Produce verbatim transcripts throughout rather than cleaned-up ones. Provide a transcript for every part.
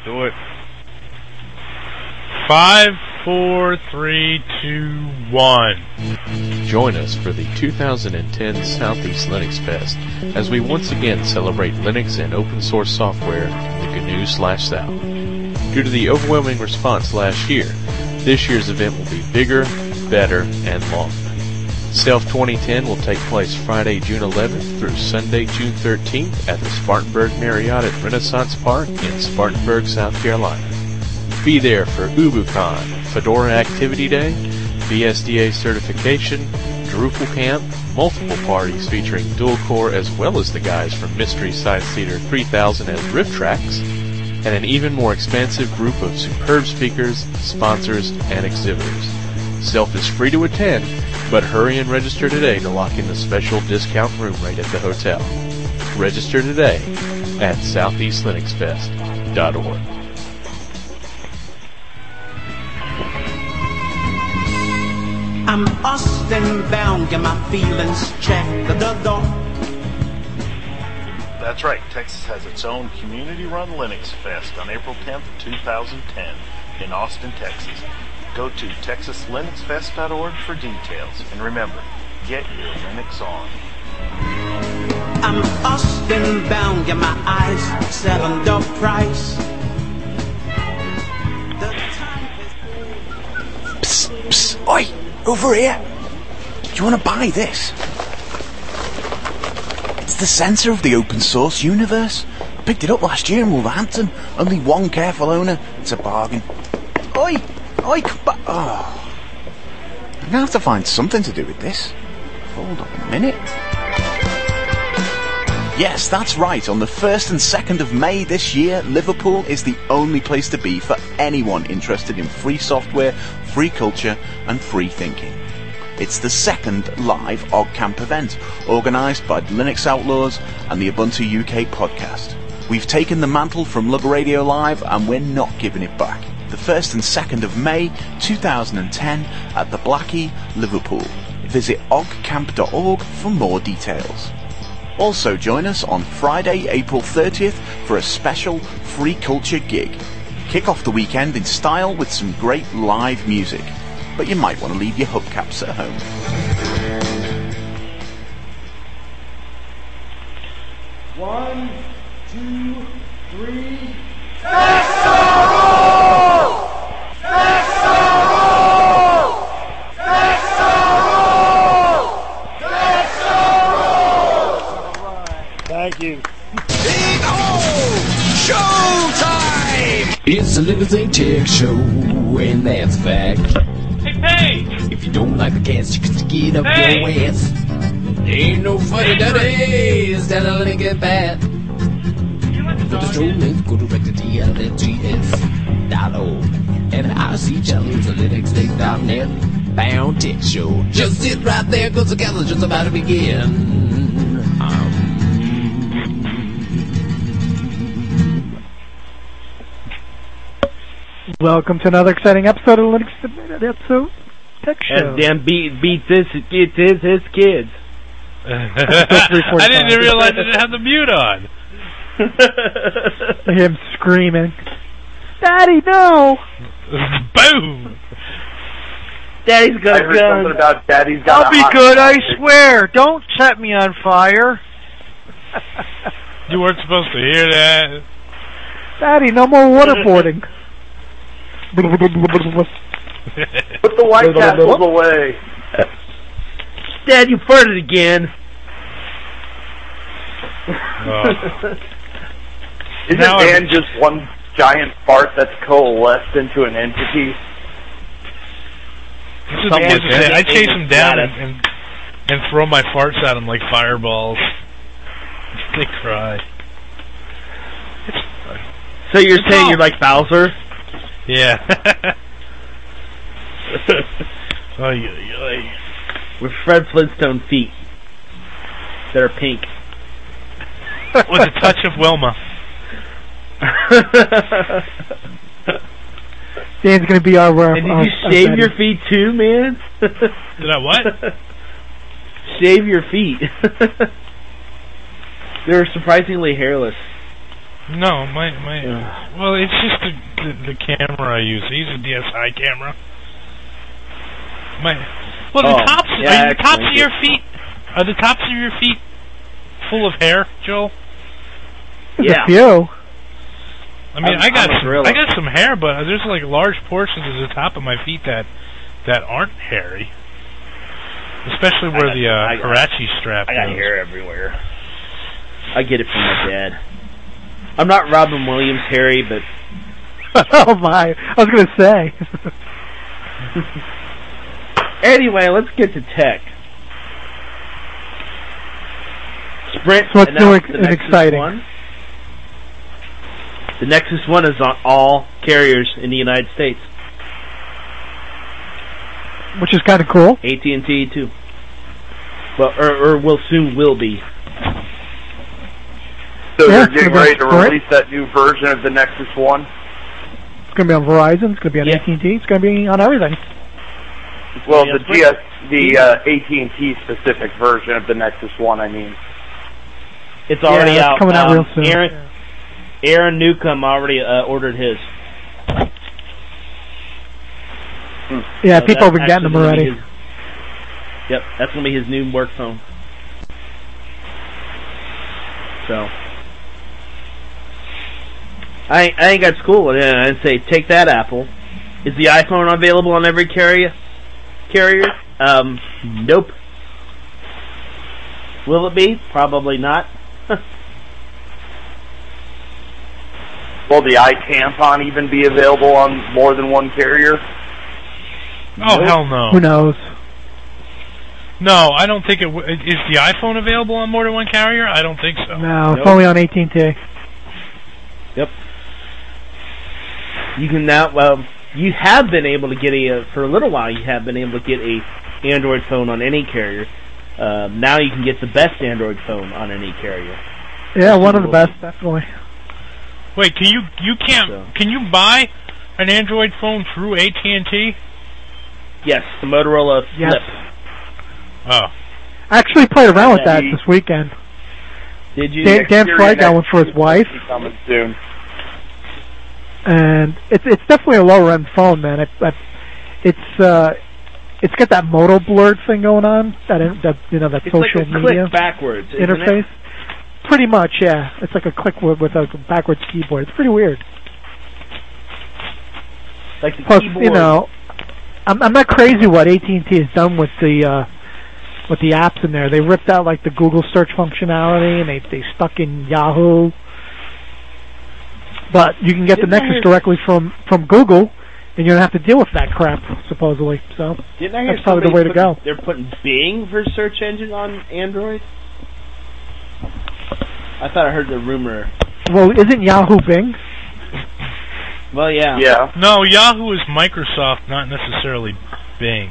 Do it. Five, four, three, two, one. Join us for the two thousand ten Southeast Linux Fest as we once again celebrate Linux and open source software in the G N U slash South. Due to the overwhelming response last year, this year's event will be bigger, better, and longer. Self twenty ten will take place Friday, June eleventh through Sunday, June thirteenth at the Spartanburg Marriott at Renaissance Park in Spartanburg, South Carolina. Be there for UbuCon, Fedora Activity Day, B S D A certification, Drupal Camp, multiple parties featuring dual core as well as the guys from Mystery Science Theater three thousand and Rift Tracks, and an even more expansive group of superb speakers, sponsors, and exhibitors. Self is free to attend, but hurry and register today to lock in the special discount room rate at the hotel. Register today at southeast linux fest dot org. I'm Austin bound, get my feelings checked at the door. That's right, Texas has its own community-run Linux Fest on April tenth, two thousand ten in Austin, Texas. Go to texas linux fest dot org for details. And remember, get your Linux on. I'm Austin bound, get my eyes set on the price. The time is... Psst, psst, oi! Over here! Do you want to buy this? It's the centre of the open source universe. I picked it up last year in Wolverhampton. Only one careful owner. It's a bargain. Oi! Oi, come back! Oh. I'm going to have to find something to do with this. Hold on a minute. Yes, that's right. On the first and second of May this year, Liverpool is the only place to be for anyone interested in free software, free culture, and free thinking. It's the second live OggCamp event, organised by the Linux Outlaws and the Ubuntu U K podcast. We've taken the mantle from Lug Radio Live, and we're not giving it back. The first and second of May, two thousand ten, at the Blackie, Liverpool. Visit oggcamp dot org for more details. Also join us on Friday, April thirtieth for a special free culture gig. Kick off the weekend in style with some great live music, but you might want to leave your hubcaps at home. One, two, three... Thank you. Big O! Showtime! It's a Linux Tech Show, and that's a fact. Hey, hey! If you don't like the cast, you can stick it up Hey! your ass. There ain't no funny days that I let get bad. For the show link, go direct to T L N G S dot org. And I see challenge at linux tech dot net. Bound Tech Show. Just sit right there, cause the gathering's just about to begin. Um, Welcome to another exciting episode of Linux episode Tech Show. And damn beat beats this it's his his kids. I didn't realize I didn't have the mute on. Him screaming, "Daddy, no!" Boom! Daddy's got I a heard gun. something about Daddy's got I'll a be hot good, I pocket. swear. Don't set me on fire. You weren't supposed to hear that. Daddy, no more waterboarding. Put the White Castles away. Dad, you farted again. Oh. Isn't Now I'm- man just one giant fart that's coalesced into an entity? This is the answer to that. I chase him down and, and and throw my farts at him like fireballs. They cry. So you're saying you're like Bowser? Yeah. Oh, yeah, With Fred Flintstone feet that are pink. With a touch of Wilma. Dan's going to be our... Uh, And did our, you our shave buddy. your feet too, man? Did I what? Shave your feet. They're surprisingly hairless. No, my my. Uh, well, it's just the, the the camera I use. I use a D S I camera. My well, the oh, tops yeah, are the tops of your feet are the tops of your feet full of hair, Joel? There's yeah. a few. I mean, I'm, I got some, I got some hair, but there's like large portions of the top of my feet that that aren't hairy. Especially where got, the uh, I got, Karachi strap I got goes. hair everywhere. I get it from my dad. I'm not Robin Williams hairy, but... oh my, I was going to say. Anyway, let's get to tech. Sprint So what's new announced the and Nexus exciting? One. The Nexus One is on all carriers in the United States. Which is kind of cool. A T and T too. Well, or, or will soon will be. So Yeah, they're getting ready to release that new version of the Nexus One? It's going to be on Verizon. It's going to be on yeah. A T and T. It's going to be on everything. Well, the G S, the uh, A T and T specific version of the Nexus One, I mean. It's already yeah, out. coming out um, real soon. Aaron, yeah. Aaron Newcomb already uh, ordered his. Yeah, so people have been getting them already. His, yep, that's going to be his new work phone. So. I, I think that's cool. Yeah, I'd say take that, Apple. Is the iPhone available on every carrier? Carrier? Um, nope. Will it be? Probably not. Will the iTampon even be available on more than one carrier? Oh, nope. hell no. Who knows? No, I don't think it w- is the iPhone available on more than one carrier? I don't think so. No, Nope. it's only on A T and T. Yep. You can now, well, you have been able to get a, uh, for a little while, you have been able to get a Android phone on any carrier. Uh, now you can get the best Android phone on any carrier. Yeah, one of the best, definitely. Wait, can you you can't So. can you buy an Android phone through A T and T? Yes, the Motorola Yes. Flip. Oh. I actually played around with that Yeah. this weekend. Did you? Dan, Dan Xperia Fry got one Next for his wife, coming soon. and it's it's definitely a lower end phone, man. It, it, it's uh, it's got that moto blurred thing going on, that that you know that It's social like a media click backwards isn't interface. It? Pretty much, yeah. It's like a click with, with a backwards keyboard. It's pretty weird. Like the Plus, keyboard. you know, I'm I'm not crazy what A T and T has done with the uh, with the apps in there. They ripped out like the Google search functionality and they they stuck in Yahoo. But you can get Didn't the I Nexus hear- directly from from Google, and you don't have to deal with that crap supposedly. So Didn't I hear that's probably the way to somebody go. put- They're putting Bing for search engine on Android. I thought I heard the rumor. Well, isn't Yahoo Bing? Well, yeah. Yeah. No, Yahoo is Microsoft, not necessarily Bing.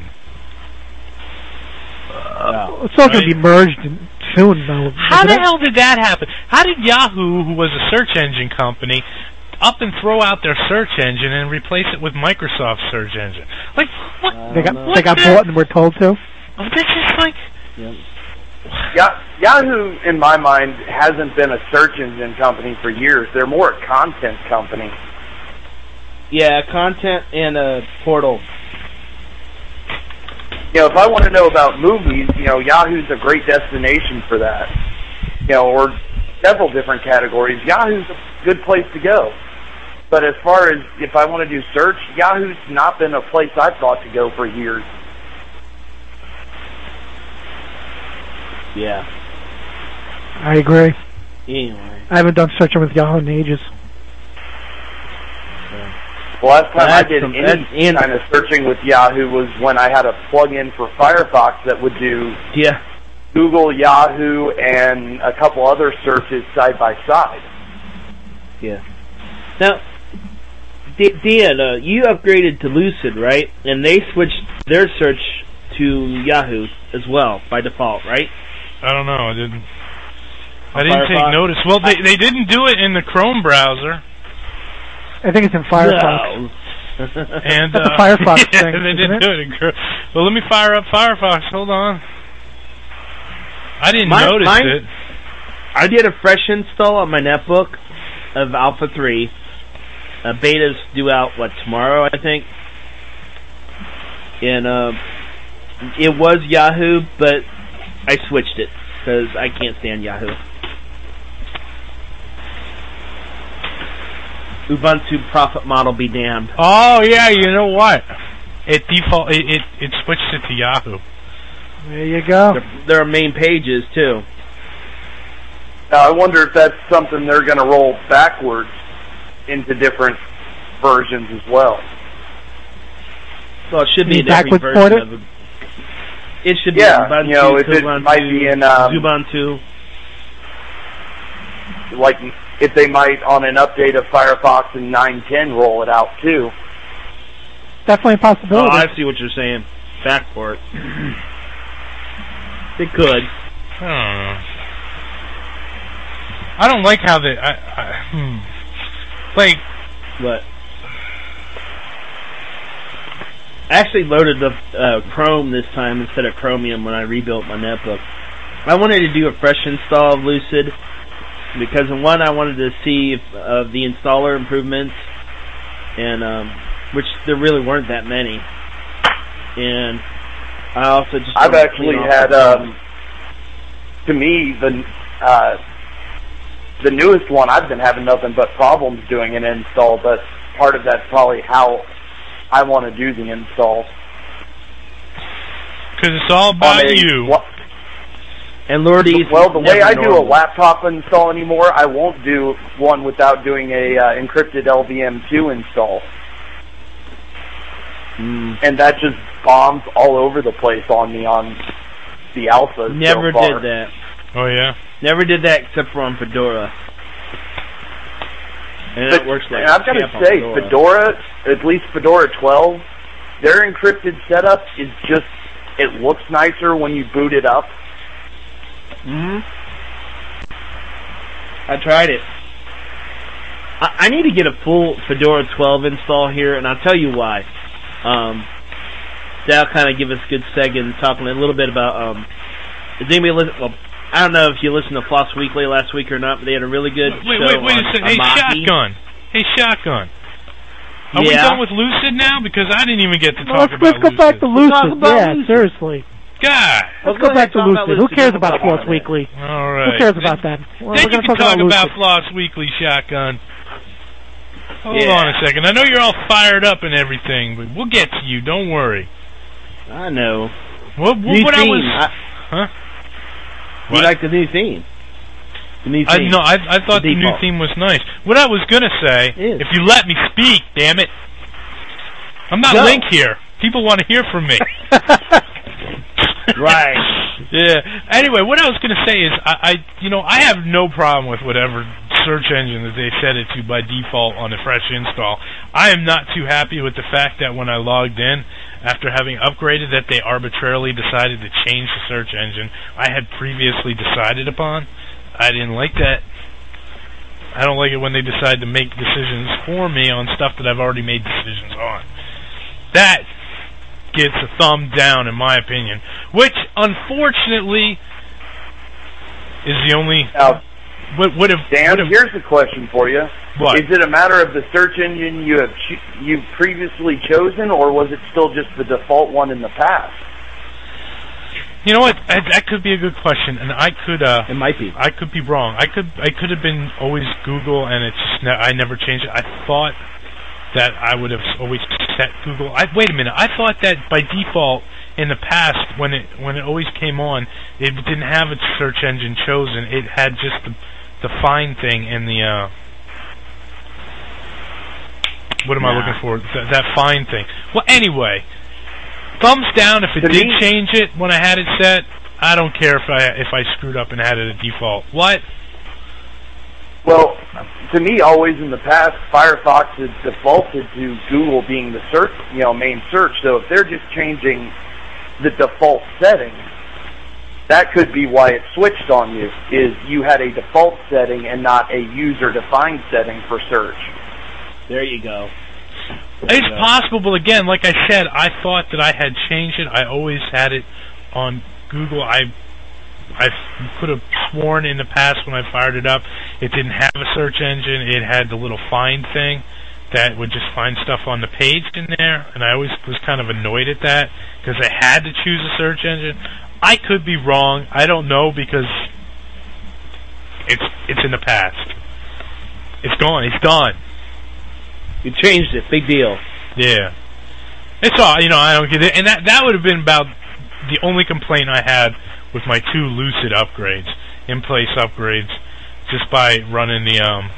Uh, It's all going right. to be merged in soon, though. How isn't the it? hell did that happen? How did Yahoo, who was a search engine company, up and throw out their search engine and replace it with Microsoft's search engine? Like, what? I They got don't know. they got the- bought and were told to. Oh, that's just like... Yep. Ya- Yahoo, in my mind, hasn't been a search engine company for years. They're more a content company. Yeah, content and a portal. You know, if I want to know about movies, you know, Yahoo's a great destination for that. You know, or several different categories. Yahoo's a good place to go. But as far as if I want to do search, Yahoo's not been a place I've thought to go for years. Yeah. I agree. Anyway. I haven't done searching with Yahoo in ages. The last time That's I did some- any that's- and- kind of searching with Yahoo was when I had a plug-in for Firefox that would do Yeah. Google, Yahoo, and a couple other searches side by side. Yeah. Now, D- Dan, uh, you upgraded to Lucid, right? And they switched their search to Yahoo as well by default, right? I don't know, I didn't... I On didn't take Firefox? notice. Well, they they didn't do it in the Chrome browser. I think it's in Firefox. No. And, That's a uh, Firefox yeah, thing, they isn't didn't it? do it in Chrome. Well, let me fire up Firefox. Hold on. I didn't Mine- notice mine- it. I did a fresh install on my netbook, of Alpha three. Uh, beta's due out, what, tomorrow, I think? And uh, it was Yahoo, but I switched it, because I can't stand Yahoo. Ubuntu profit model be damned. Oh, yeah, you know what? It default, it, it, it switched it to Yahoo. There you go. There, there are main pages, too. Now, I wonder if that's something they're going to roll backwards into different versions as well. Well, it should be in every backwards version ported? of it. It should be Yeah, Ubuntu, you know, if it Ubuntu, might be in um, Ubuntu. Like if they might on an update of Firefox in nine ten roll it out too. Definitely a possibility. Oh, I see what you're saying. Backport. They could. I don't know. I don't like how they. I, I, hmm. Like. What? I actually loaded the uh, Chrome this time instead of Chromium when I rebuilt my netbook. I wanted to do a fresh install of Lucid because, in one, I wanted to see if, uh, the installer improvements, and um, which there really weren't that many. And I also just I've actually had, um, to me, the uh, the newest one, I've been having nothing but problems doing an install, but part of that's probably how I want to do the installs. Because it's all about a, you. Wh- and Lordy's well, the way I normal. do a laptop install anymore, I won't do one without doing a uh, encrypted L V M two install. Mm. And that just bombs all over the place on me on the alpha. Never so far. did that. Oh, yeah? Never did that except for on Fedora. And But, it works like and I've got to champ on say, Fedora. Fedora, at least Fedora twelve, their encrypted setup is just, it looks nicer when you boot it up. hmm I tried it. I, I need to get a full Fedora twelve install here, and I'll tell you why. Um, that'll kind of give us a good seg in talking a little bit about, um, is anybody listen, well, I don't know if you listened to Floss Weekly last week or not, but they had a really good Wait, show wait, wait on a second. Hey, Amahi. Shotgun. Hey, Shotgun. Are we Yeah? done with Lucid now? Because I didn't even get to Well, talk let's, about let's go Lucid. back to Lucid. talk about Yeah, Lucid. seriously. God. Let's go go back ahead, to talk about Lucid. Who Lucid. cares We'll about talk Floss about it. Weekly? All right. Who cares about that? Well, Then we're you going can to talk about about Lucid. Floss Weekly, Shotgun. Hold Yeah. on a second. I know you're all fired up and everything, but we'll get to you. Don't worry. I know. What, what, New what I theme. was... I, Huh? you What? like the new theme? The new I, theme. no, I, I thought The the new default. theme was nice. What I was going to say, Is. if you let me speak, damn it. I'm not Go. Link here. People want to hear from me. Right. Yeah. Anyway, what I was going to say is, I, I, you know, I have no problem with whatever search engine that they set it to by default on a fresh install. I am not too happy with the fact that when I logged in, after having upgraded, that they arbitrarily decided to change the search engine I had previously decided upon. I didn't like that. I don't like it when they decide to make decisions for me on stuff that I've already made decisions on. That gets a thumb down, in my opinion, which unfortunately is the only. Now, Would, would have, Dan, would have, here's a question for you. What? Is it a matter of the search engine you have cho- you've previously chosen, or was it still just the default one in the past? You know what? I, that could be a good question, and I could. Uh, It might be. I could be wrong. I could. I could have been always Google, and it's just ne- I never changed it. I thought that I would have always set Google. I, wait a minute. I thought that by default in the past, when it when it always came on, it didn't have its search engine chosen. It had just the the find thing in the. Uh, what am I Nah. looking for? Th- that find thing. Well, anyway, thumbs down if it To did me- change it when I had it set. I don't care if I if I screwed up and had it at default. What? Well, to me, always in the past, Firefox has defaulted to Google being the search, you know, main search. So if they're just changing the default setting, that could be why it switched on you. Is you had a default setting and not a user-defined setting for search. There you go. It's possible, but again, like I said, I thought that I had changed it. I always had it on Google. I I could have sworn in the past when I fired it up, it didn't have a search engine. It had the little find thing that would just find stuff on the page in there, and I always was kind of annoyed at that because I had to choose a search engine. I could be wrong. I don't know because it's it's in the past. It's gone. It's done. You changed it. Big deal. Yeah. It's all, you know, I don't get it. And that that would have been about the only complaint I had with my two Lucid upgrades, in-place upgrades, just by running the um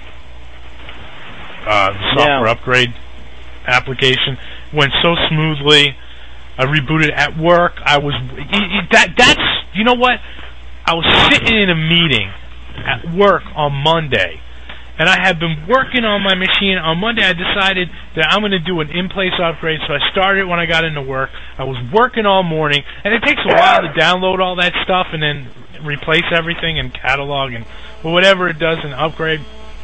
uh the software yeah. upgrade application. Went so smoothly. I rebooted at work. I was that that's you know what? I was sitting in a meeting at work on Monday, and I had been working on my machine. On Monday, I decided that I'm going to do an in-place upgrade, so I started when I got into work. I was working all morning, and it takes a while to download all that stuff and then replace everything and catalog and whatever it does and upgrade.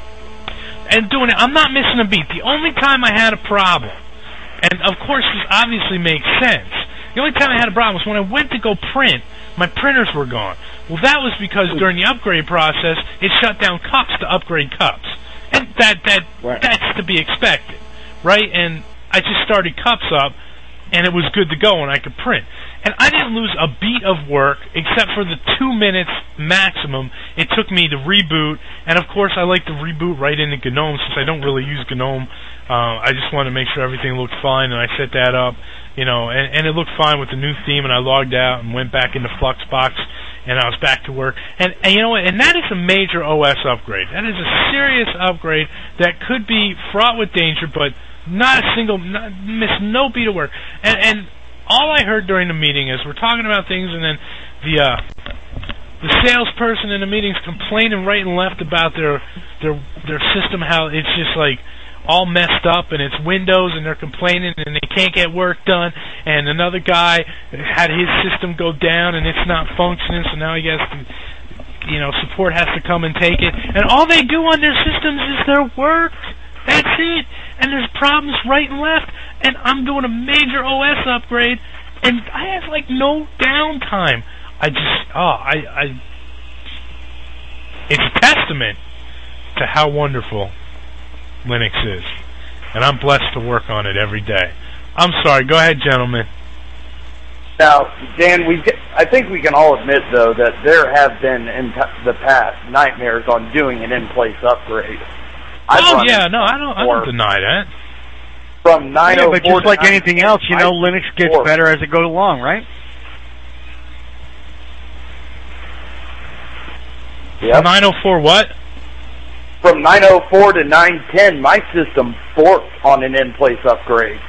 And doing it, I'm not missing a beat. The only time I had a problem, and of course this obviously makes sense, the only time I had a problem was when I went to go print, my printers were gone. Well, that was because during the upgrade process, it shut down cups to upgrade cups. And that that right. that's to be expected, right? And I just started cups up, and it was good to go, and I could print. And I didn't lose a beat of work, except for the two minutes maximum it took me to reboot. And, of course, I like to reboot right into GNOME, since I don't really use GNOME. Uh, I just wanted to make sure everything looked fine, and I set that up, you know, and, and it looked fine with the new theme, and I logged out and went back into Fluxbox, and I was back to work. And, and you know what? And that is a major O S upgrade. That is a serious upgrade that could be fraught with danger, but not a single, not, miss no beat of work. And, and all I heard during the meeting is we're talking about things, and then the uh, the salesperson in the meeting's complaining right and left about their their their system, how it's just like all messed up, and it's Windows, and they're complaining, and they can't get work done. And another guy had his system go down, and it's not functioning, so now he has to, you know, support has to come and take it. And all they do on their systems is their work. That's it. And there's problems right and left. And I'm doing a major O S upgrade, and I have like no downtime. I just, oh, I, I, it's a testament to how wonderful Linux is. And I'm blessed to work on it every day. I'm sorry. Go ahead, gentlemen. Now, Dan, we I think we can all admit, though, that there have been in t- the past nightmares on doing an in-place upgrade. I've oh yeah, no, I don't. I don't deny that. From nine oh four, yeah, but just like anything else, you know, Linux gets better as it goes along, right? Yeah. nine oh four what? From nine oh four to nine ten, my system forked on an in-place upgrade.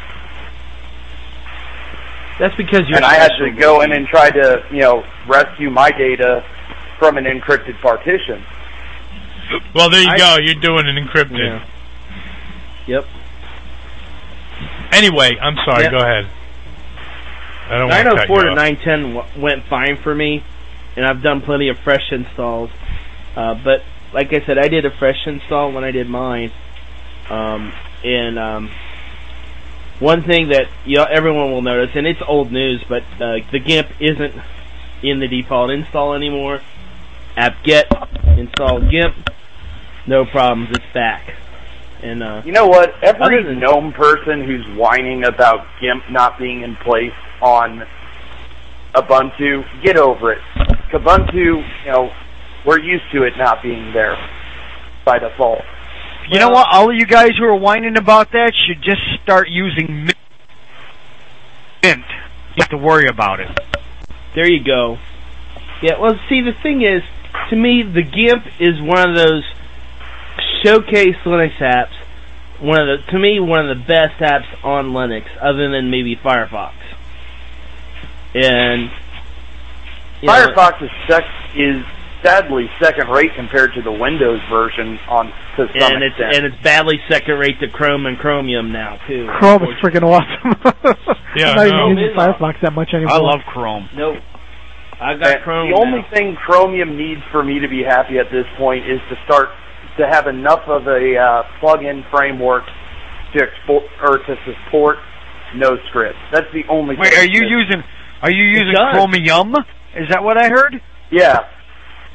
That's because you're. And I had to go in and try to, you know, rescue my data from an encrypted partition. Well, there you I, go. You're doing it encrypted. Yeah. Yep. Anyway, I'm sorry. Yep. Go ahead. I don't nine oh four to to nine ten w- went fine for me, and I've done plenty of fresh installs. Uh, but like I said, I did a fresh install when I did mine. Um, and um, one thing that you know, everyone will notice, and it's old news, but uh, the GIMP isn't in the default install anymore. apt-get install GIMP. No problems, it's back. And uh, you know what? Every GNOME person who's whining about GIMP not being in place on Ubuntu, get over it. Ubuntu, you know, we're used to it not being there by default. You know what? All of you guys who are whining about that should just start using Mint. You have to worry about it. There you go. Yeah, well, see, the thing is, to me, the GIMP is one of those showcase Linux apps. One of the, to me, one of the best apps on Linux, other than maybe Firefox. And Firefox is, sec- is sadly second-rate compared to the Windows version on to some and it's extent. and it's badly second-rate to Chrome and Chromium now too. Chrome is freaking awesome. Yeah, I'm not no. even using Firefox that much anymore. I love Chrome. Nope. I got And Chrome. The only now. thing Chromium needs for me to be happy at this point is to start to have enough of a uh, plug-in framework to export or to support NoScript. That's the only. Wait, thing are you that, using? Are you using does. Chromium? Is that what I heard? Yeah.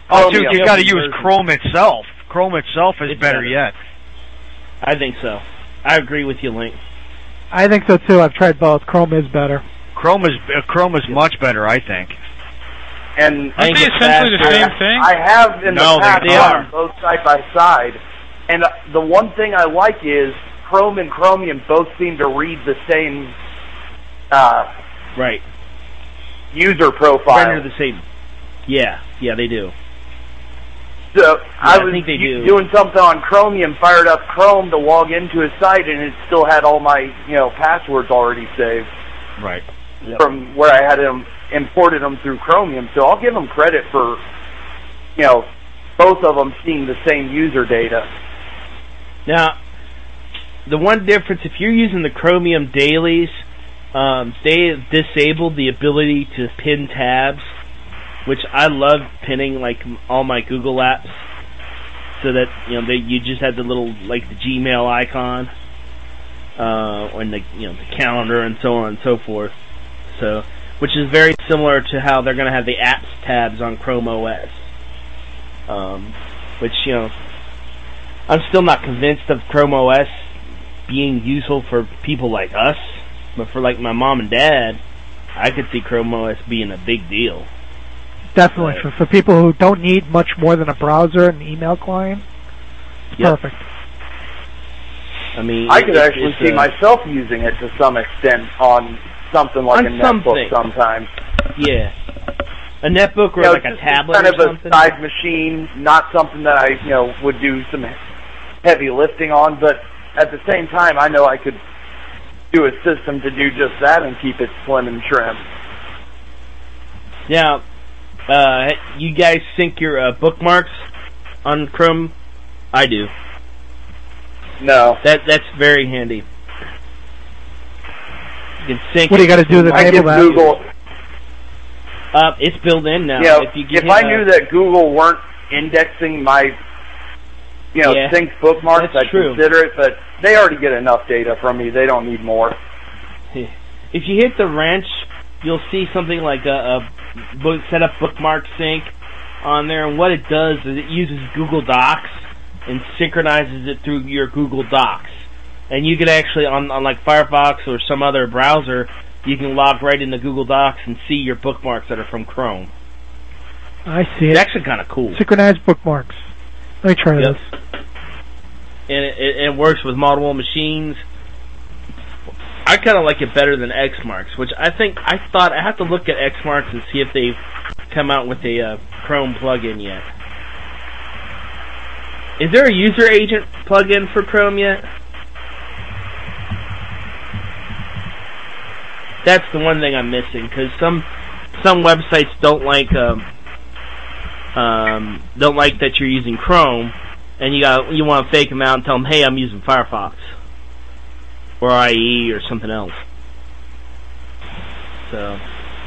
Oh, dude, you got to use version. Chrome itself. Chrome itself is It's better, better. yet. I think so. I agree with you, Link. I think so too. I've tried both. Chrome is better. Chrome is uh, Chrome is much better, I think. And Aren't they essentially the same thing? I have in No, the past they run are. them both side by side, and uh, the one thing I like is Chrome and Chromium both seem to read the same uh, Right. user profile. Render the same. Yeah, yeah, they do. So I I was think they u- do. doing something on Chromium, fired up Chrome to log into his site, and it still had all my you know passwords already saved Right. Yep. from where I had them imported them through Chromium. So I'll give them credit for you know both of them seeing the same user data. Now, the one difference, if you're using the Chromium dailies, um, they have disabled the ability to pin tabs, which I love pinning like m- all my Google apps, so that you know they you just have the little like the Gmail icon, uh, and the you know the calendar and so on and so forth. So, which is very similar to how they're going to have the apps tabs on Chrome O S. Um, which you know, I'm still not convinced of Chrome O S being useful for people like us, but for like my mom and dad, I could see Chrome O S being a big deal. Definitely. Right. For, for people who don't need much more than a browser and an email client, it's Yep. perfect. I mean, I it- could it's- actually it's, see uh, myself using it to some extent on something like On a netbook something. sometimes. Yeah, a netbook or You know, like a just tablet kind or of something. a side machine, not something that I you know would do some heavy lifting on, but at the same time, I know I could do a system to do just that and keep it slim and trim. Now, uh, you guys sync your uh, bookmarks on Chrome? I do. No. That that's very handy. You can sync. What do you got to do to I enable give that? Google. Uh, it's built in now. You know, if you if hit, I uh, knew that Google weren't indexing my, you know, Yeah, synced bookmarks, that's I'd true. consider it. But they already get enough data from me; they don't need more. if you hit the wrench, you'll see something like a, a book, set up bookmark sync on there, and what it does is it uses Google Docs and synchronizes it through your Google Docs. And you can actually, on, on like Firefox or some other browser, you can log right into Google Docs and see your bookmarks that are from Chrome. I see It's it. actually kind of cool. Synchronized bookmarks. Let me try Yep. this. And it, it, it works with multiple machines. I kind of like it better than Xmarks, which I think, I thought, I have to look at Xmarks and see if they've come out with a uh, Chrome plugin yet. Is there a user agent plugin for Chrome yet? That's the one thing I'm missing, because some some websites don't like um, um, don't like that you're using Chrome, and you got you want to fake them out and tell them, hey, I'm using Firefox or I E or something else. So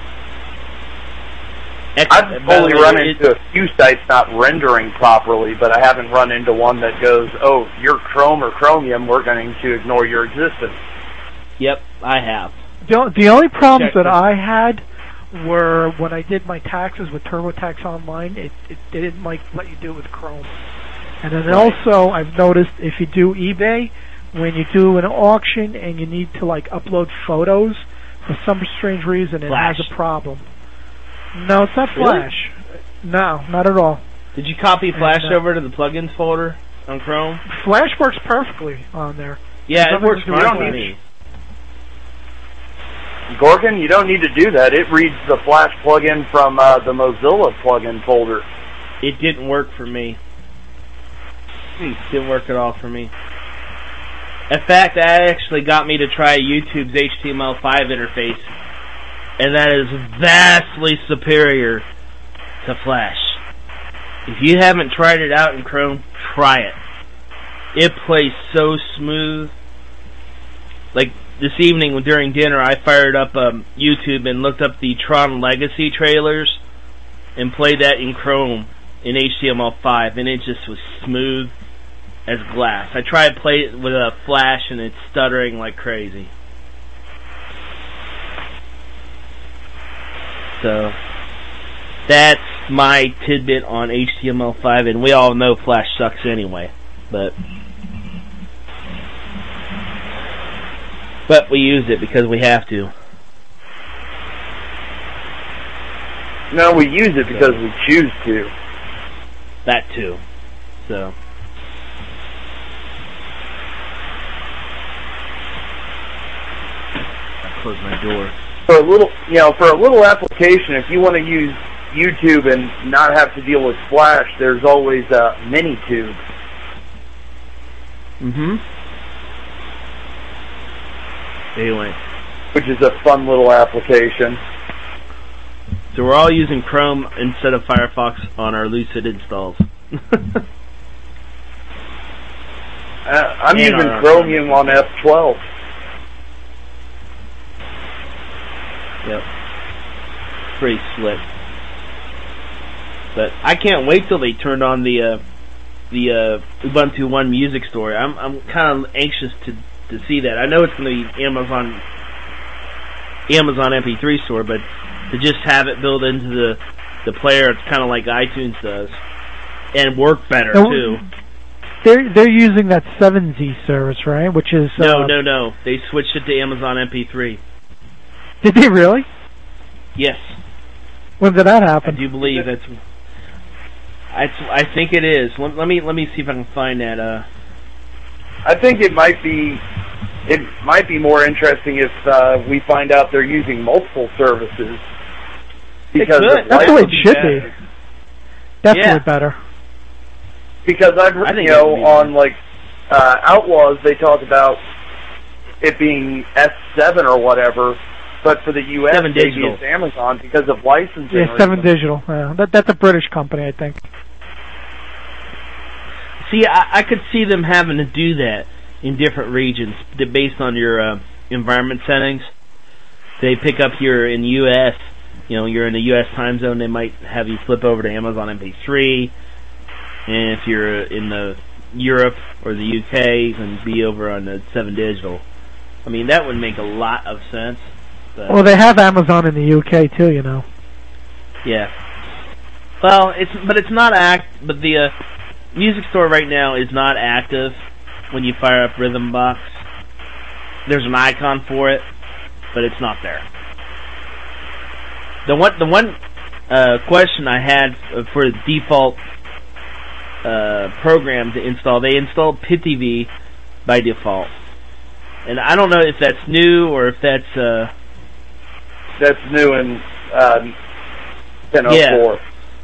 X, I've by the only way, run it- into a few sites not rendering properly, but I haven't run into one that goes, "Oh, you're Chrome or Chromium. We're going to ignore your existence." Yep, I have. The, o- the only problems Check that this. I had were when I did my taxes with TurboTax Online. It, it they didn't like let you do it with Chrome. And then Right. also, I've noticed if you do eBay, when you do an auction and you need to like upload photos, for some strange reason it Flash. has a problem. No, it's not Really? Flash. No, not at all. Did you copy Flash And, uh, over to the plugins folder on Chrome? Flash works perfectly on there. Yeah, it Nothing works to do fine with for Flash. me. Gorgon, you don't need to do that. It reads the Flash plugin from uh, the Mozilla plugin folder. It didn't work for me. Hmm. Didn't work at all for me. In fact, that actually got me to try YouTube's H T M L five interface, and that is vastly superior to Flash. If you haven't tried it out in Chrome, try it. It plays so smooth. Like this evening during dinner, I fired up um, YouTube and looked up the Tron Legacy trailers and played that in Chrome in H T M L five, and it just was smooth as glass. I tried to play it with a Flash, and it's stuttering like crazy. So that's my tidbit on H T M L five, and we all know Flash sucks anyway, but but we use it because we have to. No, we use it because we choose to. That too. So. I close my door. For a little, you know, for a little application, if you want to use YouTube and not have to deal with Flash, there's always uh, Minitube. Mm-hmm. Anyway. Which is a fun little application. So we're all using Chrome instead of Firefox on our Lucid installs. uh, I'm And using our- Chromium on F twelve. Yep. Pretty slick. But I can't wait till they turn on the uh, the uh, Ubuntu One music store. I'm I'm kind of anxious to to see that. I know it's going to be Amazon Amazon M P three store, but to just have it built into the the player, it's kind of like iTunes does, and work better No, too. They're they're using that seven Z service, right? Which is No, uh, no, no. They switched it to Amazon M P three. Did they really? Yes. When did that happen? I do believe that's. I, I think it is. Let, let me let me see if I can find that. Uh, I think it might be it might be more interesting if uh, we find out they're using multiple services. Because could. of That's the way it licensing should matters. be. Definitely Yeah. better. Because I've I heard, think you it know, would be on like uh, Outlaws, they talk about it being S seven or whatever, but for the U S, Seven maybe Digital. it's Amazon because of licensing. Yeah, Seven reasons. Digital. Yeah, that that's a British company, I think. see, I, I could see them having to do that in different regions d- based on your uh, environment settings. They pick up here in the U S, you know, you're in the U S time zone, they might have you flip over to Amazon M P three. And if you're in the Europe or the U K, you can be over on the Seven Digital. I mean, that would make a lot of sense. But Well, they have Amazon in the U K too, you know. yeah. Well, it's but it's not act. But the uh, music store right now is not active when you fire up Rhythm Box. There's an icon for it, but it's not there. The one the one uh, question I had f- for the default uh, program to install, they installed PiTiVi by default, and I don't know if that's new or if that's uh, That's new in uh, ten oh four.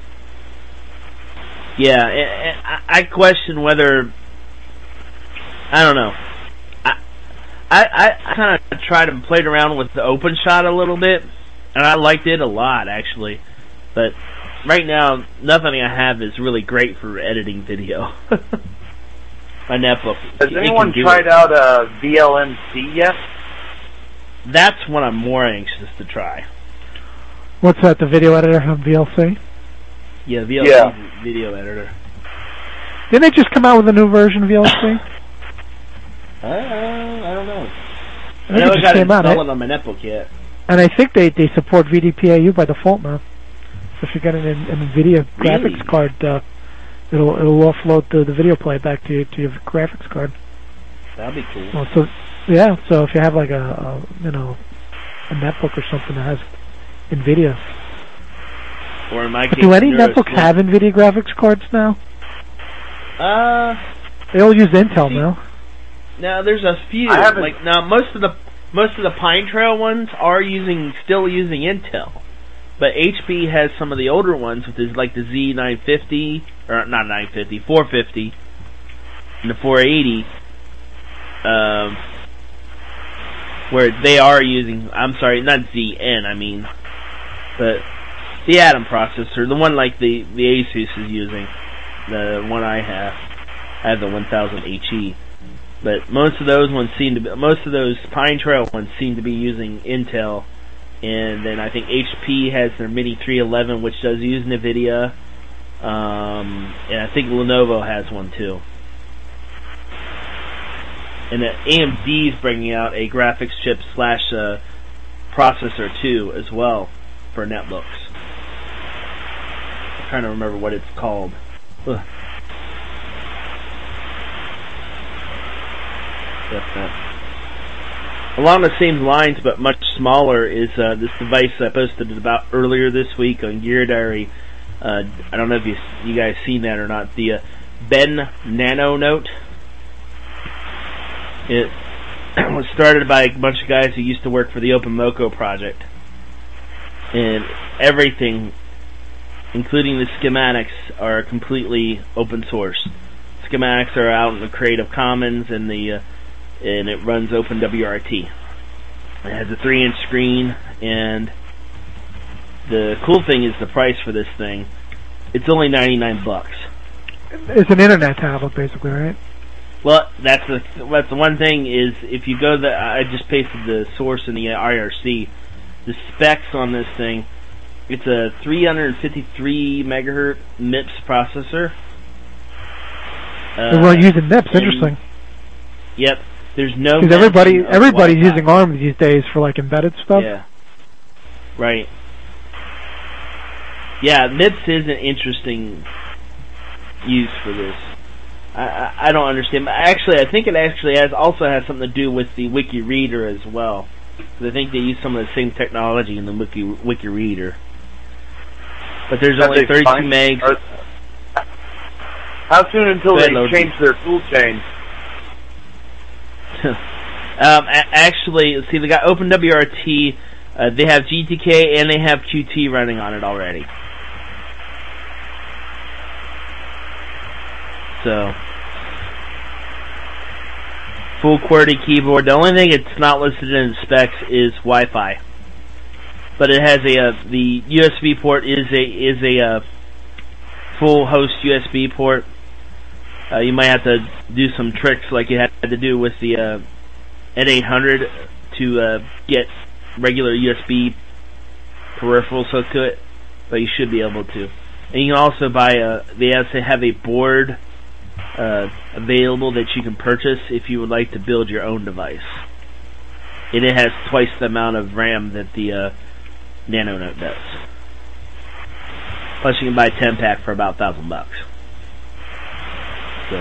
yeah. And, and I, I question whether I don't know. I I, I kind of tried and played around with the OpenShot a little bit, and I liked it a lot actually, but right now nothing I have is really great for editing video. My netbook. Has it anyone can do tried it. out uh, V L M C yet? That's what I'm more anxious to try. What's that? The video editor from V L C? Yeah, V L C Yeah. video editor. Didn't they just come out with a new version of V L C? Uh, I don't know. I I think never it just got to came out. install I- it on my netbook yet. And I think they, they support V D P A U by default now. So if you get an, an NVIDIA Really? graphics card, uh, it'll it'll offload the, the video playback to your, to your graphics card. That'd be cool. Well, so yeah, so if you have like a, a you know a netbook or something that has NVIDIA. Or in my But case, do any Neuros netbooks Slim. have NVIDIA graphics cards now? Uh, They all use Intel See, now. now there's a few. I haven't- Like now, most of the most of the Pine Trail ones are using still using Intel, but H P has some of the older ones, which is like the Z nine fifty or not nine fifty, four fifty, and the four eighty. Um, where they are using. I'm sorry, not Z N. I mean, but the Atom processor, the one like the the Asus is using, the one I have. I have the one thousand H E. But most of those ones seem to be, most of those Pine Trail ones seem to be using Intel, and then I think H P has their Mini three eleven, which does use NVIDIA, um, and I think Lenovo has one too. And then A M D is bringing out a graphics chip slash uh, processor too as well for netbooks. trying to remember what it's called. Ugh. That's that. Along the same lines, but much smaller, is uh, this device I posted about earlier this week on Gear Diary. Uh, I don't know if you you guys seen that or not. The uh, Ben Nano Note. It was started by a bunch of guys who used to work for the OpenMoko project, and everything, including the schematics, are completely open source. Schematics are out in the Creative Commons, and the uh, and it runs OpenWRT. It has a three-inch screen, and the cool thing is the price for this thing. It's only ninety-nine bucks. It's an internet tablet, basically, right? Well, that's the that's the one thing is if you go to the I just pasted the source in the I R C, the specs on this thing. It's a three hundred fifty-three megahertz M I P S processor. Uh, We're using M I P S. Interesting. Yep. There's no. Because everybody everybody's Wi-Fi. Using ARM these days for like embedded stuff. Yeah. Right. Yeah, M I P S is an interesting use for this. I, I don't understand. Actually, I think it actually has also has something to do with the Wiki Reader as well. Because I think they use some of the same technology in the Wiki Wiki Reader. But there's Have only thirty-two find, megs. Are, how soon until they load. change their tool chain? um, a- actually, see, they got OpenWRT. Uh, they have G T K and they have Qt running on it already. So, full QWERTY keyboard. The only thing it's not listed in the specs is Wi-Fi, but it has a uh, the U S B port is a is a uh, full host U S B port. Uh, you might have to do some tricks like you had to do with the uh, N eight hundred to uh, get regular U S B peripherals hooked to it, but you should be able to. And you can also buy a. They also have a board uh, available that you can purchase if you would like to build your own device. And it has twice the amount of RAM that the uh, Nano Note does. Plus, you can buy a ten pack for about a thousand bucks. So,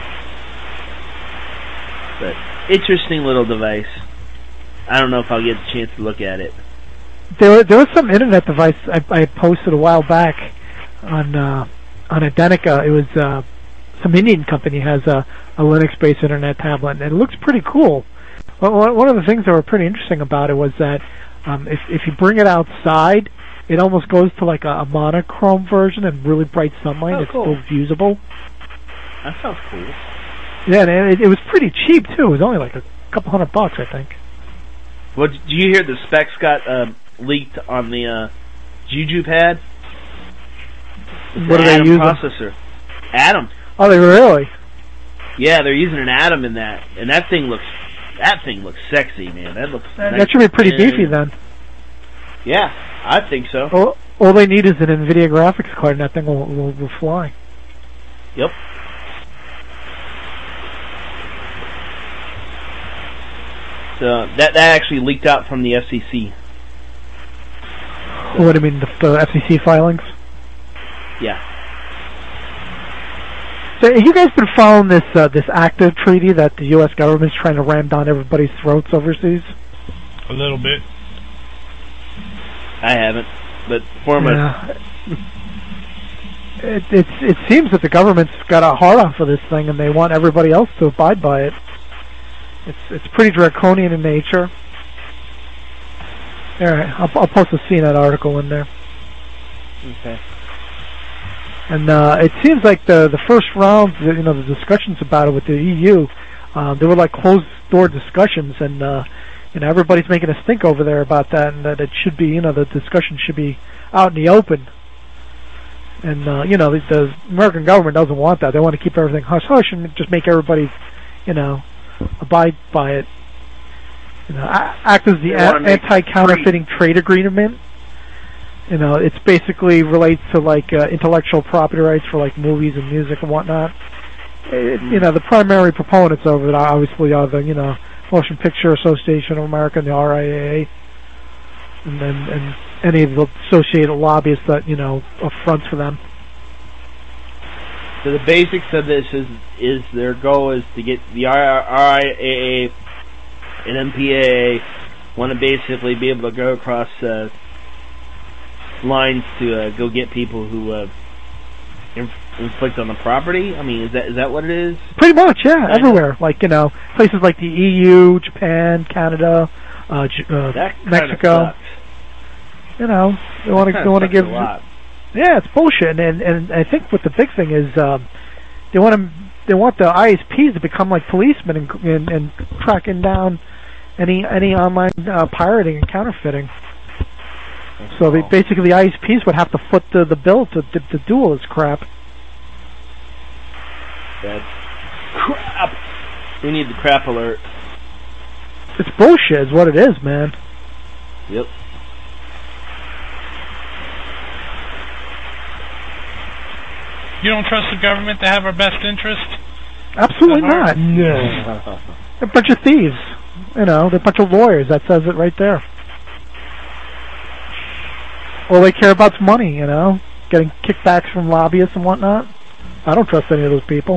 but interesting little device. I don't know if I'll get a chance to look at it. There, there was some internet device I, I posted a while back on uh, on Adenica. It was uh, some Indian company has a, a Linux-based internet tablet, and it looks pretty cool. Well, one of the things that were pretty interesting about it was that um, if if you bring it outside, it almost goes to like a, a monochrome version and really bright sunlight. Oh, it's cool. still usable. That sounds cool. Yeah, and it, it was pretty cheap too. It was only like a couple hundred bucks, I think. Well, did you hear the specs got uh, leaked on the uh, Juju pad? It's what an are they Atom using? processor. Atom. Oh, they really? Yeah, they're using an Atom in that, and that thing looks that thing looks sexy, man. That looks. That, nice. that should be pretty and, beefy then. Yeah, I think so. All, all they need is an NVIDIA graphics card, and that thing will will, will fly. Yep. So that that actually leaked out from the F C C. So, what do you mean, the, the F C C filings? Yeah. So have you guys been following this uh, this ACTA treaty that the U S government's trying to ram down everybody's throats overseas? A little bit. I haven't, but foremost. Yeah. It, it it seems that the government's got a hard on for this thing, and they want everybody else to abide by it. It's it's pretty draconian in nature. All right, I'll, I'll post a C net article in there. Okay. And uh, it seems like the the first round, you know, the discussions about it with the E U, uh, they were like closed door discussions, and uh, you know, everybody's making a stink over there about that, and that it should be, you know, the discussion should be out in the open. And uh, you know, the, the American government doesn't want that. They want to keep everything hush hush and just make everybody, you know, abide by it. You know, act as the a- anti-counterfeiting trade agreement. You know, it's basically relates to like uh, intellectual property rights for like movies and music and whatnot. It, you know, the primary proponents of it obviously are the, you know, Motion Picture Association of America and the R I A A, and then and any of the associated lobbyists that, you know, are fronts for them. So the basics of this is is their goal is to get the R I A A and M P A A want to basically be able to go across uh, lines to uh, go get people who uh, inf- inflict on the property. I mean, is that is that what it is? Pretty much, yeah, everywhere. Like, you know, places like the E U, Japan, Canada, uh, J- uh, Mexico. Sucks. You know, they want to they want to give. Yeah, it's bullshit, and and I think what the big thing is, um, they want to they want the I S Ps to become like policemen and and, and tracking down any any online uh, pirating and counterfeiting. So they, basically, the I S Ps would have to foot the the bill to to, to do all this crap. That's crap. We need the crap alert. It's bullshit, is what it is, man. Yep. You don't trust the government to have our best interest? Absolutely not. No. They're a bunch of thieves. You know, they're a bunch of lawyers. That says it right there. All they care about is money, you know, getting kickbacks from lobbyists and whatnot. I don't trust any of those people.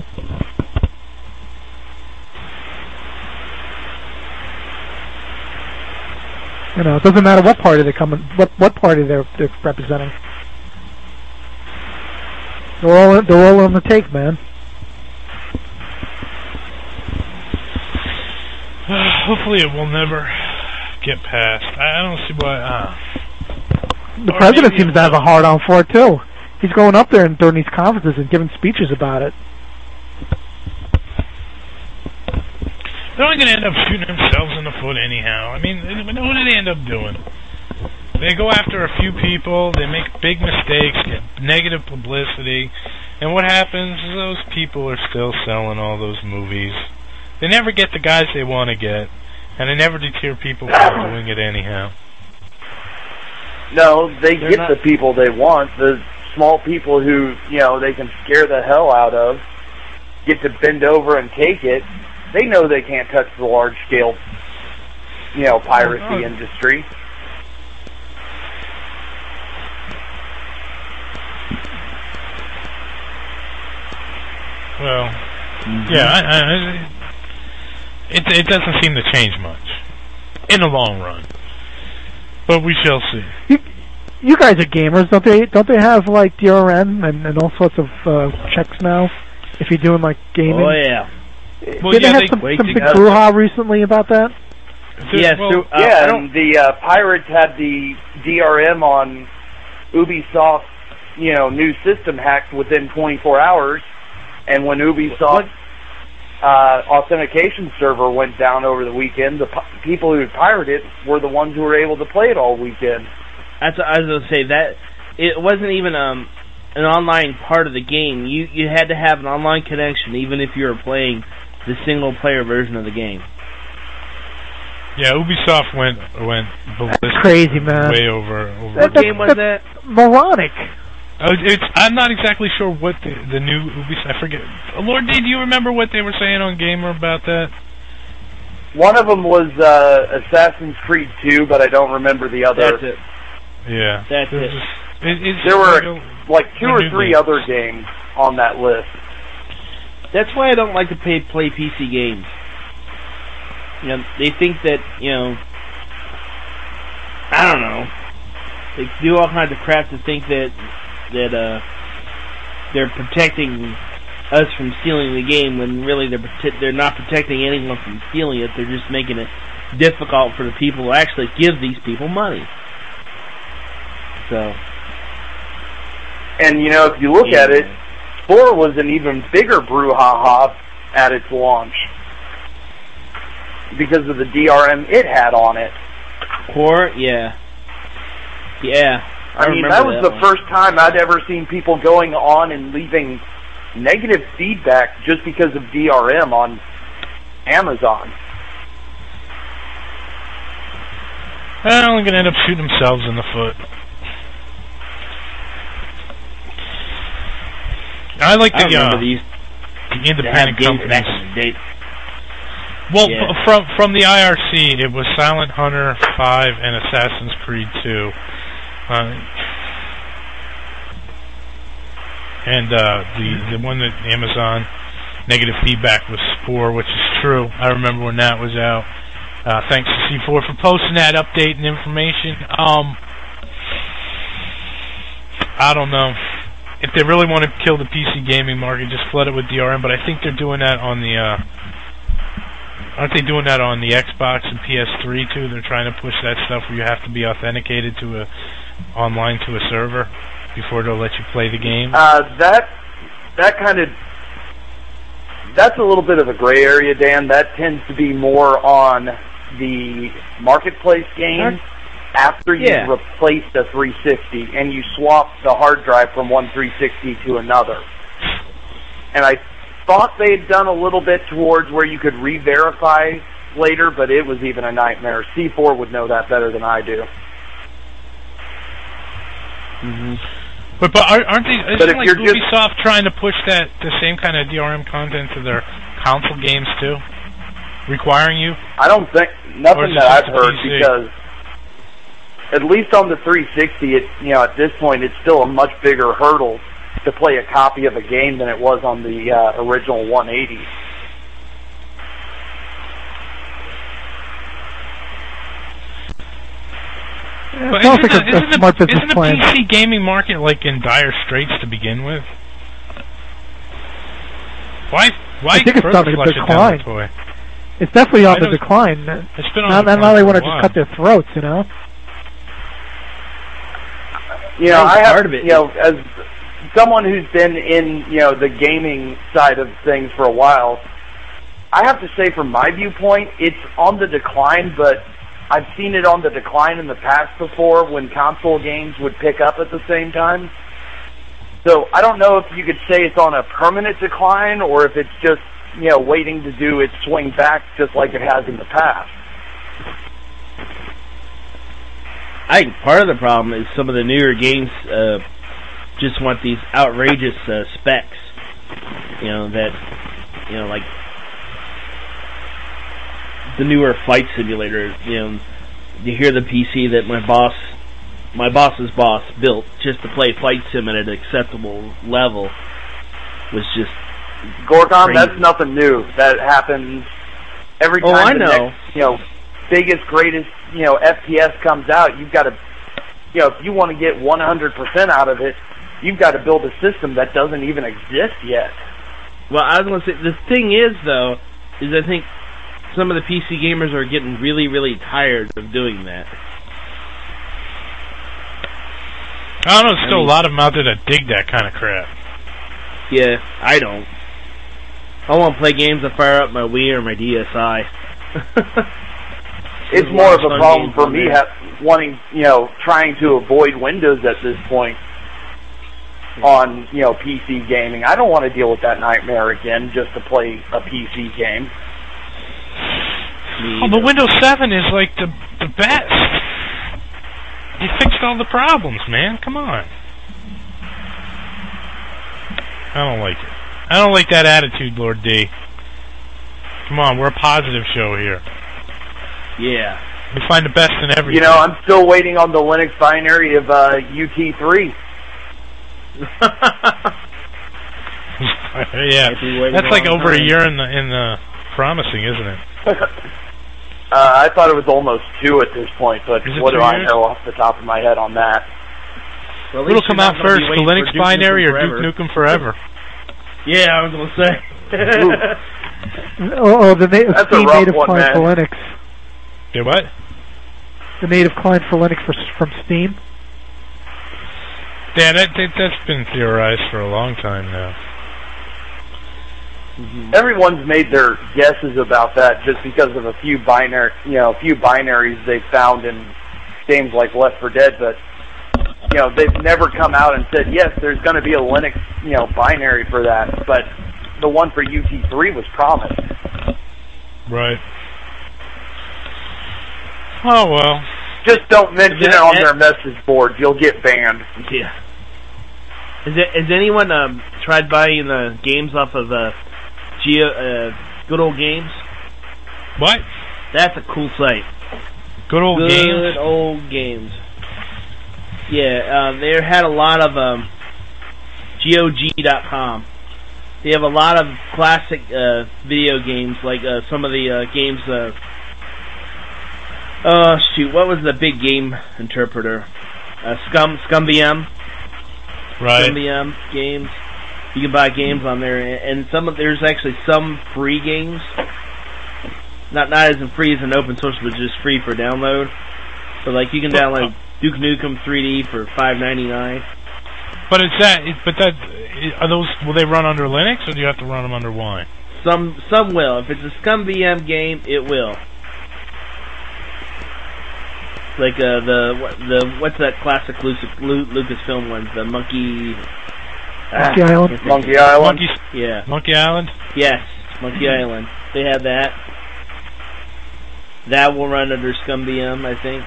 You know, it doesn't matter what party they come in, what what party they're, they're representing. They're all they're all on the take, man. Hopefully, it will never get passed. I don't see why. Uh, the president seems to have a hard on for it too. He's going up there and during these conferences and giving speeches about it. They're only going to end up shooting themselves in the foot anyhow. I mean, what do they end up doing? They go after a few people, they make big mistakes, get negative publicity, and what happens is those people are still selling all those movies. They never get the guys they want to get, and they never deter people from doing it anyhow. No, they They're get not- the people they want. The small people who, you know, they can scare the hell out of, get to bend over and take it. They know they can't touch the large-scale, you know, piracy Oh, no. industry. Well, yeah, I, I, I, it it doesn't seem to change much in the long run, but we shall see. You, you guys are gamers, don't they? Don't they have like D R M and, and all sorts of uh, checks now? If you're doing like gaming. Oh yeah. Well, Did yeah, they have they- some, wait some to big go. brouhaha recently about that? Yes, well, so, uh, yeah, I don't- and the uh, pirates had the D R M on Ubisoft, you know, new system hacked within twenty-four hours, and when Ubisoft uh, authentication server went down over the weekend, the pi- people who had pirated it were the ones who were able to play it all weekend. That's what I was going to say. That it wasn't even um an online part of the game. You you had to have an online connection, even if you were playing the single player version of the game. Yeah, Ubisoft went went ballistic. Crazy, man. Way over over. That- What game was that? Moronic. Oh, it's, I'm not exactly sure what the, the new Ubisoft. I forget. Lord D, do you remember what they were saying on Gamer about that? One of them was uh, Assassin's Creed two, but I don't remember the other. That's it. Yeah, That's This it. is- it- it's There like were a- like two a or new three game. other games on that list. That's why I don't like to pay, play P C games. You know, they think that, you know, I don't know. They do all kinds of crap to think that that uh, they're protecting us from stealing the game when really they're prote- they're not protecting anyone from stealing it. They're just making it difficult for the people who actually give these people money. So, And you know, if you look Yeah. at it, four was an even bigger brouhaha at its launch because of the D R M it had on it. core, yeah, yeah. I, I mean, remember that was the one. first time I'd ever seen people going on and leaving negative feedback just because of D R M on Amazon. They're only going to end up shooting themselves in the foot. I like I the, remember uh, these. the They had independent games back companies. in the day. Well, Yeah. f- from from the I R C, it was Silent Hunter five and Assassin's Creed two. Uh, and uh, the the one that Amazon negative feedback was Spore, which is true. I remember when that was out. Uh, thanks to C four for posting that update and information. Um, I don't know. If they really want to kill the P C gaming market, just flood it with D R M, but I think they're doing that on the, uh, aren't they doing that on the Xbox and P S three too? They're trying to push that stuff where you have to be authenticated to a, online to a server before they'll let you play the game. Uh, that, that kind of, that's a little bit of a gray area, Dan. That tends to be more on the marketplace games after you Yeah. replace the three sixty and you swap the hard drive from one three sixty to another. And I thought they had done a little bit towards where you could re-verify later, but it was even a nightmare. C four would know that better than I do. Mm-hmm. But but aren't aren't they? Isn't But if like you're Ubisoft trying to push that the same kind of D R M content to their console games too, requiring you? I don't think Or nothing is it that I've just heard P C? because at least on the three sixty, it you know at this point it's still a much bigger hurdle to play a copy of a game than it was on the uh, original one eighty. It But sounds isn't, like the, a, isn't, a smart the, business isn't the plan. P C gaming market like in dire straits to begin with? Why? Why I think it's further on the flush it down decline. the toy? It's definitely on I the know- decline. It's been on now, the now they decline want to for a just cut their throats, you know. You know, That's I have part of it. you know as someone who's been in you know the gaming side of things for a while, I have to say from my viewpoint, it's on the decline, but I've seen it on the decline in the past before when console games would pick up at the same time. So I don't know if you could say it's on a permanent decline or if it's just, you know, waiting to do its swing back just like it has in the past. I think part of the problem is some of the newer games uh, just want these outrageous uh, specs. You know, that, you know, like the newer flight simulator, you know, you hear the P C that my boss, my boss's boss built just to play Flight Sim at an acceptable level was just Gorgon, crazy. that's nothing new. That happens every Oh, time I the know. next, you know, biggest, greatest, you know, F P S comes out. You've got to, you know, if you want to get one hundred percent out of it, you've got to build a system that doesn't even exist yet. Well, I was going to say, the thing is, though, is I think some of the P C gamers are getting really, really tired of doing that. I don't know. There's I still mean- a lot of them out there that dig that kind of crap. Yeah, I don't. I want to play games that fire up my Wii or my D S I. It's There's more of lots a fun problem games for on me there. ha- wanting, you know, trying to avoid Windows at this point on, you know, P C gaming. I don't want to deal with that nightmare again just to play a P C game. Oh, but Windows seven is like the the best. You fixed all the problems, man. Come on. I don't like it. I don't like that attitude, Lord D. Come on, we're a positive show here. Yeah. We find the best in everything. You know, I'm still waiting on the Linux binary of uh, U T three. Yeah, waiting that's a like long over a time. year in the in the promising, isn't it? Uh, I thought it was almost two at this point, but Is it what do two I years? know off the top of my head on that? Well, at What'll least come you're out not gonna first, be the waiting for Linux Duke binary Nukem or Forever. Duke Nukem Forever? Yeah, I was going to say. Oh, oh, the na- That's a Steam rough native one, client for man. Linux. Do what? The native client for Linux for, from Steam. Yeah, that, that that's been theorized for a long time now. Everyone's made their guesses about that just because of a few binary, you know, a few binaries they found in games like Left four Dead, but you know, they've never come out and said, yes, there's going to be a Linux, you know, binary for that, but the one for U T three was promised. Right. Oh, well. Just don't mention Is it that- on their message board. You'll get banned. Yeah. Has, it, has anyone um, tried buying the games off of uh, Geo, uh, Good Old Games? What? That's a cool site. Good old Good games? old games. Yeah, um, they had a lot of um, G O G dot com. They have a lot of classic uh, video games, like uh, some of the uh, games. Uh, uh, shoot, what was the big game interpreter? Uh, Scum, ScumVM. Right. ScumVM games. You can buy games on there, and some of there's actually some free games. Not not as free as an open source, but just free for download. So like you can download Duke Nukem three D for five ninety-nine. But it's that. It, but that are those? Will they run under Linux, or do you have to run them under Wine? Some some will. If it's a ScumVM game, it will. Like uh, the what, the what's that classic Lucas, Lucasfilm one? The Monkey. Monkey ah, Island. Monkey Island. Monkey, yeah. Monkey Island. Yes, Monkey Island. They have that. That will run under ScumVM, I think.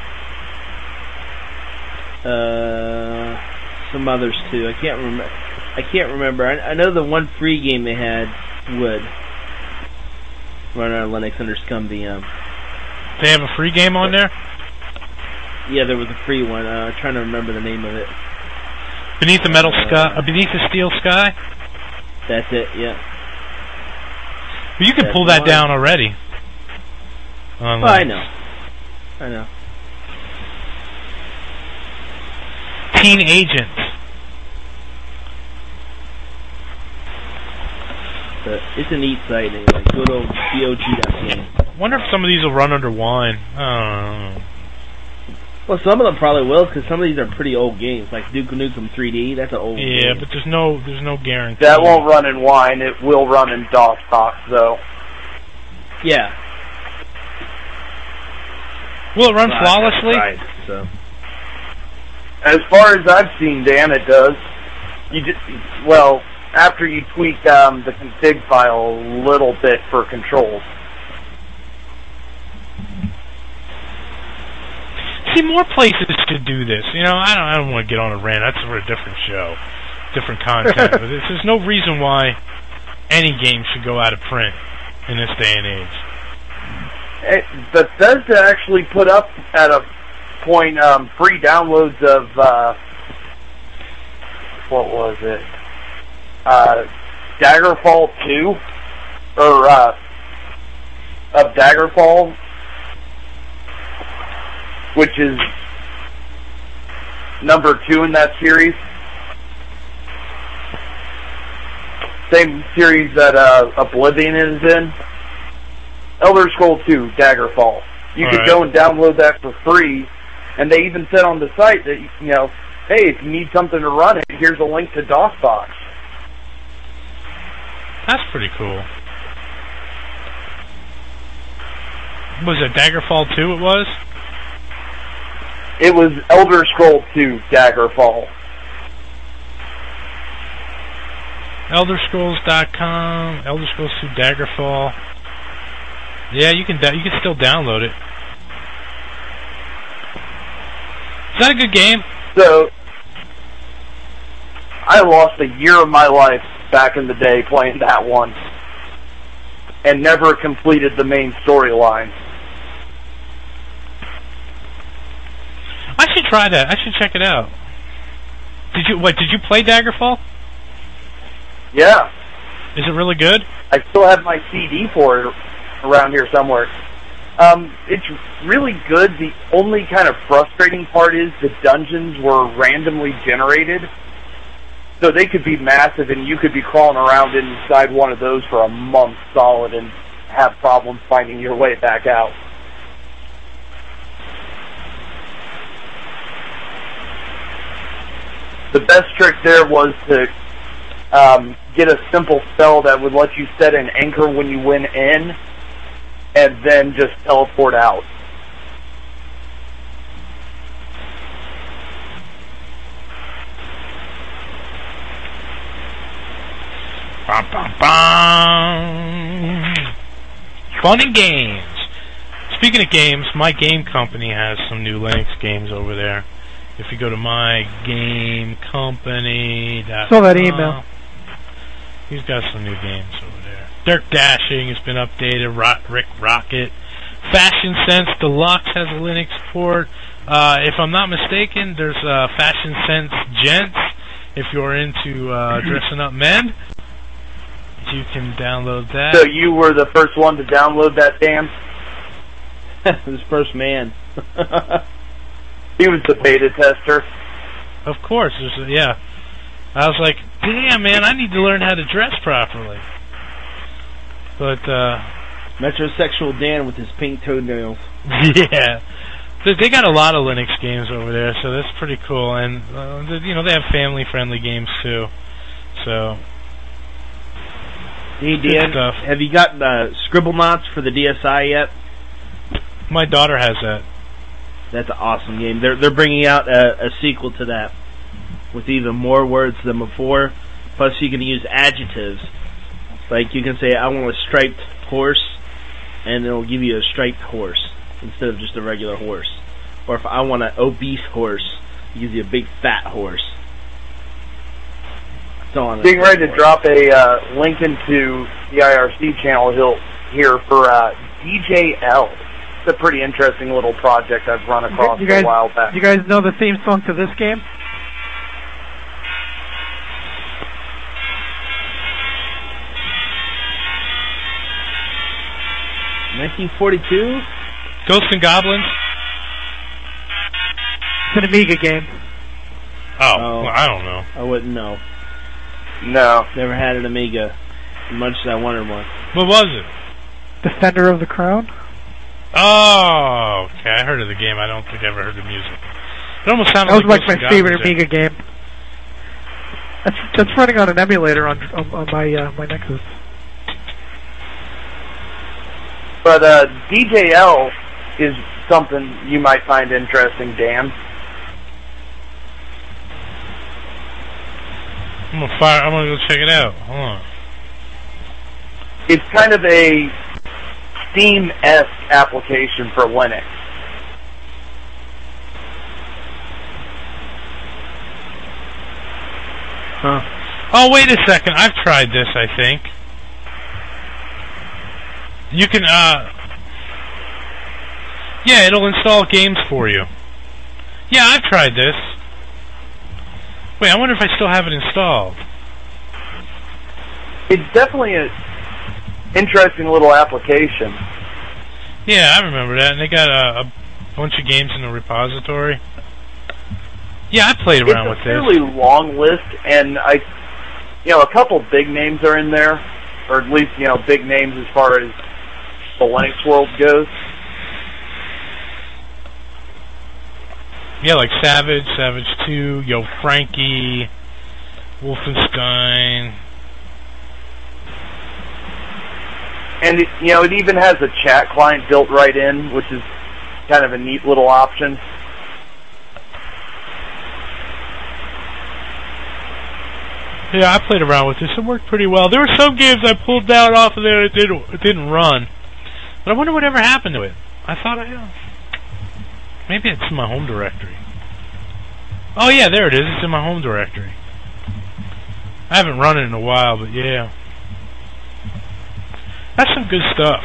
Uh, some others too. I can't remember. I can't remember. I, I know the one free game they had would run on Linux under ScumVM. They have a free game on there? Yeah, there was a free one. Uh, I'm trying to remember the name of it. Beneath the metal uh, sky, uh, beneath the steel sky. That's it. Yeah. But you can That's pull that one. down already. On Oh, I Linux. know. I know. Teen Agents. But it's a neat site anyway. Go to G O G dot com. Wonder if some of these will run under Wine. I don't know. Well, some of them probably will, because some of these are pretty old games, like Duke Nukem three D. That's an old Yeah, game. but there's no there's no guarantee. That won't run in Wine. It will run in DOSBox, though. Yeah. Will it run Well, flawlessly? Right, so. As far as I've seen, Dan, it does. You just well after you tweak um, the config file a little bit for controls. See, more places should do this. You know, I don't. I don't want to get on a rant. That's for a different show, different content. But there's, there's no reason why any game should go out of print in this day and age. It, Bethesda actually put up at a point um, free downloads of uh, what was it? Uh, Daggerfall two, or uh, of Daggerfall, which is number two in that series. Same series that uh, Oblivion is in. Elder Scrolls two, Daggerfall. You All could right. go and download that for free, and they even said on the site that, you know, hey, if you need something to run it, here's a link to DOSBox. That's pretty cool. Was it Daggerfall two? It was. It was Elder Scrolls two, Daggerfall. Elder Scrolls dot com, Elder Scrolls two Daggerfall. Yeah, you can da- you can still download it. Is that a good game? So, I lost a year of my life back in the day playing that one, and never completed the main storyline. I should try that. I should check it out. Did you what? Did you play Daggerfall? Yeah. Is it really good? I still have my C D for it around here somewhere. Um, it's really good. The only kind of frustrating part is the dungeons were randomly generated. So they could be massive, and you could be crawling around inside one of those for a month solid and have problems finding your way back out. The best trick there was to um, get a simple spell that would let you set an anchor when you went in, and then just teleport out. Bum, bum, bum. Fun and games. Speaking of games, my game company has some new Linux games over there. If you go to my game company dot com, Saw that email. he's got some new games over there. Dirk Dashing has been updated. Rock, Rick Rocket. Fashion Sense Deluxe has a Linux port. Uh, if I'm not mistaken, there's uh, Fashion Sense Gents if you're into uh, dressing up men, you can download that. So you were the first one to download that, Dan? This first man. He was the beta tester. Of course, there's a, yeah. I was like, damn, man, I need to learn how to dress properly. But, uh... Metrosexual Dan with his pink toenails. Yeah. They, they got a lot of Linux games over there, so that's pretty cool. And, uh, they, you know, they have family-friendly games, too. So... Hey, Dan, stuff. have you got uh, Scribblenauts for the D S I yet? My daughter has that. That's an awesome game. They're they're bringing out a, a sequel to that with even more words than before. Plus, you can use adjectives. Like, you can say, I want a striped horse, and it'll give you a striped horse instead of just a regular horse. Or if I want an obese horse, it gives you a big fat horse. So on. Being ready to drop a uh, link into the I R C channel here for uh, D J L. It's a pretty interesting little project I've run across you guys, a while back. You guys know the theme song to this game? nineteen forty-two? Ghosts and Goblins? It's an Amiga game. Oh, Oh. well, I don't know. I wouldn't know. No. Never had an Amiga, as much as I wanted one. What was it? Defender of the Crown? Oh, okay. I heard of the game. I don't think I ever heard the music. It almost sounded That was like like my Ghosts and favorite Goblins. Amiga game. That's that's running on an emulator on on, on my uh, my Nexus. But uh, D J L is something you might find interesting, Dan. I'm gonna fire. I'm gonna go check it out. Hold on. It's kind of a Steam-esque application for Linux. Huh. Oh, wait a second. I've tried this, I think. You can, uh... Yeah, it'll install games for you. Yeah, I've tried this. Wait, I wonder if I still have it installed. It's definitely an interesting little application. Yeah, I remember that. And they got a, a bunch of games in the repository. Yeah, I played around it's with a fairly this. long list, and I, you know, a couple big names are in there, or at least, you know, big names as far as the Linux world goes. Yeah, like Savage, Savage two, Yo Frankie, Wolfenstein. And, it, you know, it even has a chat client built right in, which is kind of a neat little option. Yeah, I played around with this. It worked pretty well. There were some games I pulled down off of there. It didn't. It didn't run. But I wonder whatever happened to it. I thought I. Uh, maybe it's in my home directory. Oh yeah, there it is. It's in my home directory. I haven't run it in a while, but yeah, that's some good stuff.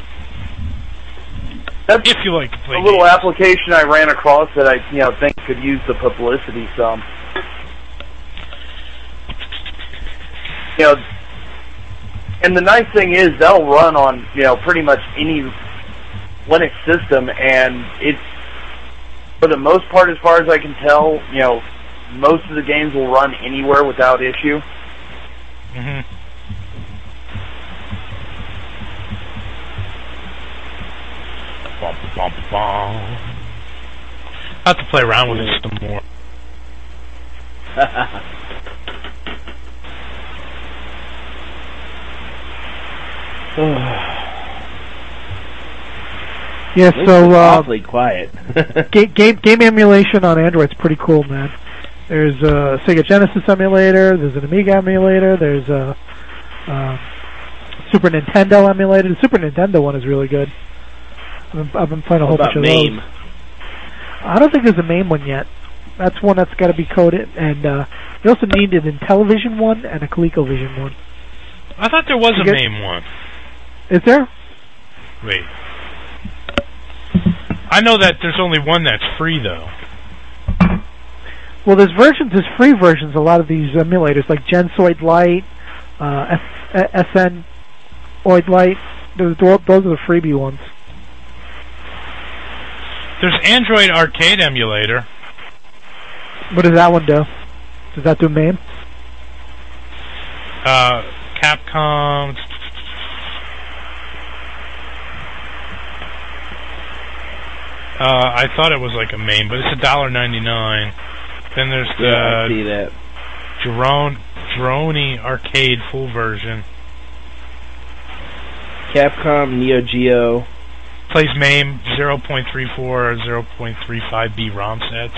That's if you like to play a little games. application I ran across that I, you know, think could use the publicity some. You know, and the nice thing is they'll run on, you know, pretty much any Linux system, and it's, for the most part, as far as I can tell, you know, most of the games will run anywhere without issue. Mm-hmm. Bum, bum, bum. I have to play around with it some more. Yeah, This so is uh, awfully quiet. ga- game game emulation on Android's pretty cool, man. There's a Sega Genesis emulator. There's an Amiga emulator. There's a uh, Super Nintendo emulator. The Super Nintendo one is really good. I've been, I've been playing a whole What bunch about of MAME? those. I don't think there's a MAME one yet. That's one that's got to be coded, and uh, you also need an Intellivision one and a ColecoVision one. I thought there was You a get- MAME one. Is there? Wait. I know that there's only one that's free, though. Well, there's versions, there's free versions. A lot of these emulators, like Gensoid Lite, uh, S N Oid Lite. Those, those are the freebie ones. There's Android Arcade Emulator. What does that one do? Does that do MAME? Uh, Capcom. Uh, I thought it was like a MAME, but it's a dollar ninety nine. Then there's the yeah, I see that. Drone Droney Arcade full version. Capcom Neo Geo. Plays MAME zero point three four or zero point three five B ROM sets.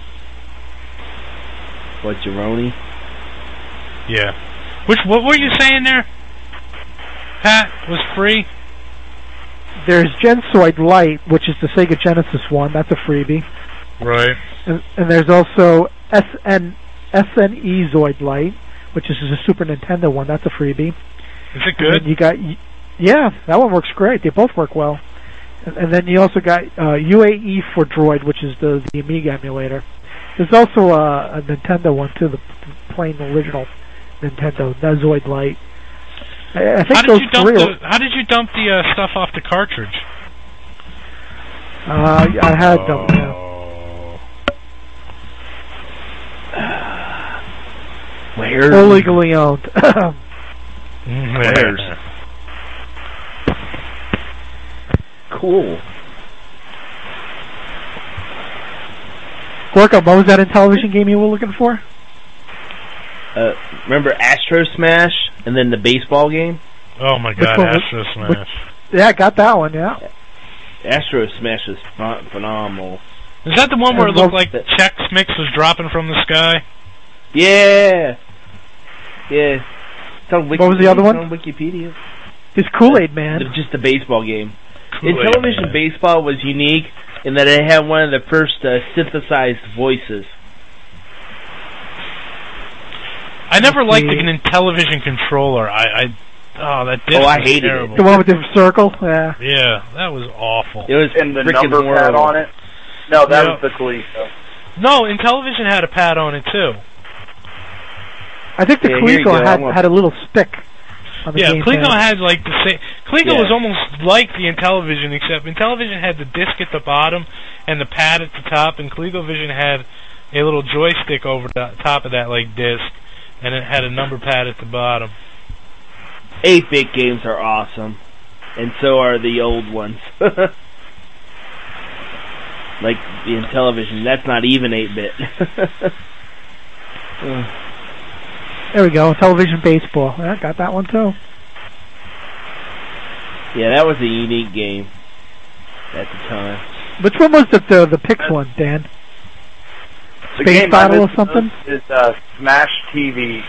What, Jeroni? Yeah. Which, what were you saying there, Pat? Was free? There's Gensoid Lite, which is the Sega Genesis one. That's a freebie. Right. And, and there's also S N S N E Zoid Lite, which is a Super Nintendo one. That's a freebie. Is it good? And you got, yeah, that one works great. They both work well. And, and then you also got uh, U A E for Droid, which is the the Amiga emulator. There's also a, a Nintendo one too, the, the plain original Nintendo, that Zoid Lite. I, I think how did those you dump three the are, How did you dump the uh, stuff off the cartridge? Uh, I had them. Yeah. Where's illegally owned? Where's? Cool. Gorka, what was that Intellivision game you were looking for? Uh, remember Astro Smash and then the baseball game? Oh my God, Astro Smash! Which, yeah, I got that one. Yeah. Astro Smash is ph- phenomenal. Is that the one where it looked like Chex Mix was dropping from the sky? Yeah. Yeah. It's on Wiki- what was the other it's one? On Wikipedia. It's Kool-Aid Man. It's just a baseball game. Kool-Aid Intellivision Man. Baseball was unique in that it had one of the first uh, synthesized voices. I never liked the Intellivision controller. I, I oh that disc Oh, I was hated terrible. it. The one with the circle. Yeah. Yeah, that was awful. It was And the frickin' number pad horrible. on it. No, that Yeah. was the Coleco. No, Intellivision had a pad on it too. I think the Yeah, here you Coleco go. had, I'm had a little stick on the Yeah, game Coleco pad. had like the same. Coleco Yeah. was almost like the Intellivision, except Intellivision had the disc at the bottom and the pad at the top, and ColecoVision had a little joystick over the top of that like disc, and it had a number pad at the bottom. eight-bit games are awesome, and so are the old ones. Like the Intellivision, that's not even eight-bit. There we go. Television Baseball. Yeah, got that one too. Yeah, that was a unique game at the time. Which one was the the, the Pix one, Dan? The Space game Battle I or missed something? Is uh, Smash T V.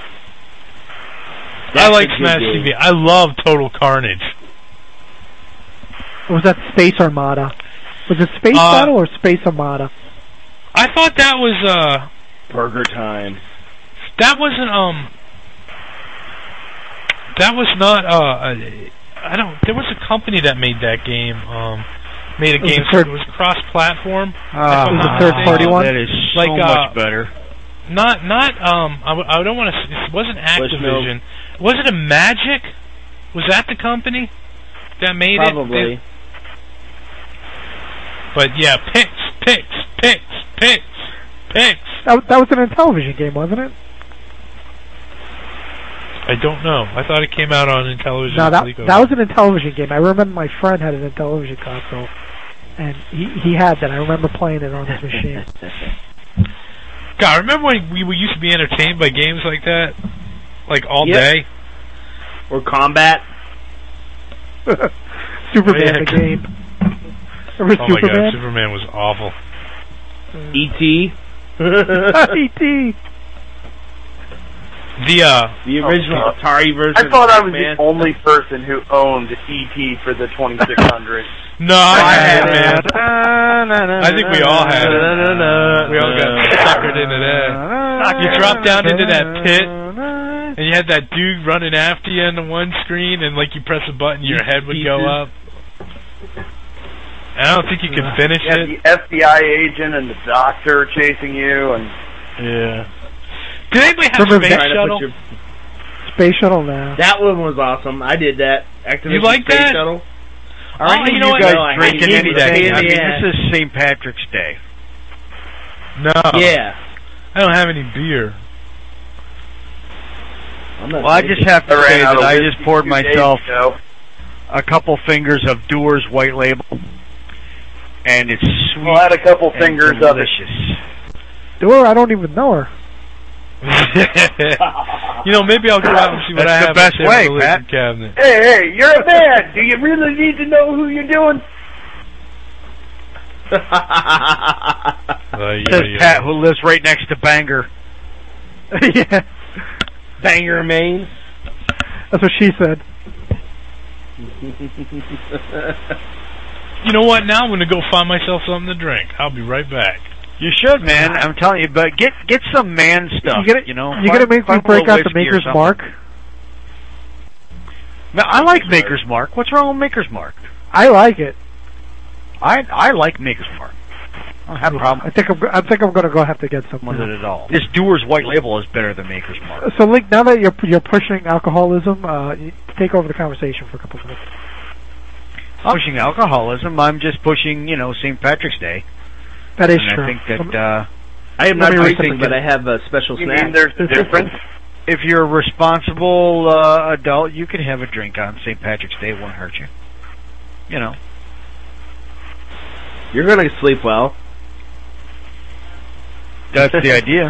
I like a good Smash game. T V. I love Total Carnage. Or was that Space Armada? Was it Space Uh, Battle or Space Armada? I thought that was uh Burger Time. that wasn't um that was not uh I don't there was a company that made that game um made a It was game a third- it was cross platform. Ah, It was a third-party one? That is Like, so uh, much better. Not not um I, w- I don't want to it wasn't Activision. Was it a Magic? Was that the company that made it? Probably. They- But yeah, Pix, Pix, Pix, Pix, Pix. That, that was an Intellivision game, wasn't it? I don't know. I thought it came out on Intellivision. No, that Coleco. that was an Intellivision game. I remember my friend had an Intellivision console, and he he had that. I remember playing it on his machine. God, remember when we, we used to be entertained by games like that, like all Yep. day? Or Combat. Superman Oh, yeah. the game. Remember Oh my Superman? God, Superman was awful. E T E T The uh, The original Oh, Atari version. I thought I was man. the only person who owned E T for the twenty-six hundred. no, I had it, man. I think we all had it. We all got suckered into that. You dropped down into that pit, and you had that dude running after you on the one screen, and like you press a button, your head would go up. I don't think you can finish you it. have the F B I agent and the doctor chasing you, and yeah. Did anybody have Remember Space that- Shuttle? Your, Space Shuttle now. that one was awesome. I did that. Activation You like Space that? Shuttle. Are Oh, any you of know you what? guys No, I drinking hate it. anything? I mean, Yeah. this is Saint Patrick's Day. No. Yeah. I don't have any beer. I'm not Well, I just have to I ran say out that of I whiskey just poured two days myself ago. a couple fingers of Dewar's White Label, and it's sweet Well, I had a couple and fingers of it. delicious. Door, I don't even know her. You know, maybe I'll go out and see what That's I the have best in way, the liquor Pat. cabinet. Hey, hey, you're a man. Do you really need to know who you're doing? Uh, Says yeah, Pat, who lives right next to Bangor. Yeah, Bangor, Maine. that's what she said. You know what? Now I'm going to go find myself something to drink. I'll be right back. You should, man. I'm telling you, but get get some man stuff. You gonna, you know, you gonna make me find a break little out the whiskey or Maker's something. Mark? No, I like Maker's Mark. What's wrong with Maker's Mark? I like it. I I like Maker's Mark. I don't have a problem I think I'm. go- I think I'm gonna go have to get some. with it at all. This Dewar's White Label is better than Maker's Mark. So, Link, now that you're you're pushing alcoholism, uh, you take over the conversation for a couple of minutes. Pushing alcoholism, I'm just pushing, you know, Saint Patrick's Day. That is and true. I think that uh, I am Let not me drinking, reciprocate. but I have a special You snack. mean there's a difference? if you're a responsible uh, adult, you can have a drink on Saint Patrick's Day. It won't hurt you. You know. You're gonna sleep well. That's the idea.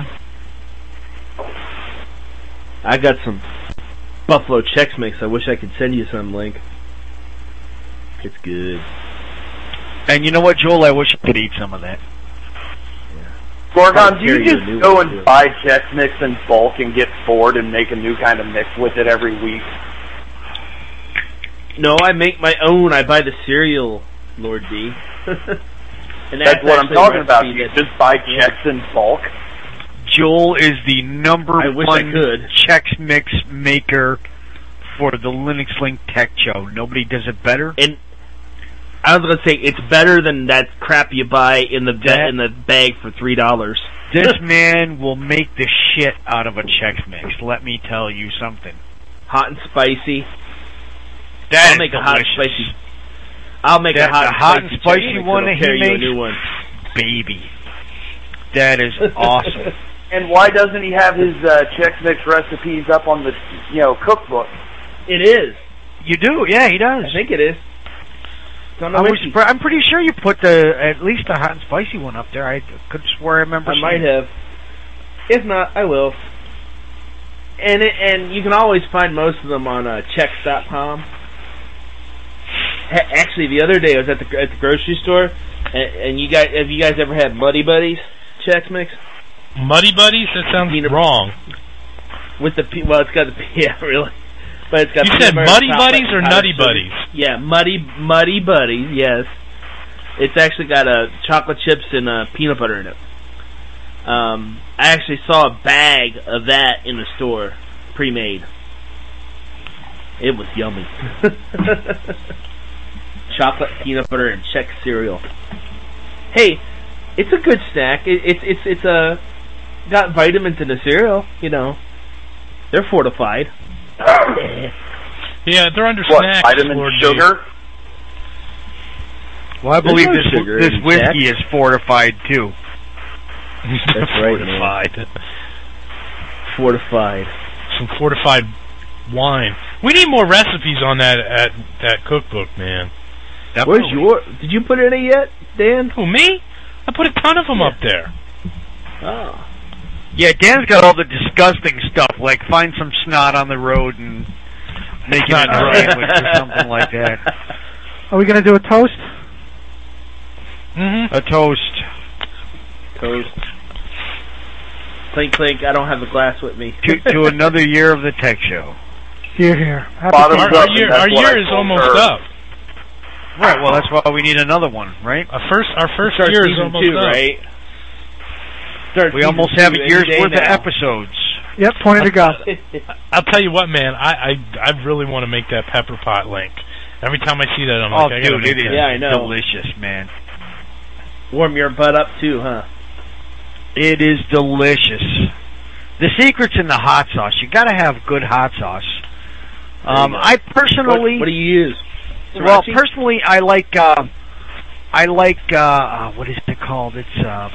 I got some Buffalo Chex Mix. I wish I could send you some, Link. It's good. And you know what, Joel? I wish I could eat some of that. Gorgon, do you Carry you a just new go one, and too. buy Chex Mix in bulk and get bored and make a new kind of mix with it every week? No, I make my own. I buy the cereal, Lord D. And That's what I'm actually a talking about. recipe You that- just buy Chex in bulk? Joel is the number I wish I one could. Chex Mix maker for the Linux Link Tech Show. Nobody does it better. And I was gonna say it's better than that crap you buy in the That- in the bag for three dollars. This man will make the shit out of a Chex Mix. Let me tell you something. Hot and spicy. That I'll is make a hot and delicious. spicy. I'll make That- a hot, the and hot spicy, and spicy Chex Mix one that'll that he carry you a makes? new one. Baby. That is awesome. And why doesn't he have his uh, Chex Mix recipes up on the, you know, cookbook? It is. You do? Yeah, he does. I think it is. It's on the I was, wiki. pr- I'm pretty sure you put the at least the hot and spicy one up there. I could swear I remember. I seeing might it. have. If not, I will. And it, and you can always find most of them on uh, Chex dot com. Ha- actually, the other day I was at the at the grocery store, and, and you guys have you guys ever had Muddy Buddies Chex Mix Muddy Buddies? That sounds Peanut- wrong. with the pe- well, it's got the yeah really, but it's got You peanut said butter, Muddy chocolate, Buddies or powdered Nutty sugar. Buddies? Yeah, Muddy Muddy Buddies. Yes, it's actually got uh, chocolate chips and uh, peanut butter in it. Um, I actually saw a bag of that in the store, pre-made. It was yummy. Chocolate, peanut butter, and Chex cereal. Hey, it's a good snack. It, it's it's it's a got vitamins in the cereal. You know, they're fortified. Yeah, they're under What, snacks. vitamin Lord sugar? Well, I There's believe no this sugar this in whiskey Chex. is fortified too. That's right, man. Fortified. Fortified. Some fortified wine. We need more recipes on that at that cookbook, man. Where's your? Did you put any yet, Dan? Who, me? I put a ton of them up there. Oh. Yeah, Dan's got all the disgusting stuff, like find some snot on the road and make it Not into a right. sandwich or something like that. Are we going to do a toast? Mm-hmm. A toast. Toast. Clink, clink. I don't have the glass with me. to, to another year of the Tech Show. Here, here. Happy Bottoms Our, Tuesday. up, our year, and that's our what year I is told almost her. up. Right, well, that's why we need another one, right? Our first, our first Start year is season almost two, up. right? Start We season almost two have a any year's day worth now. of episodes. Yep, twenty to go. I'll tell you what, man. I, I, I really want to make that pepper pot link. Every time I see that, I'm oh, like, I gotta dude, make it is that. Yeah, I know. delicious, man. Warm your butt up too, huh? It is delicious. The secret's in the hot sauce. You got to have good hot sauce. Um, go. I personally, What, what do you use? well, Sriracha? personally, I like, uh, I like, uh, uh, what is it called? It's uh,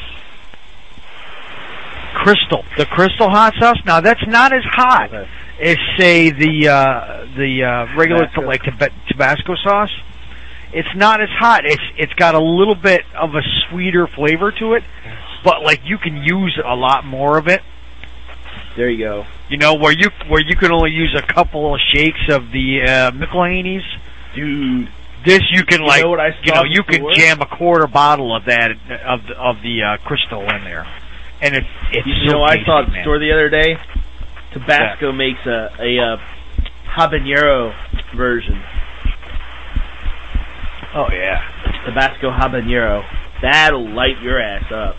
Crystal, the Crystal hot sauce. Now that's not as hot Okay. as say the uh, the uh, regular Tabasco. like tab- Tabasco sauce. It's not as hot. It's it's got a little bit of a sweeter flavor to it, but like you can use a lot more of it. There you go. You know, where you where you can only use a couple of shakes of the uh, McElhaney's. Dude. This you can You like, know what I you saw know, you can before? jam a quarter bottle of that of the, of the uh, Crystal in there, and it, it's You so know, I tasty, saw at the man. store the other day. Tabasco makes a a uh, habanero version. Oh yeah, Tabasco habanero. That'll light your ass up.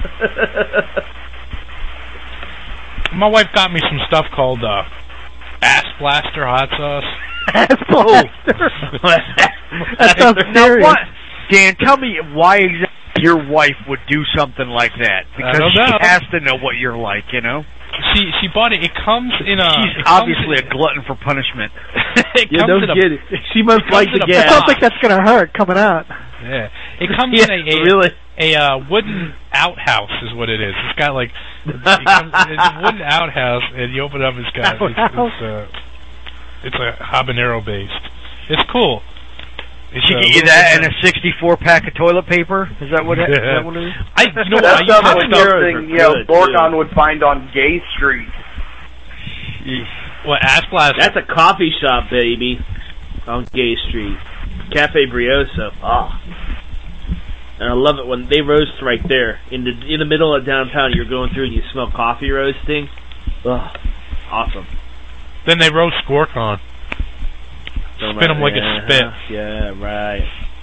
My wife got me some stuff called uh, Ass Blaster hot sauce. Ass blaster. That sounds Now serious. what, Dan? Tell me why exactly your wife would do something like that, because don't she know. has to know what you're like, you know. She she bought it. It comes in a. She's it comes obviously in, a glutton for punishment. it Yeah, comes no in a, kidding. She must it like comes the in a It gas. sounds like that's gonna hurt coming out. Yeah, it comes Yeah, in a, a really. a uh, wooden outhouse is what it is. It's got like it comes, it's a wooden outhouse, and you open it up. It's got it's, it's, uh, it's a habanero based. It's cool. It's She a get you little that bit- and a sixty-four pack of toilet paper. Is that what it, is? That what it is? I you know That what, I sounds used like to- something, you know, Gorgon would find on Gay Street. What, Ass Blaster? That's a coffee shop, baby, on Gay Street. Cafe Brioso. Ah. And I love it when they roast right there. In the in the middle of downtown, you're going through and you smell coffee roasting. Ugh. Awesome. Then they roast Gorgon. Spin them like yeah, a spit. Yeah, right.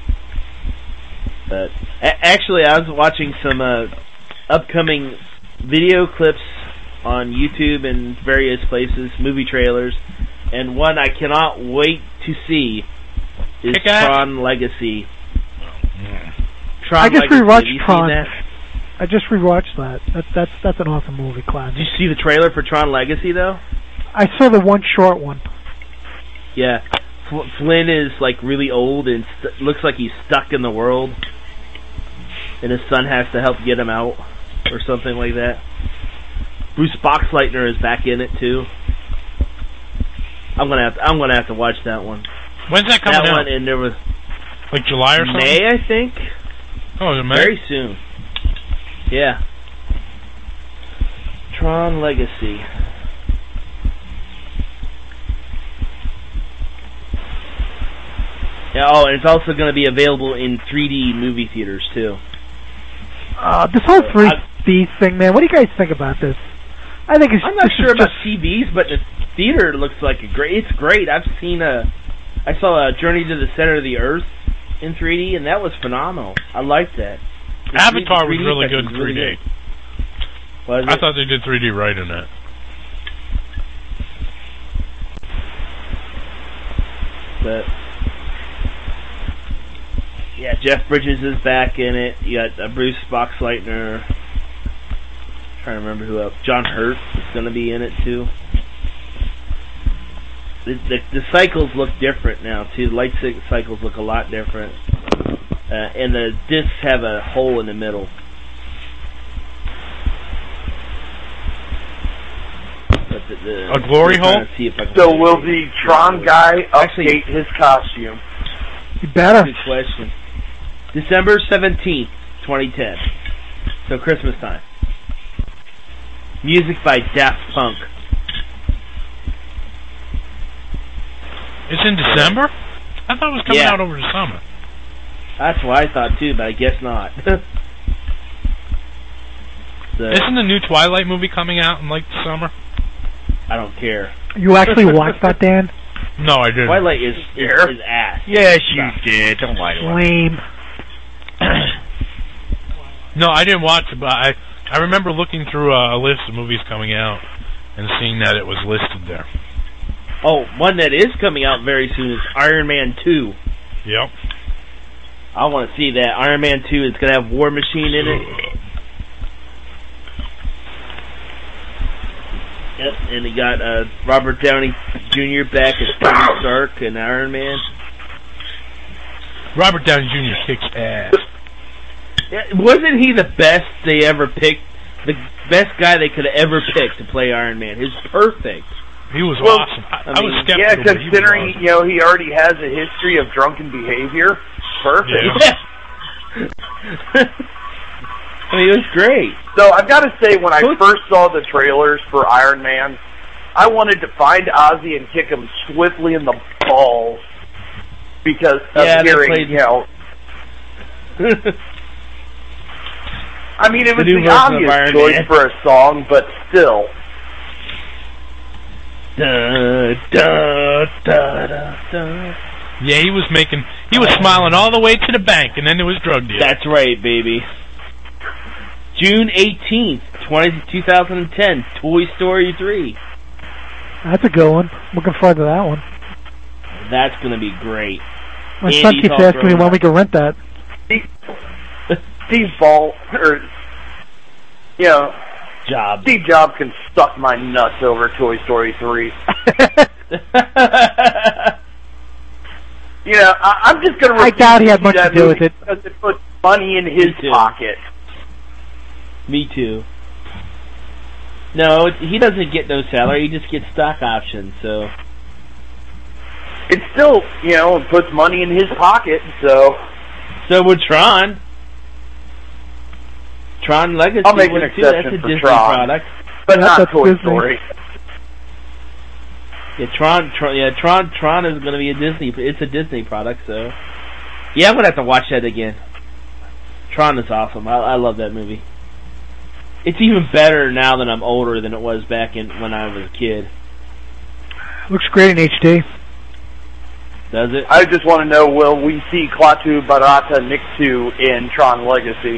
But a- actually, I was watching some uh, upcoming video clips on YouTube and various places, movie trailers, and one I cannot wait to see is Kick-Ass? Tron Legacy. Tron I just Legacy. Have rewatched you seen Tron. that? I just rewatched that. That that's that's an awesome movie, class. Did you see the trailer for Tron Legacy though? I saw the one short one. Yeah. Fl- Flynn is like really old and st- looks like he's stuck in the world, and his son has to help get him out, or something like that. Bruce Boxleitner is back in it too. I'm gonna have to, I'm gonna have to watch that one. When's that coming that out? one, and there was Like July or something? May, I think. Oh, is it May? Very soon. Yeah. Tron Legacy. Yeah, oh, and it's also going to be available in three D movie theaters too. Uh, this whole three D thing, man. What do you guys think about this? I think it's. I'm not this sure is about just- T Vs, but the theater looks like a great. It's great. I've seen a. I saw a Journey to the Center of the Earth in three D, and that was phenomenal. I liked that. The Avatar was three D really section good in was really three D. good. Was I it? thought they did three D right in that. But yeah, Jeff Bridges is back in it. You got uh, Bruce Boxleitner. Trying to remember who else. John Hurt is going to be in it too. The, the the cycles look different now too. The light cy- cycles look a lot different, uh, and the discs have a hole in the middle. But the, the, A glory I'm trying hole? to see if I can So find will it. the Tron guy Actually- update his costume? You better. Good question. December seventeenth, twenty ten. So Christmas time. Music by Daft Punk. It's in December? I thought it was coming Yeah. out over the summer. That's what I thought too, but I guess not. So, Isn't the new Twilight movie coming out in like the summer? I don't care. You actually watched that, Dan? No, I didn't. Twilight is, is, is ass. Yes, you did. Don't lie to us. Lame. No, I didn't watch it, but I I remember looking through a, a list of movies coming out and seeing that it was listed there. Oh, one that is coming out very soon is Iron Man two. Yep. I want to see that. Iron Man two is going to have War Machine in it. Yep, and he got uh, Robert Downey Junior back as Tony Stark and Iron Man. Robert Downey Junior kicks ass. Yeah, wasn't he the best they ever picked? The best guy they could have ever picked to play Iron Man. He was perfect. He was Well, awesome. I, I I was mean, skeptical. Yeah, but he was considering awesome. you know he already has a history of drunken behavior. Perfect. Yeah. I mean, it was great. So I've got to say, when I first saw the trailers for Iron Man, I wanted to find Ozzy and kick him swiftly in the balls because of Yeah, they hearing, played- you know. I mean, it The was new the version of obvious Iron choice Man. for a song, but still. Da, da, da, da, da. Yeah, he was making. He was smiling all the way to the bank, and then there was drug deal. That's right, baby. June eighteenth, twenty ten, Toy Story three. That's a good one. Looking forward to that one. That's going to be great. My Andy's son keeps all asking me grown when up. we can rent that. Steve Ball, or, you know, Jobs. Steve Jobs can suck my nuts over Toy Story three. You know, I, I'm just going to I doubt he had much that to do movie with it. because it puts money in his Me too. pocket. Me too. No, it- he doesn't get no salary. He just gets stock options. So It still, you know, it puts money in his pocket, so so would Tron. Tron Legacy. I'll make an would too. exception That's a for Disney Tron. product. but Yeah, not that's Toy Disney. Story. Yeah, Tron. Tron yeah, Tron. Tron is going to be a Disney. It's a Disney product. So yeah, I'm going to have to watch that again. Tron is awesome. I, I love that movie. It's even better now that I'm older than it was back in when I was a kid. Looks great in H D. Does it? I just want to know, will we see Klaatu Barada Nikto in Tron Legacy?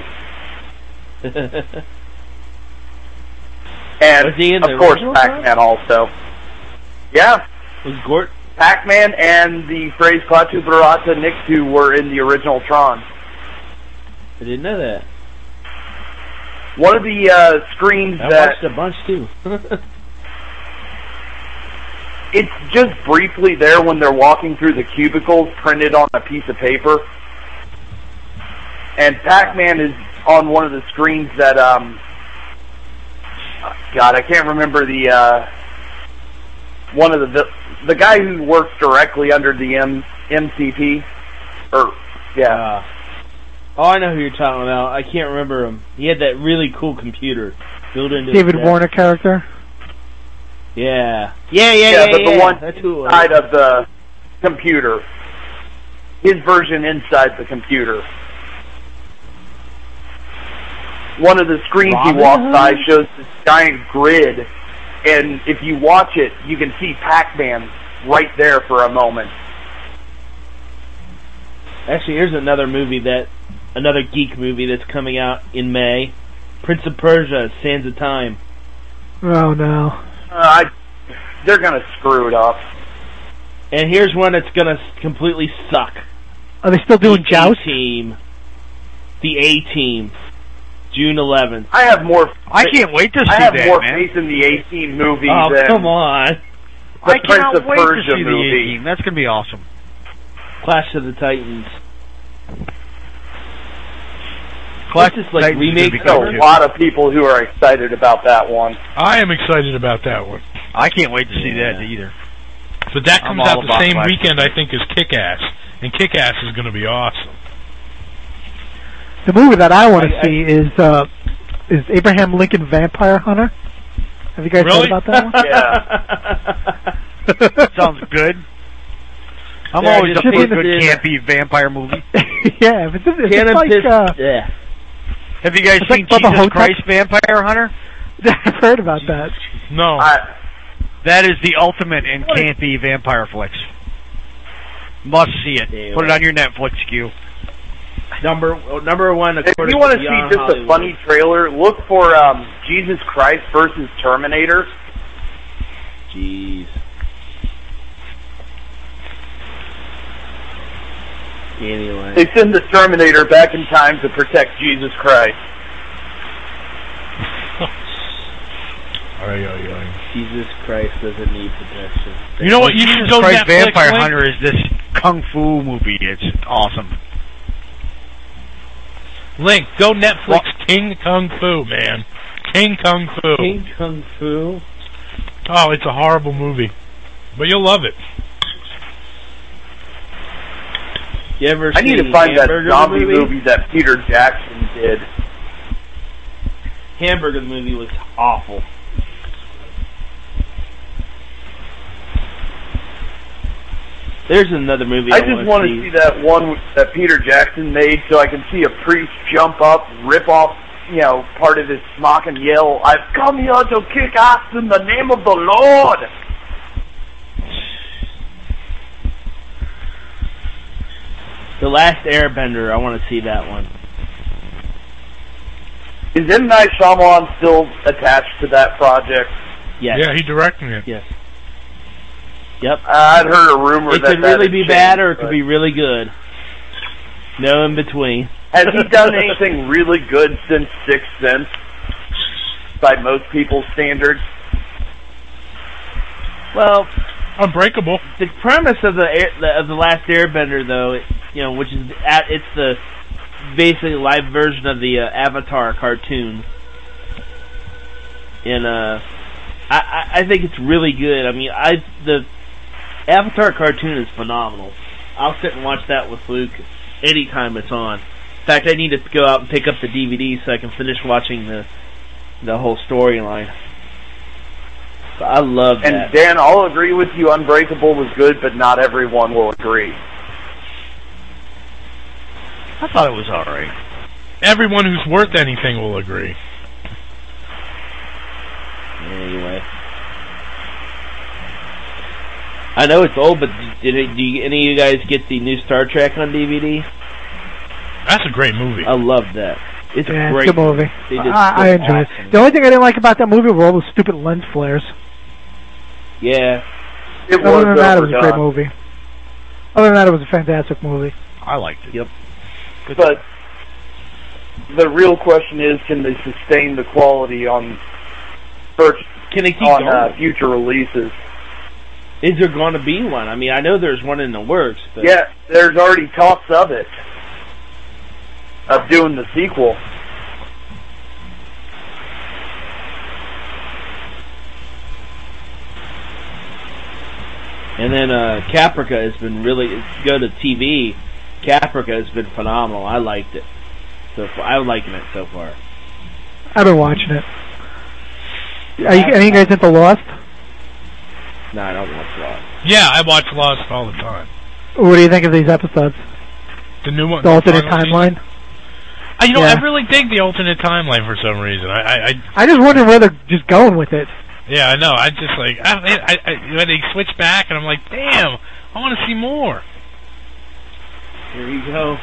And, Was he in the of course, original Pac-Man also. Yeah, Was Gort? Pac-Man and the phrase Klaatu Barada Nikto were in the original Tron. I didn't know that. One of the uh, screens I that watched a bunch too. it's just briefly there when they're walking through the cubicles printed on a piece of paper. And Pac-Man is on one of the screens that, um, God, I can't remember the, uh, one of the, the guy who works directly under the M, MCP, or, yeah. Uh, oh, I know who you're talking about. I can't remember him. He had that really cool computer built into David his Warner character. Yeah. Yeah, yeah, yeah, Yeah, but yeah. the one That's who it was. inside of the computer. His version inside the computer. One of the screens Robin he walks Hood? by shows this giant grid, and if you watch it, you can see Pac-Man right there for a moment. Actually, here's another movie that, another geek movie that's coming out in May. Prince of Persia, Sands of Time. Oh no. Uh, I, they're gonna screw it up. And here's one that's gonna completely suck. Are they still doing the Joust? A-Team. The A-Team. June eleventh. I have more. I can't wait to see I have that, more man. faith in the A-Team movie Oh, than come on. the I Prince cannot of wait Persia to see the movie. A-Team. That's going to be awesome. Clash of the Titans. Clash This is of like Titans is remake gonna be There's good, a too. lot of people who are excited about that one. I am excited about that one. I can't wait to see Yeah. that either. But that I'm comes all out the about same Clash. weekend, I think, as Kick-Ass. And Kick-Ass is going to be awesome. The movie that I want to I- I- see is uh, is Abraham Lincoln Vampire Hunter. Have you guys Really? heard about that one? Yeah. Sounds good. I'm Yeah, always just up for a put good it in. campy vampire movie. yeah, it's, it's, Cannon like Fist- uh, yeah. Have you guys It's like seen Bubba Jesus Hotep. Christ Vampire Hunter? I've heard about that. No. I, That is the ultimate in campy vampire flicks. Must see it. Yeah, Put it on your Netflix queue. Number number one. if according you want to Beyond see just Hollywood. a funny trailer, look for um, Jesus Christ versus Terminator. Jeez. Anyway. They send the Terminator back in time to protect Jesus Christ. Oy, oy, oy. Jesus Christ doesn't need protection. You know what? You should go Christ Netflix. Vampire Link. Hunter is this kung fu movie. It's awesome. Link, go Netflix. What? King Kung Fu, man. King Kung Fu. King Kung Fu. Oh, it's a horrible movie, but you'll love it. You ever I need to find that zombie movie? movie that Peter Jackson did. Hamburger the movie was awful. There's another movie I, I just want to see. see that one that Peter Jackson made, so I can see a priest jump up, rip off, you know, part of his smock and yell, "I've come here to kick ass in the name of the Lord." The Last Airbender, I want to see that one. Is M. Night Shyamalan still attached to that project? Yes. Yeah, he directing it. Yes. Yep. I'd heard a rumor it that could that really be changed, bad or it could be really good. No in between. Has he done anything really good since Sixth Sense? By most people's standards? Well, Unbreakable. The premise of the, air, the of the Last Airbender, though, it, you know, which is at, it's the basically live version of the uh, Avatar cartoon, and uh, I, I think it's really good. I mean, I the Avatar cartoon is phenomenal. I'll sit and watch that with Luke anytime it's on. In fact, I need to go out and pick up the D V D so I can finish watching the the whole storyline. I love that. And Dan, I'll agree with you, Unbreakable was good, but not everyone will agree. I thought it was alright. Everyone who's worth anything will agree. Anyway. I know it's old, but did it, do you, any of you guys get the new Star Trek on D V D? That's a great movie. I love that. It's yeah, a great it's a good movie. They did I, I enjoyed awesome. it. The only thing I didn't like about that movie were all those stupid lens flares. Yeah. It Other was than that, it was a great overdone. movie. Other than that, it was a fantastic movie. I liked it. Yep. Good But the real question is, can they sustain the quality on first Can they keep on going? uh, future releases? Is there going to be one? I mean, I know there's one in the works. But Yeah, there's already talks of it, of doing the sequel. And then uh, Caprica has been really, go to T V, Caprica has been phenomenal. I liked it. So far. I'm liking it so far. I've been watching it. Are you, are you guys into Lost? No, I don't watch Lost. Yeah, I watch Lost all the time. What do you think of these episodes? The new one, The alternate final timeline? season? Uh, you know, Yeah. I really dig the alternate timeline for some reason. I, I, I, I just wonder where they're just going with it. yeah, I know. I just like I, I, I, when they switch back, and I'm like, damn, I want to see more. Here you go.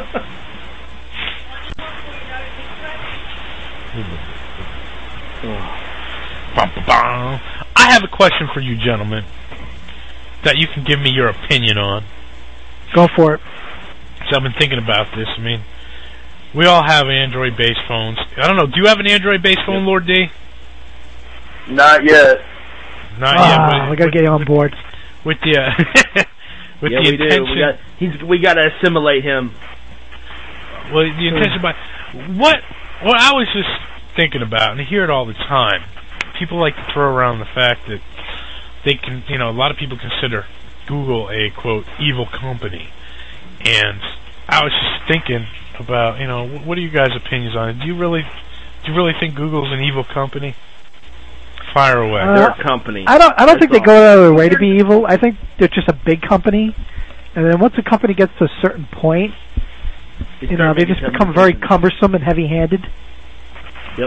Bum, bum, bum. I have a question for you, gentlemen, that you can give me your opinion on. Go for it. So I've been thinking about this. I mean, we all have Android-based phones. I don't know. Do you have an Android-based phone, Lord D? Not yet. Not Ah, yet. But we gotta get you on board. With the uh, with yeah, the we do. intention. We got, he's, we got to assimilate him. Well, the intention by what what I was just thinking about, and I hear it all the time. People like to throw around the fact that they can, you know, a lot of people consider Google a quote evil company, and I was just thinking about, you know, what are you guys' opinions on it? Do you really, do you really think Google's an evil company? Fire away. Uh, They're a company. I don't. I don't That's think they all. go out of their way to be evil. I think they're just a big company, and then once a company gets to a certain point, you know, they just become very cumbersome and heavy-handed. Yep.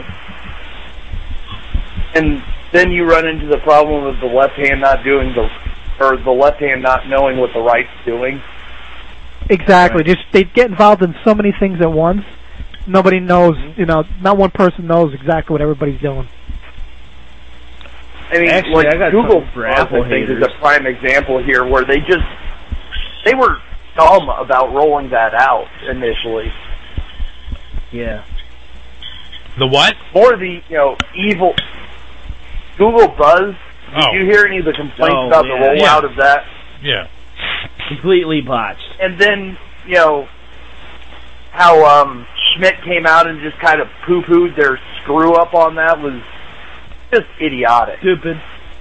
And then you run into the problem of the left hand not doing the, or the left hand not knowing what the right's doing. Exactly. Just they get involved in so many things at once. Nobody knows. You know, not one person knows exactly what everybody's doing. I mean, Actually, like I got Google something for Plus, Apple I think, is haters. a prime example here where they just, they were dumb about rolling that out initially. Yeah. The what? More the, you know, evil Google Buzz. Did Oh. you hear any of the complaints Oh, about yeah. the rollout Yeah. of that? Yeah. Completely botched. And then, you know, how um, Schmidt came out and just kind of poo-pooed their screw-up on that was just idiotic. Stupid.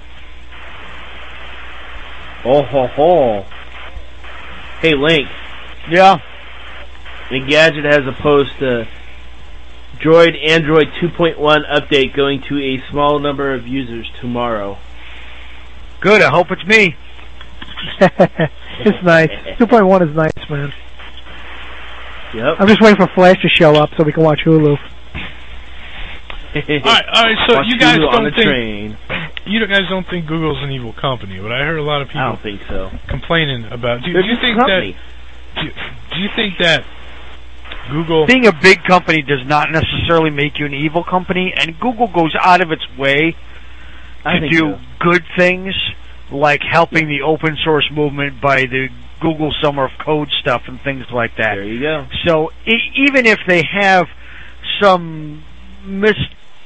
Oh ho ho. Hey Link, Yeah. Engadget has a post, uh, Droid Android two point one update going to a small number of users tomorrow. Good. I hope it's me. It's nice. two point one is nice, man. Yep. I'm just waiting for Flash to show up so we can watch Hulu. All right, all right. So Watch you guys Hulu don't on the think train. you guys don't think Google's an evil company, but I heard a lot of I people don't think so. complaining about. Do, They're do you just a think company. that? Do, do you think that Google? Being a big company does not necessarily make you an evil company, and Google goes out of its way I to think do so. good things, like helping the open source movement by the Google Summer of Code stuff and things like that. There you go. So e- even if they have some mis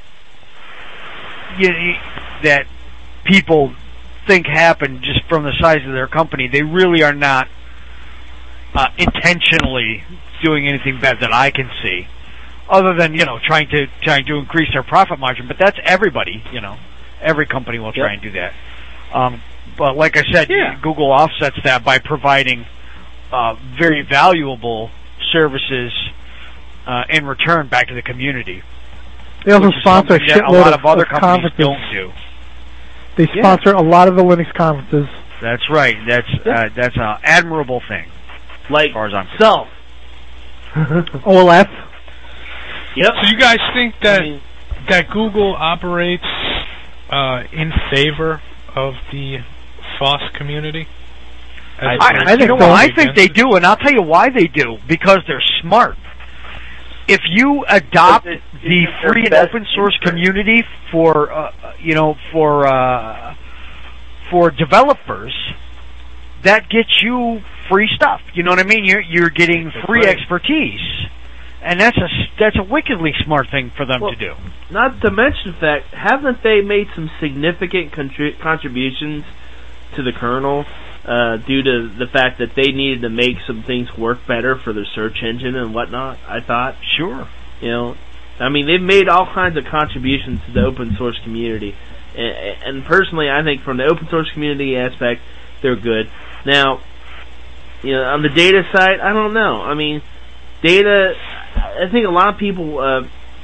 you know, that people think happen just from the size of their company, they really are not uh, intentionally doing anything bad that I can see, other than you know trying to trying to increase their profit margin. But that's everybody, you know, every company will try Yep. and do that. Um, but like I said, Yeah. Google offsets that by providing uh, very valuable services uh, in return back to the community. They also which is sponsor a something that a shitload lot of, of other of companies conferences. don't do. They Yeah. sponsor a lot of the Linux conferences. That's right. That's uh, that's an admirable thing. Like As far as I'm concerned. self. O L F. Yep. So you guys think that I mean, that Google operates uh, in favor of the F O S community? As I- opposed I to think you know so. what? I against think they it? do, and I'll tell you why they do. Because they're smart. If you adopt Because it- the it's their free and best open source interest. community for, uh, you know, for uh, for developers, that gets you free stuff. You know what I mean? You're you're getting That's free right. expertise, and that's a s- that's a wickedly smart thing for them Well, to do. not to mention the fact, haven't they made some significant contri- contributions to the kernel uh, due to the fact that they needed to make some things work better for their search engine and whatnot? I thought, Sure. you know, I mean, they've made all kinds of contributions to the open source community, and, and personally, I think from the open source community aspect, they're good. Now, you know, on the data side, I don't know. I mean, data. I think a lot of people. Uh,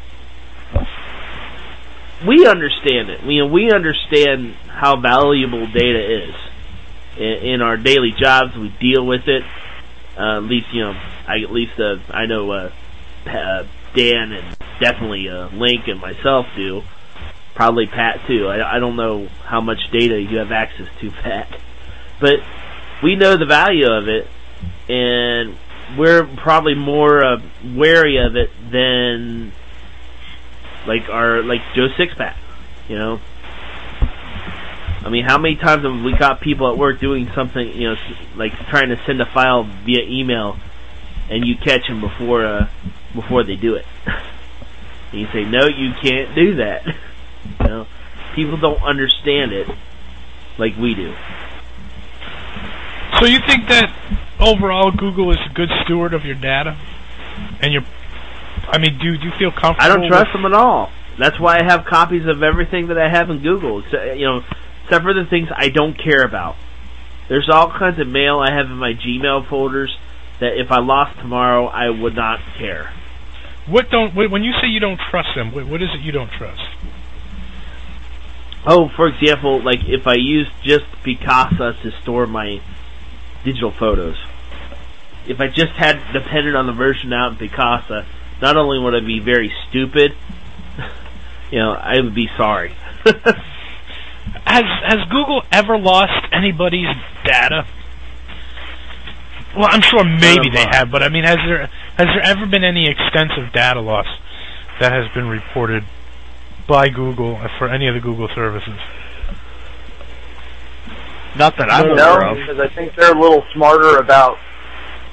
we understand it. You know, we understand how valuable data is in, in our daily jobs. We deal with it. Uh, at least, you know, I at least uh, I know uh, uh, Dan and definitely uh, Link and myself do. Probably Pat too. I, I don't know how much data you have access to, Pat, but we know the value of it, and we're probably more uh, wary of it than like our like Joe Sixpack. You know, I mean, how many times have we got people at work doing something, you know, s- like trying to send a file via email, and you catch them before uh, before they do it, and you say, no, you can't do that. You know, people don't understand it like we do. So you think that overall Google is a good steward of your data? And your, I mean, do do you feel comfortable? I don't trust with, them at all. That's why I have copies of everything that I have in Google, except, you know, except for the things I don't care about. There's all kinds of mail I have in my Gmail folders that if I lost tomorrow, I would not care. What don't when you say you don't trust them? What, what is it you don't trust? Oh, for example, like if I use just Picasa to store my digital photos. If I just had depended on the version out in Picasa, not only would I be very stupid, you know, I would be sorry. Has has Google ever lost anybody's data? Well, I'm sure maybe they have, but I mean, has there has there ever been any extensive data loss that has been reported by Google for any of the Google services? Not that I'm no, aware of. because I think they're a little smarter about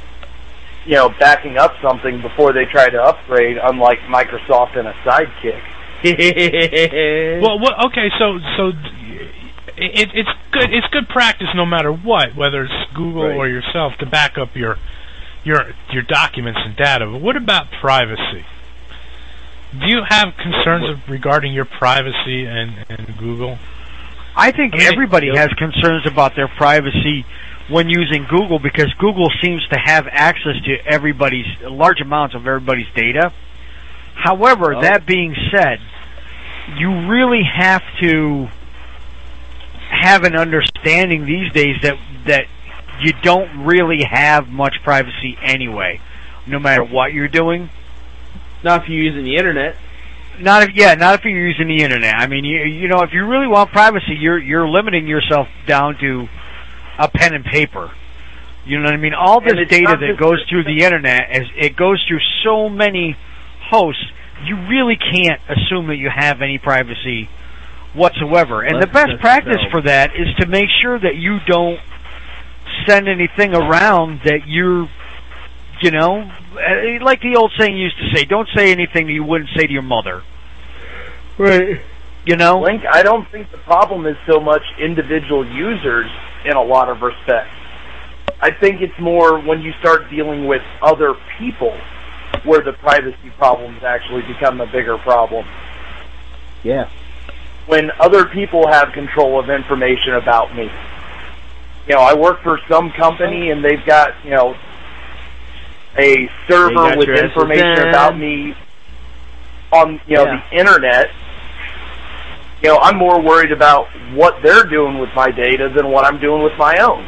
you know, backing up something before they try to upgrade, unlike Microsoft and a Sidekick. well, well, okay, so so it, it's good. It's good practice, no matter what, whether it's Google Right. or yourself, to back up your your your documents and data. But what about privacy? Do you have concerns of, regarding your privacy and, and Google? I think I mean, everybody it- has concerns about their privacy when using Google, because Google seems to have access to everybody's large amounts of everybody's data. However, Oh. that being said, you really have to have an understanding these days that that you don't really have much privacy anyway, no matter what you're doing. Not if you're using the internet. Not if yeah, not if you're using the internet. I mean, you you know, if you really want privacy, you're you're limiting yourself down to a pen and paper. You know what I mean? All this And it's data not that just- goes through the internet, as it goes through so many hosts, you really can't assume that you have any privacy whatsoever. And Let's the best just practice go. for that is to make sure that you don't send anything around that you're, you know, eh, like the old saying used to say, don't say anything that you wouldn't say to your mother. Right. You know? Link, I don't think the problem is so much individual users in a lot of respects. I think it's more when you start dealing with other people where the privacy problems actually become a bigger problem. Yeah. When other people have control of information about me. You know, I work for some company and they've got, you know, a server got with your information S S N. about me on, you know, Yeah. the internet. You know, I'm more worried about what they're doing with my data than what I'm doing with my own.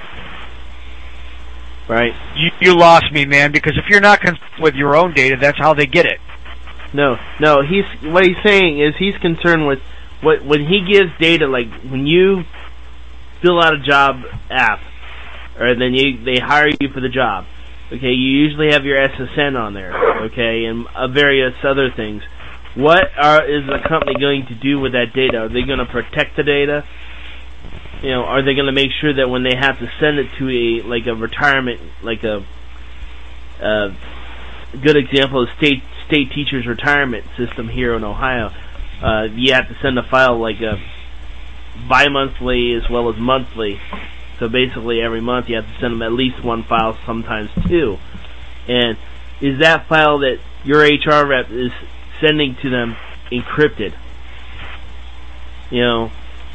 Right. You, you lost me, man, because if you're not concerned with your own data, that's how they get it. No, no. He's what he's saying is he's concerned with what when he gives data, like when you fill out a job app, or then you they hire you for the job. Okay, you usually have your S S N on there. Okay, and uh, various other things. What are is the company going to do with that data? Are they going to protect the data? You know, are they going to make sure that when they have to send it to a like a retirement, like a uh, good example is state state teachers retirement system here in Ohio. Uh, you have to send a file like a bi-monthly as well as monthly. So basically, every month you have to send them at least one file, sometimes two. And is that file that your H R rep is sending to them encrypted? You know.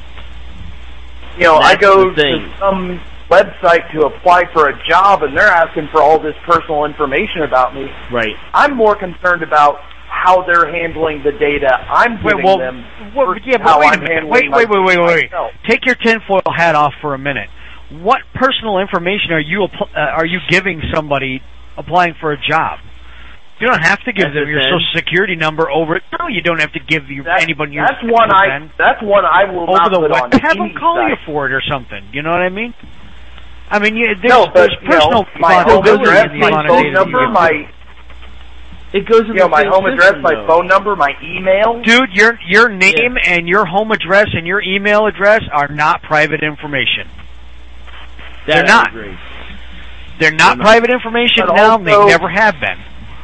You know, I That's go the thing. to some website to apply for a job, and they're asking for all this personal information about me. Right. I'm more concerned about how they're handling the data I'm Wait, giving well, them. well, versus yeah, but how wait a I'm minute. handling Wait, my wait, wait, wait, wait. myself. Take your tinfoil hat off for a minute. What personal information are you app- uh, are you giving somebody applying for a job? You don't have to give them your S S N. social security number over it. No, you don't have to give your, That's, anybody your that's one I. S S N That's one I will over not the put web. on Have them any call site. you for it or something. You know what I mean? I mean, you, there's, No, but there's you know, personal my home responsibility address, in the my amount of phone data number, you give. my It goes in you know the my same home address, system, my though. phone number, my email. Dude, your your name and your home address and your email address are not private information. That They're I not. agree. They're not They're not. private information But now, and they also- never have been.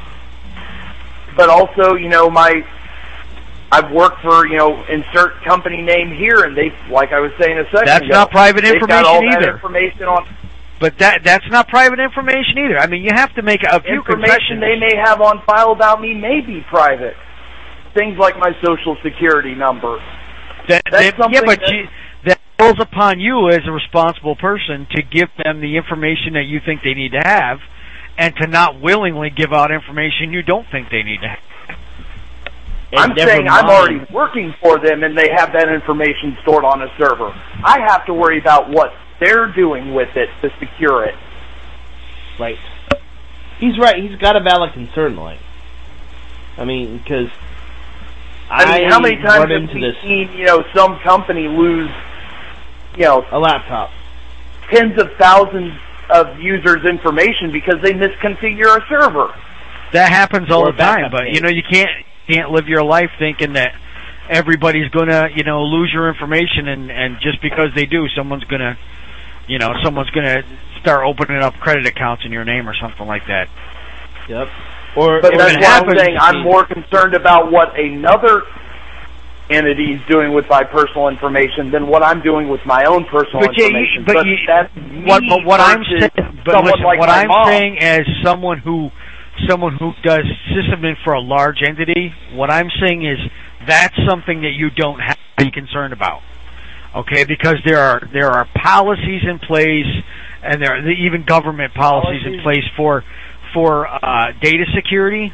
But also, you know, my I've worked for, you know, insert company name here, and they, like I was saying a second That's ago, not private they've got all information that either. information on But that that's not private information either. I mean, you have to make a few information concessions. they may have on file about me may be private. Things like my social security number. That, That's that- something yeah, but that- you, that falls upon you as a responsible person to give them the information that you think they need to have, and to not willingly give out information you don't think they need to have. And I'm never saying I'm mind. already working for them, and they have that information stored on a server. I have to worry about what they're doing with it to secure it. Right. He's right. He's got a valid concern, like. I mean, because I mean, how many times run have into we this seen, you know, some company lose, you know, a laptop, tens of thousands of users' information because they misconfigure a server? That happens all Or the time, backup but page. you know you can't can't live your life thinking that everybody's gonna you know lose your information, and and just because they do, someone's gonna you know someone's gonna start opening up credit accounts in your name or something like that. Yep. Or but if that's it why I'm happens, saying I'm more concerned about what another entity's doing with my personal information than what I'm doing with my own personal but you, information. but but you, that's what, me but what I'm versus saying, but someone listen, like what my I'm mom. saying as someone who, someone who does sysadmin for a large entity, what I'm saying is that's something that you don't have to be concerned about. Okay, because there are there are policies in place, and there are even government policies, policies. in place for for uh, data security.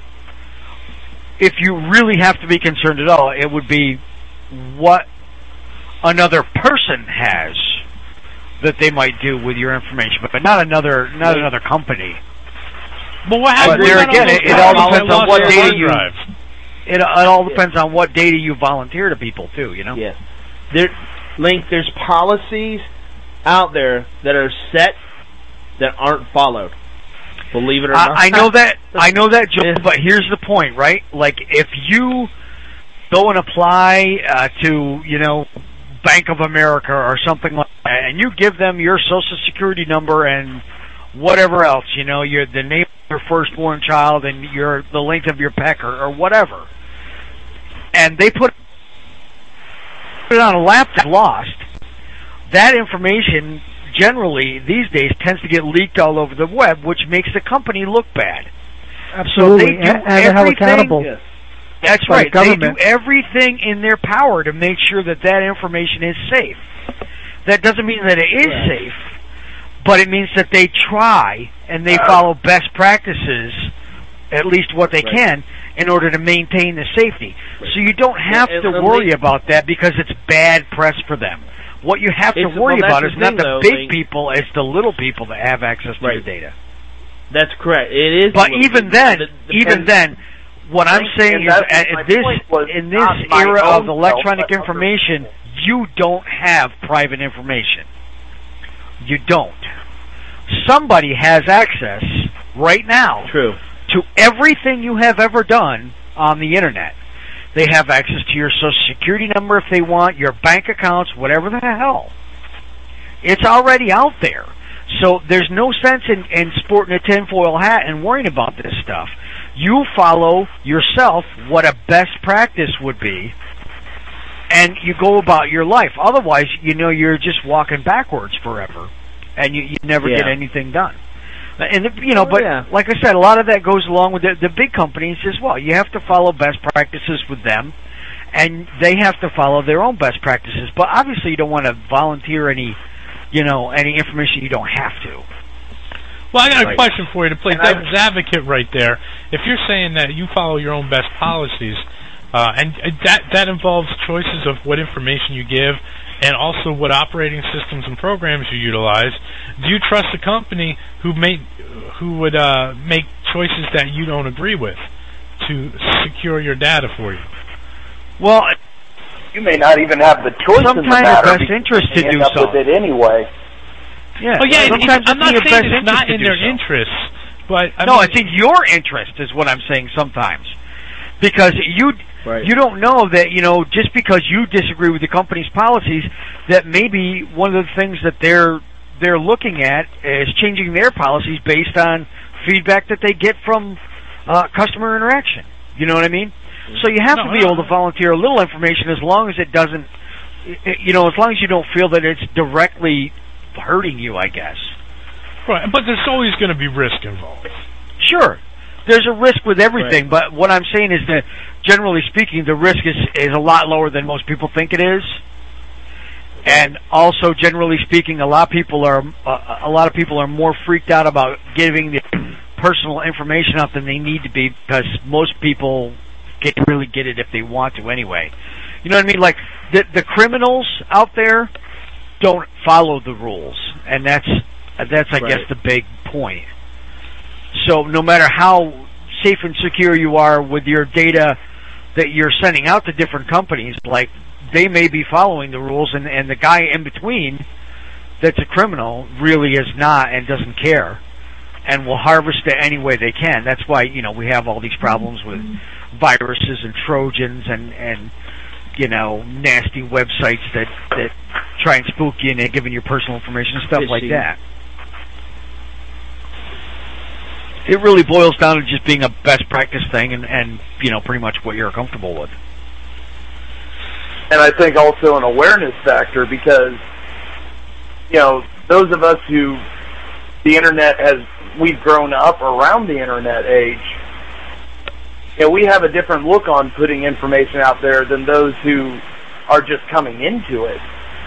If you really have to be concerned at all, it would be what another person has that they might do with your information, but not another not yeah. another company. But what happens? But there again, it, it all depends on what data you. Drive. It, it all depends on what data you volunteer to people too. You know. Yes. There, Link. There's policies out there that are set that aren't followed. Believe it or not. I, I know that. I know that, Joe. But here's the point, right? Like if you go and apply uh, to, you know, Bank of America or something like that, and you give them your social security number and whatever else, you know, your the name of your firstborn child and your the length of your pecker or whatever, and they put it on a laptop lost, that information generally these days tends to get leaked all over the web, which makes the company look bad. Absolutely, so they do and, and how accountable. Yes. That's right. They do everything in their power to make sure that that information is safe. That doesn't mean that it is right. safe, but it means that they try and they follow best practices, at least what they right. can, in order to maintain the safety. Right. So you don't have and, to and worry they, about that because it's bad press for them. What you have to worry well, about is thing, not the though, big like, people, it's the little people that have access to right. your data. That's correct. It is. But even then, the, the even then, what I'm saying is, at this in this era of electronic information, you don't have private information. You don't. Somebody has access right now True. to everything you have ever done on the internet. They have access to your social security number if they want, your bank accounts, whatever the hell. It's already out there. So there's no sense in, in sporting a tinfoil hat and worrying about this stuff. You follow yourself what a best practice would be, and you go about your life. Otherwise, you know, you're just walking backwards forever, and you, you never yeah. get anything done. And you know, oh, but yeah. like I said, a lot of that goes along with the, the big companies as well. You have to follow best practices with them, and they have to follow their own best practices. But obviously, you don't want to volunteer any, you know, any information you don't have to. Well, I got a right. question for you to play devil's advocate right there. If you're saying that you follow your own best policies, uh, and that that involves choices of what information you give, and also what operating systems and programs you utilize, do you trust a company who make who would uh, make choices that you don't agree with to secure your data for you? Well, you may not even have the choice in the matter. Sometimes best interest to do so. so. With it anyway. Yeah, oh, yeah. Sometimes I'm not saying it's not in their so. interests, but I no, mean, I think your interest is what I'm saying. Sometimes, because you right. you don't know that you know just because you disagree with the company's policies, that maybe one of the things that they're they're looking at is changing their policies based on feedback that they get from uh, customer interaction. You know what I mean? So you have no, to be no, able no. to volunteer a little information as long as it doesn't, you know, as long as you don't feel that it's directly hurting you, I guess. Right, but there's always going to be risk involved. Sure. There's a risk with everything, right. but what I'm saying is that, generally speaking, the risk is, is a lot lower than most people think it is. And also, generally speaking, a lot of people are uh, a lot of people are more freaked out about giving the personal information out than they need to be, because most people can't really get it if they want to anyway. You know what I mean? Like the the criminals out there don't follow the rules, and that's that's I right. guess the big point. So no matter how safe and secure you are with your data that you're sending out to different companies, like they may be following the rules, and, and the guy in between that's a criminal really is not and doesn't care and will harvest it any way they can. That's why, you know, we have all these problems with viruses and Trojans and, and you know, nasty websites that, that try and spook you and they're giving you personal information and stuff Fishy. like that. it really boils down to just being a best practice thing, and, and you know, pretty much what you're comfortable with. And I think also an awareness factor, because, you know, those of us who the internet has, we've grown up around the internet age, you know, we have a different look on putting information out there than those who are just coming into it.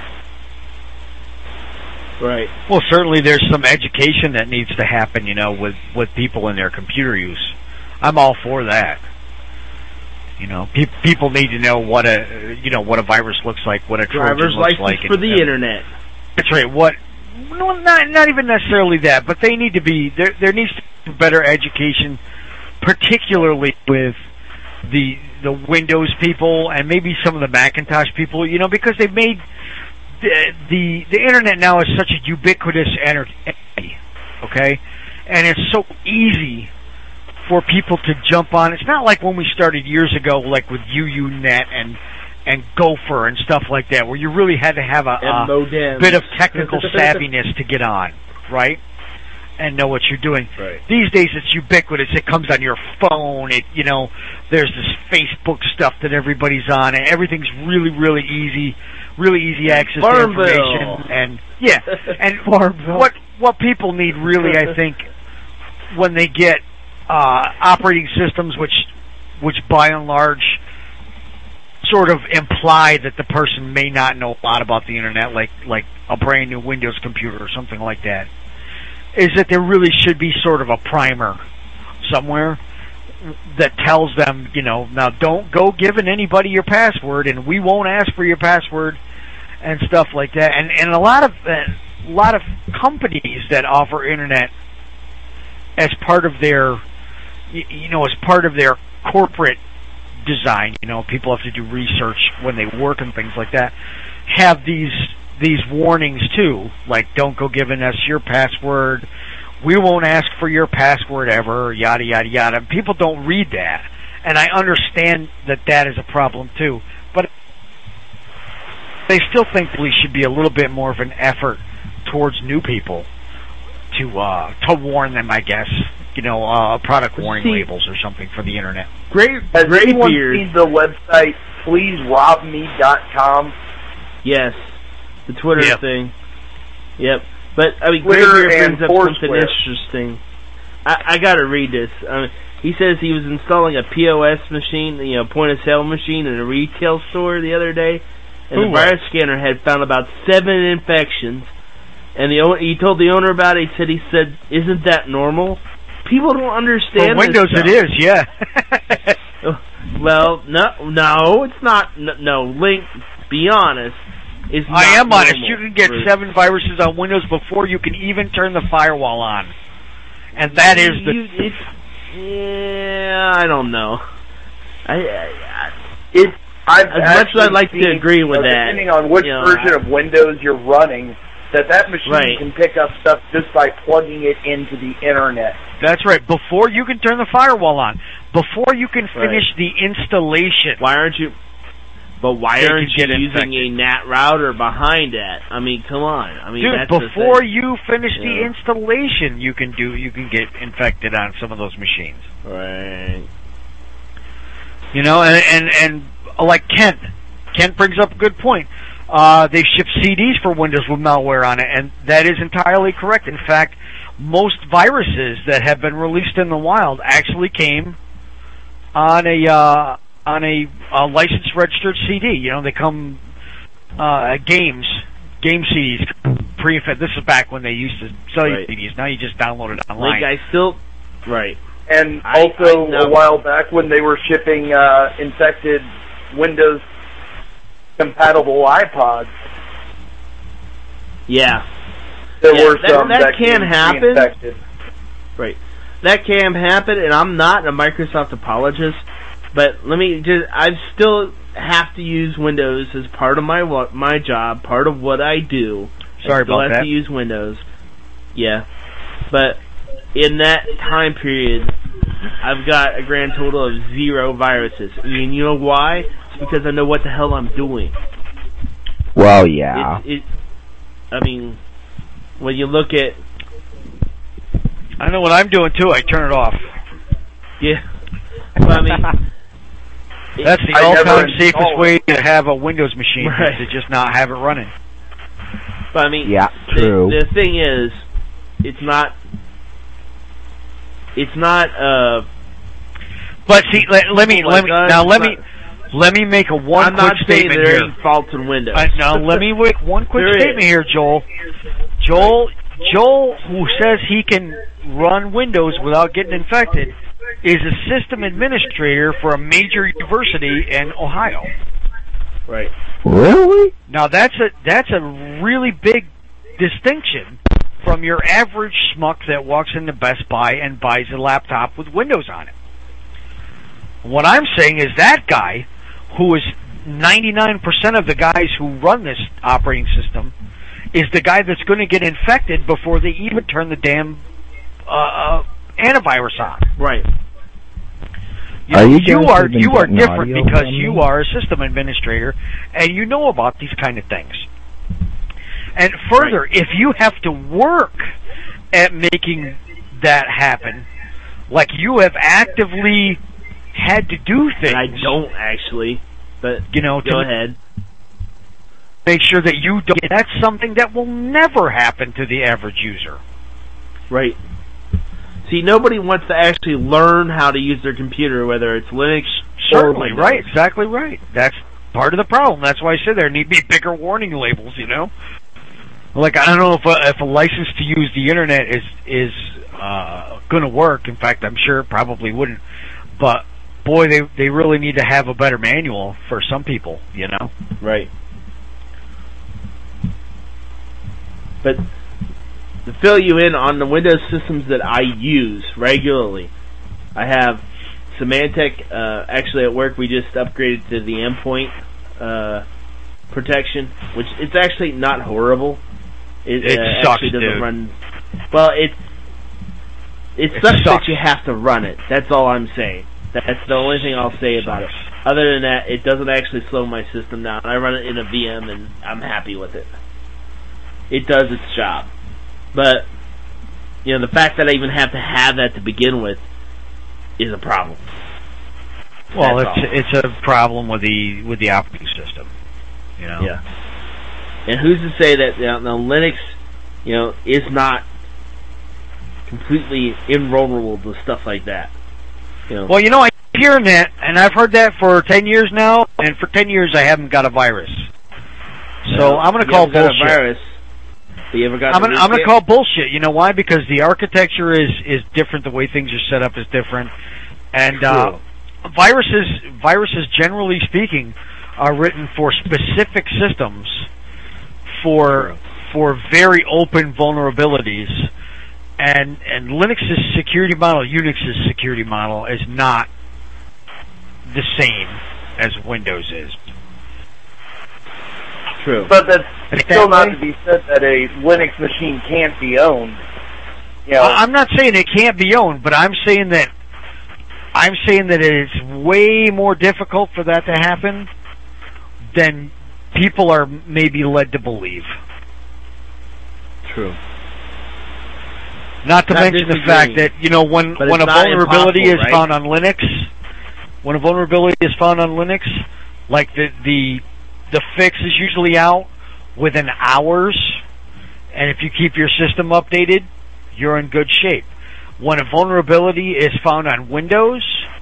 Right. Well, certainly there's some education that needs to happen, you know, with, with people in their computer use. I'm all for that. You know, pe- people need to know what a, you know, what a virus looks like, what a Trojan Driver's looks license like. for and, the and, internet. That's right. What? No, not not even necessarily that, but they need to be there. There needs to be better education, particularly with the the Windows people and maybe some of the Macintosh people. You know, because they've made the the, the internet now is such a ubiquitous entity. Okay, and it's so easy for people to jump on. It's not like when we started years ago, like with U U net and and Gopher and stuff like that, where you really had to have a, a bit of technical savviness to get on, right? And know what you're doing. Right. These days it's ubiquitous. It comes on your phone. It, you know, there's this Facebook stuff that everybody's on, and everything's really, really easy, really easy access Farmville. to information. And yeah, and Farmville. what what people need really, I think, when they get uh, operating systems, which which by and large sort of imply that the person may not know a lot about the internet, like like a brand new Windows computer or something like that, is that there really should be sort of a primer somewhere that tells them, you know, now don't go giving anybody your password, and we won't ask for your password and stuff like that. And and a lot of uh, a lot of companies that offer internet as part of their, you know, as part of their corporate design, you know, people have to do research when they work and things like that, have these these warnings too, like don't go giving us your password, we won't ask for your password ever, yada yada yada. People don't read that, and I understand that that is a problem too, but they still think there should be a little bit more of an effort towards new people to uh, to warn them, I guess. You know, uh, product warning See, labels or something for the internet. Great, Has great anyone beard. seen the website please rob me dot com? Yes, the Twitter Yep. thing. Yep. But I mean, Twitter Graybeard and brings up Foursquare. something interesting. I, I got to read this. Uh, he says he was installing a P O S machine, you know, point of sale machine in a retail store the other day, and Who the was? virus scanner had found about seven infections. And the own- he told the owner about it. He said, "He said, isn't that normal? People don't understand." For Windows, this it is, yeah. Well, no, no, it's not. No, no Link, be honest. Is not I am honest. normal You can get for- seven viruses on Windows before you can even turn the firewall on, and that is the. You, it's, yeah, I don't know. I, I, I It, I've As much as actually I'd like to seen, agree with uh, that, depending on which you know, version I- of Windows you're running, that that machine Right. can pick up stuff just by plugging it into the internet. That's right. Before you can turn the firewall on, before you can finish Right. the installation. Why aren't you? But why They aren't can you get using infected. a N A T router behind that? I mean, come on. I mean, Dude, that's the before thing. you finish the Yeah. installation, you can do you can get infected on some of those machines. Right. You know, and and and uh, like Kent, Kent brings up a good point. Uh, they ship C Ds for Windows with malware on it, and that is entirely correct. In fact, most viruses that have been released in the wild actually came on a uh, on a, a licensed registered C D. You know, they come uh, games, game C Ds pre-infected. This is back when they used to sell you Right. C Ds. Now you just download it online. Like, I still... Right. And I- also I know. a while back when they were shipping uh, infected Windows compatible iPods, Yeah. there Yeah, were that- some that that, can came happen. pre-infected. Right. That can happen, and I'm not a Microsoft apologist, but let me just, I still have to use Windows as part of my wa- my job, part of what I do. Sorry I still about have that. to use Windows. Yeah. But in that time period, I've got a grand total of zero viruses. I mean, you know why? It's because I know what the hell I'm doing. Well, yeah. It, it, I mean, when you look at I know what I'm doing too. I turn it off. Yeah. Well, I mean, that's the I all-time never safest installed way to have a Windows machine, Right. is to just not have it running. But I mean, Yeah, true. The, the thing is, it's not. It's not. Uh, But see, let, let me Oh let my me God, now let it's me let me make a one I'm quick not saying statement there here. ain't faults in Windows. Uh, now let me make one quick There statement is. here, Joel. Joel, Joel, who says he can run Windows without getting infected, is a system administrator for a major university in Ohio. Right. Really? Now that's a that's a really big distinction from your average schmuck that walks into Best Buy and buys a laptop with Windows on it. What I'm saying is that guy, who is ninety-nine percent of the guys who run this operating system, is the guy that's going to get infected before they even turn the damn uh, antivirus on. Right. You, Are know, you you guys are even you are getting different audio because from you me? are a system administrator and you know about these kind of things. And further, Right. if you have to work at making that happen, like you have actively had to do things, And I don't actually, but you know, go to ahead. make sure that you don't. That's something that will never happen to the average user. Right. See, nobody wants to actually learn how to use their computer, whether it's Linux or Certainly, Windows. right, exactly right. That's part of the problem. That's why I said there need to be bigger warning labels, you know? Like, I don't know if a, if a license to use the internet is, is, uh, gonna work. In fact, I'm sure it probably wouldn't. But, boy, they, they really need to have a better manual for some people, you know? Right. But to fill you in on the Windows systems that I use regularly, I have Symantec. Uh, actually, at work, we just upgraded to the endpoint uh, protection, which it's actually not horrible. It, It uh, sucks, actually doesn't dude. run. Well, it it It sucks, sucks. that you have to run it. That's all I'm saying. That's the only thing I'll say about it. Other than that, it doesn't actually slow my system down. I run it in a V M, and I'm happy with it. It does its job. But, you know, the fact that I even have to have that to begin with is a problem. Well, That's it's, all. it's a problem with the, with the operating system, you know? Yeah. And who's to say that, you know, now Linux, you know, is not completely invulnerable to stuff like that? You know. Well, you know, I keep hearing that, and I've heard that for ten years now, and for ten years I haven't got a virus. So Now, I'm going to you call haven't got a bullshit. virus, but you ever got I'm the gonna, I'm gonna rootkit? call bullshit. You know why? Because the architecture is is different. The way things are set up is different, and uh, viruses viruses generally speaking are written for specific systems for for very open vulnerabilities. And and Linux's security model, Unix's security model is not the same as Windows is. True. But that's It's still that not way. to be said that a Linux machine can't be owned. You know, I- I'm not saying it can't be owned, but I'm saying that I'm saying that it's way more difficult for that to happen than people are maybe led to believe. True. Not to Not mention the disagreeing. fact that, you know, when But when a it's not vulnerability impossible, is right? found on Linux, when a vulnerability is found on Linux, like the the the fix is usually out within hours, and if you keep your system updated, you're in good shape. When a vulnerability is found on Windows,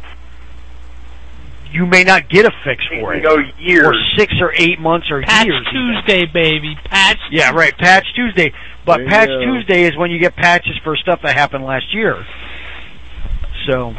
you may not get a fix for it. go years. For six or eight months or Patch years. even. Tuesday, baby. Patch. Yeah, right. Patch Tuesday. But There you Patch go. Tuesday is when you get patches for stuff that happened last year. So,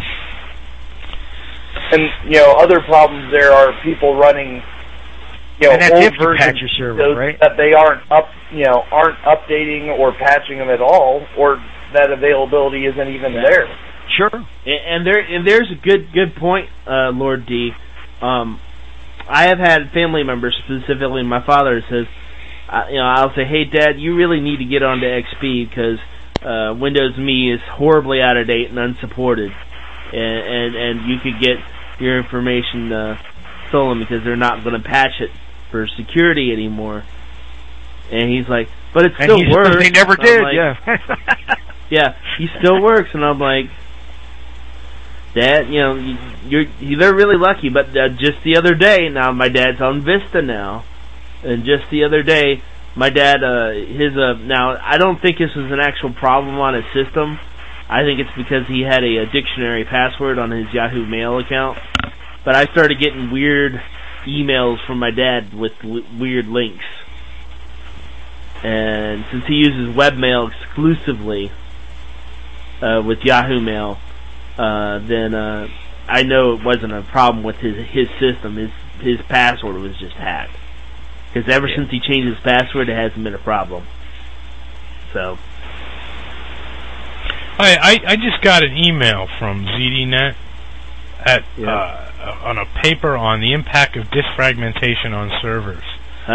and you know, other problems there are people running, you know, And that's old if you versions patch your server, those right? that they aren't up, you know, aren't updating or patching them at all, or that availability isn't even there. sure. And, and there and there's a good good point, uh, Lord D. Um, I have had family members, specifically my father, says, uh, you know, I'll say, hey, Dad, you really need to get onto X P because uh, Windows Me is horribly out of date and unsupported, and and, and you could get your information uh, stolen because they're not going to patch it for security anymore. And he's like, but it And still he says works. they never I'm did, like, yeah. Yeah, he still works, and I'm like, Dad, you know, you, you're they're really lucky. But uh, just the other day, now my dad's on Vista now, and just the other day, my dad, uh, his uh, now I don't think this is an actual problem on his system. I think it's because he had a, a dictionary password on his Yahoo Mail account. But I started getting weird emails from my dad with w- weird links. And since he uses webmail exclusively uh, with Yahoo Mail, uh, then uh, I know it wasn't a problem with his his system. His his password was just hacked. Because ever yeah. since he changed his password, it hasn't been a problem. So. I, I, I just got an email from Z D Net at yeah. uh, on a paper on the impact of disk fragmentation on servers.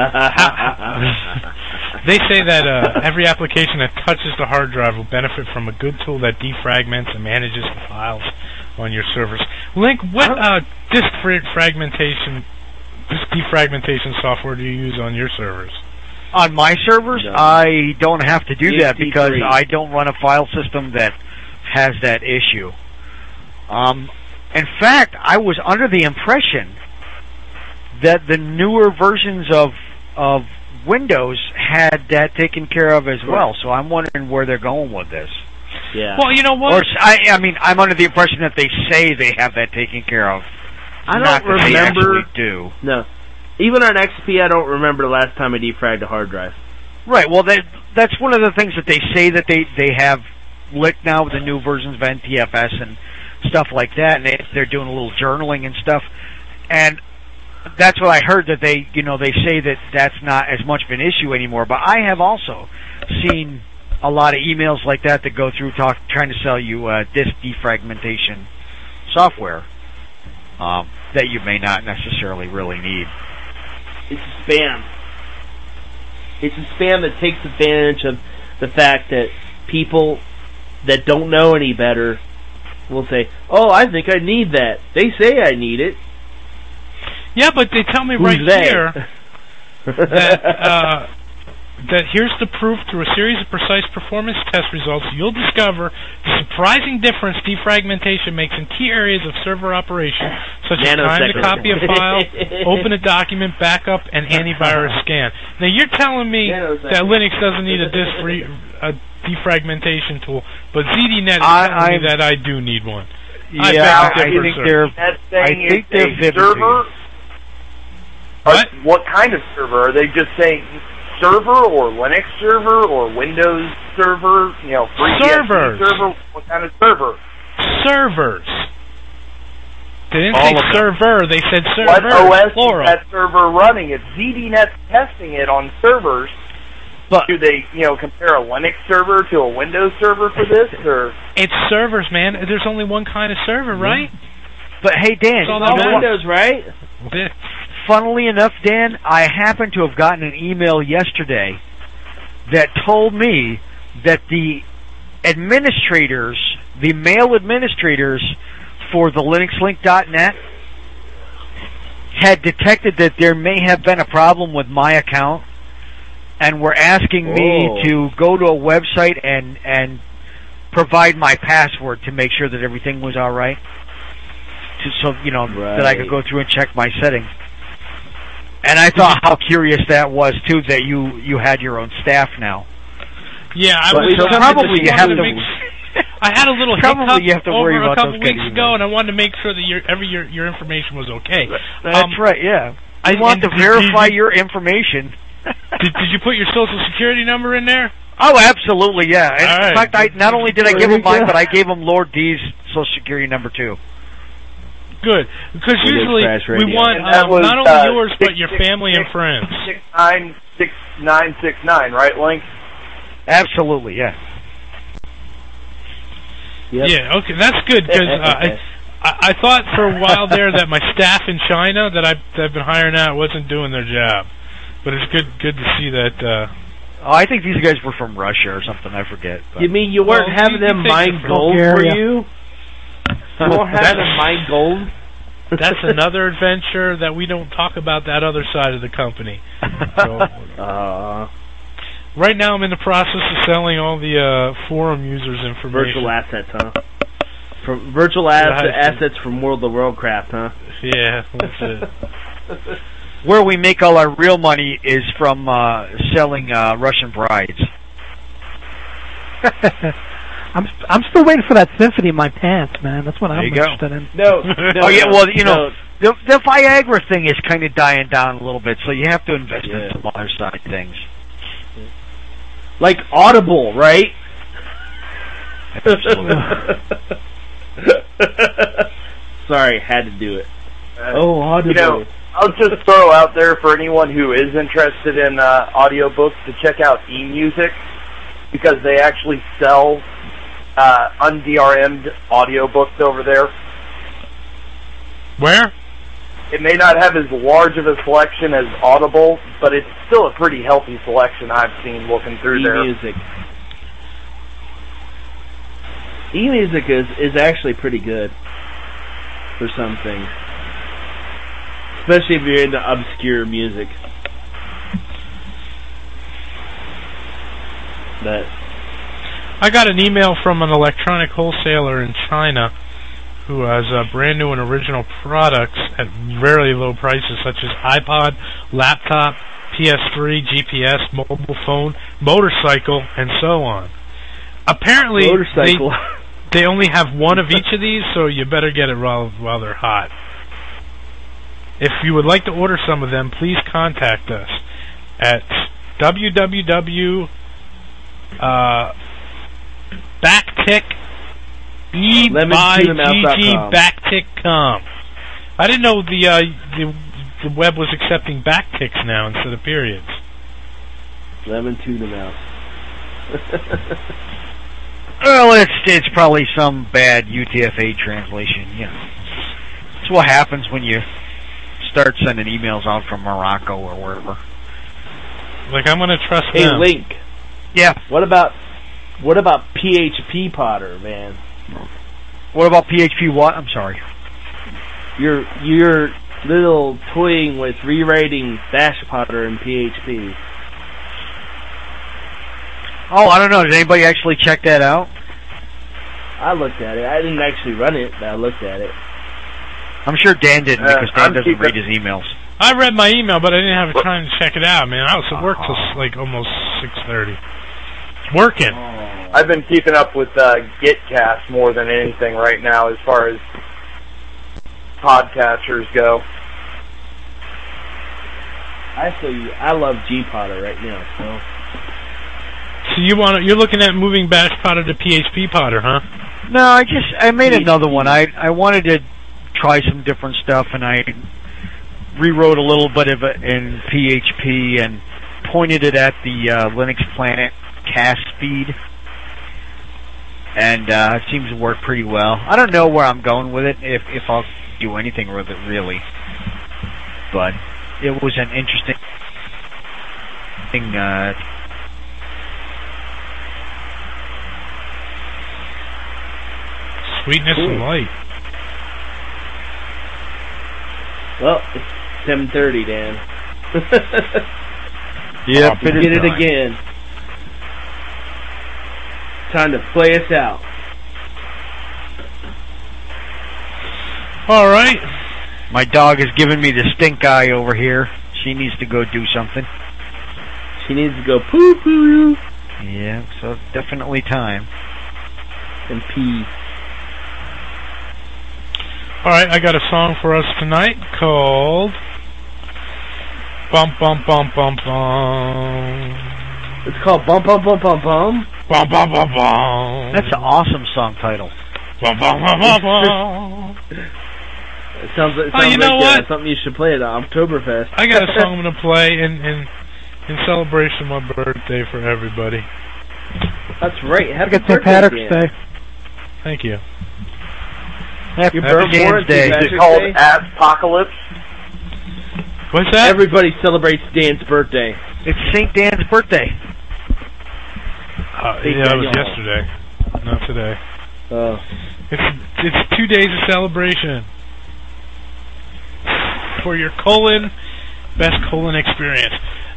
They say that uh, every application that touches the hard drive will benefit from a good tool that defragments and manages the files on your servers. Link, what uh, disk fragmentation, disk defragmentation software do you use on your servers? On my servers, no. I don't have to do that because I don't run a file system that has that issue. Um, in fact, I was under the impression that the newer versions of of Windows had that taken care of as well. So I'm wondering where they're going with this. Yeah. Well, you know what? Or I, I mean, I'm under the impression that they say they have that taken care of. I don't not remember. That they actually do. No. Even on X P, I don't remember the last time I defragged a hard drive. Right. Well, that that's one of the things that they say that they they have licked now with the new versions of N T F S and stuff like that, and they, they're doing a little journaling and stuff. And that's what I heard, that they, you know, they say that that's not as much of an issue anymore. But I have also seen a lot of emails like that that go through talk trying to sell you uh, disk defragmentation software um, that you may not necessarily really need. It's a spam. It's a spam that takes advantage of the fact that people that don't know any better will say, "Oh, I think I need that. They say I need it." Yeah, but they tell me Who's right they? here that uh, that here's the proof. Through a series of precise performance test results, you'll discover the surprising difference defragmentation makes in key areas of server operation, such as time to copy a file, open a document, backup, and antivirus scan. Now you're telling me that Linux doesn't need a disk re- a defragmentation tool, but Z D Net is I, telling I, me that I do need one. Yeah, I, I, I think they're. I think they're server. What? What kind of server? Are they just saying server or Linux server or Windows server? You know, free servers. server. What kind of server? Servers. They didn't All say of them. server. They said server. What O S plural. is that server running? It's Z D Net testing it on servers. But do they, you know, compare a Linux server to a Windows server for this, or? It's servers, man. There's only one kind of server, right? But hey, Dan, it's all It's Windows, right? Funnily enough, Dan, I happen to have gotten an email yesterday that told me that the administrators, the mail administrators for the Linux Link dot net had detected that there may have been a problem with my account, and were asking me oh. to go to a website and and provide my password to make sure that everything was all right. To, so you know right. that I could go through and check my settings. And I thought how curious that was too, that you you had your own staff now. Yeah, I but was so probably you have to. Make, I had a little probably you have hiccup to worry over about a couple those weeks getting ago, and I wanted to make sure that your every your your information was okay. That's um, right. Yeah, I I want to did, verify did you, your information. did, did you put your social security number in there? Oh, absolutely, yeah. In All right. fact, I not only did I give him mine, but I gave him Lord D's social security number too. Good, because We usually we want um, was, not only uh, yours six, but your six, family six, and friends. Six nine six nine six nine, right, Link? Absolutely, yeah. Yep. Yeah, okay, that's good because uh, I, I I thought for a while there that my staff in China that I've, that I've been hiring out wasn't doing their job, but it's good good to see that. Uh, Oh, I think these guys were from Russia or something. I forget. But. You mean you weren't Well, having you- them you think mine it's gold for Bulgaria. you? You weren't having them mine gold? That's another adventure that we don't talk about that other side of the company. So, uh, Right now, I'm in the process of selling all the uh, forum users' information. Virtual assets, huh? From virtual ass- assets from World of Warcraft, huh? Yeah, that's it. Where we make all our real money is from uh, selling uh, Russian brides. I'm I'm still waiting for that symphony in my pants, man. That's what There I'm you go. interested in. No, no. oh yeah, no, well you know no. the the Viagra thing is kind of dying down a little bit, so you have to invest Yeah. in some other side things. Like Audible, right? Sorry, had to do it. Uh, Oh, Audible. You know, I'll just throw out there for anyone who is interested in uh, audiobooks to check out eMusic, because they actually sell uh, un-D R M'd audiobooks over there. Where? It may not have as large of a selection as Audible, but it's still a pretty healthy selection I've seen looking through there. eMusic. eMusic is, is actually pretty good for some things. Especially if you're into obscure music. But I got an email from an electronic wholesaler in China who has uh, brand new and original products at very low prices, such as iPod, laptop, P S three, G P S, mobile phone, motorcycle, and so on. Apparently, motorcycle. They, they only have one of each of these, so you better get it while while they're hot. If you would like to order some of them, please contact us at www. Uh, backtick e by g g backtick dot com. I didn't know the uh, the the web was accepting backticks now instead of periods. Lemon tuna mouth. Well, it's it's probably some bad U T F A translation. You know, it's what happens when you start sending emails out from Morocco or wherever. Like, I'm gonna trust hey, them. Link. Yeah. What about what about P H P Potter, man? What about P H P what? I'm sorry. Your your little toying with rewriting Bash Potter in P H P. Oh, I don't know. Did anybody actually check that out? I looked at it. I didn't actually run it, but I looked at it. I'm sure Dan didn't, Uh, because Dan I'm doesn't keeping- read his emails. I read my email, but I didn't have time to check it out, man. I was at work till like almost six thirty. Working. I've been keeping up with uh, Gitcast more than anything right now as far as podcasters go. I feel you. I love G Potter right now. So. So you want you're looking at moving Bash Potter to P H P Potter, huh? No, I just I made another one. I I wanted to try some different stuff, and I rewrote a little bit of it in P H P and pointed it at the uh, Linux Planet cast feed, and uh, it seems to work pretty well. I don't know where I'm going with it, if if I'll do anything with it really, but it was an interesting thing. Uh, Sweetness Cool. and light. Well, it's seven thirty, Dan. Yep, we it is did it time. again. Time to play us out. All right. My dog is giving me the stink eye over here. She needs to go do something. She needs to go poo poo. Yeah, so it's definitely time. And pee. All right, I got a song for us tonight called Bum Bum Bum Bum Bum. It's called Bum Bum Bum Bum Bum. Bum Bum Bum Bum. That's an awesome song title. Bum Bum Bum Bum Bum. It sounds, it Oh, sounds you know like what? Uh, something you should play at Oktoberfest. I got a song I'm gonna play in in in celebration of my birthday for everybody. That's right. Happy It's Saint birthday, Patrick's Dan. Day. Thank you. Happy Your birthday, birthday Day. It's Patrick's called Day? Apocalypse. What's that? Everybody celebrates Dan's birthday. It's Saint Dan's birthday. Uh, Saint yeah, it was Daniel. yesterday, not today. Oh. It's it's two days of celebration for your colon best colon experience.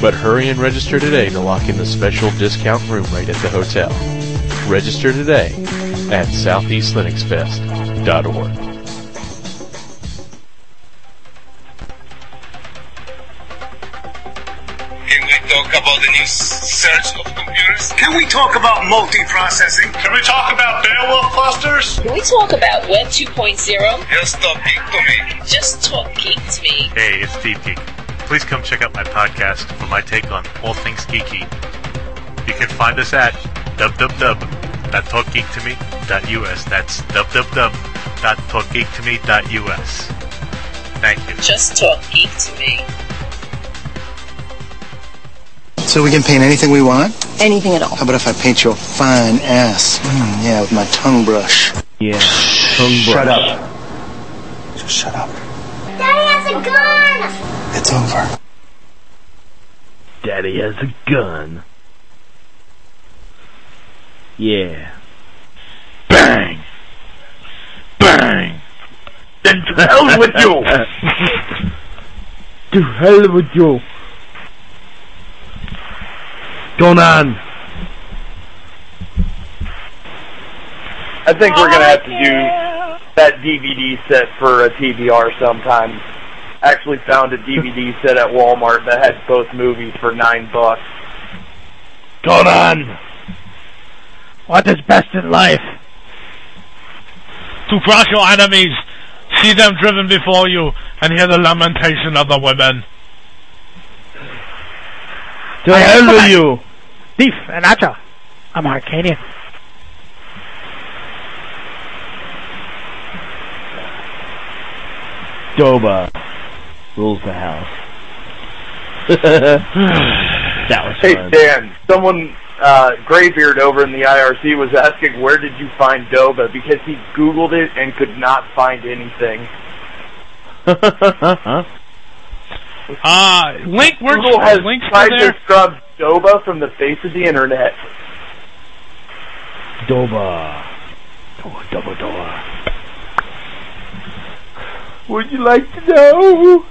But hurry and register today to lock in the special discount room rate at the hotel. Register today at southeast linux fest dot org. Can we talk about the new search of computers? Can we talk about multiprocessing? Can we talk about Beowulf clusters? Can we talk about Web two point oh? Just talk geek to me. Just talk geek to me. Hey, it's Steve Geek. Please come check out my podcast for my take on all things geeky. You can find us at w w w dot talk geek to me dot u s. That's w w w dot talk geek to me dot u s. Thank you. Just talk geek to me. So we can paint anything we want? Anything at all. How about if I paint your fine ass? Mm, yeah, with my tongue brush. Yeah, tongue brush. Shut up. Just shut up. Daddy has a gun! It's over. Daddy has a gun. Yeah. Bang! Bang! Then to hell with you! To hell with you! Going on. I think we're gonna have to do that D V D set for a T B R sometime. Actually found a D V D set at Walmart that had both movies for nine bucks. Going on. What is best in life? To crush your enemies, see them driven before you, and hear the lamentation of the women. To hell with you! Thief and Acha. I'm Arcanian. Doba rules the house. That was Hey fun. Dan, someone, uh, Graybeard over in the I R C was asking where did you find Doba because he Googled it and could not find anything. Uh, link, where's Google has links tried there? to scrub Doba from the face of the internet. Doba. Doba, Doba, Doba. Would you like to know?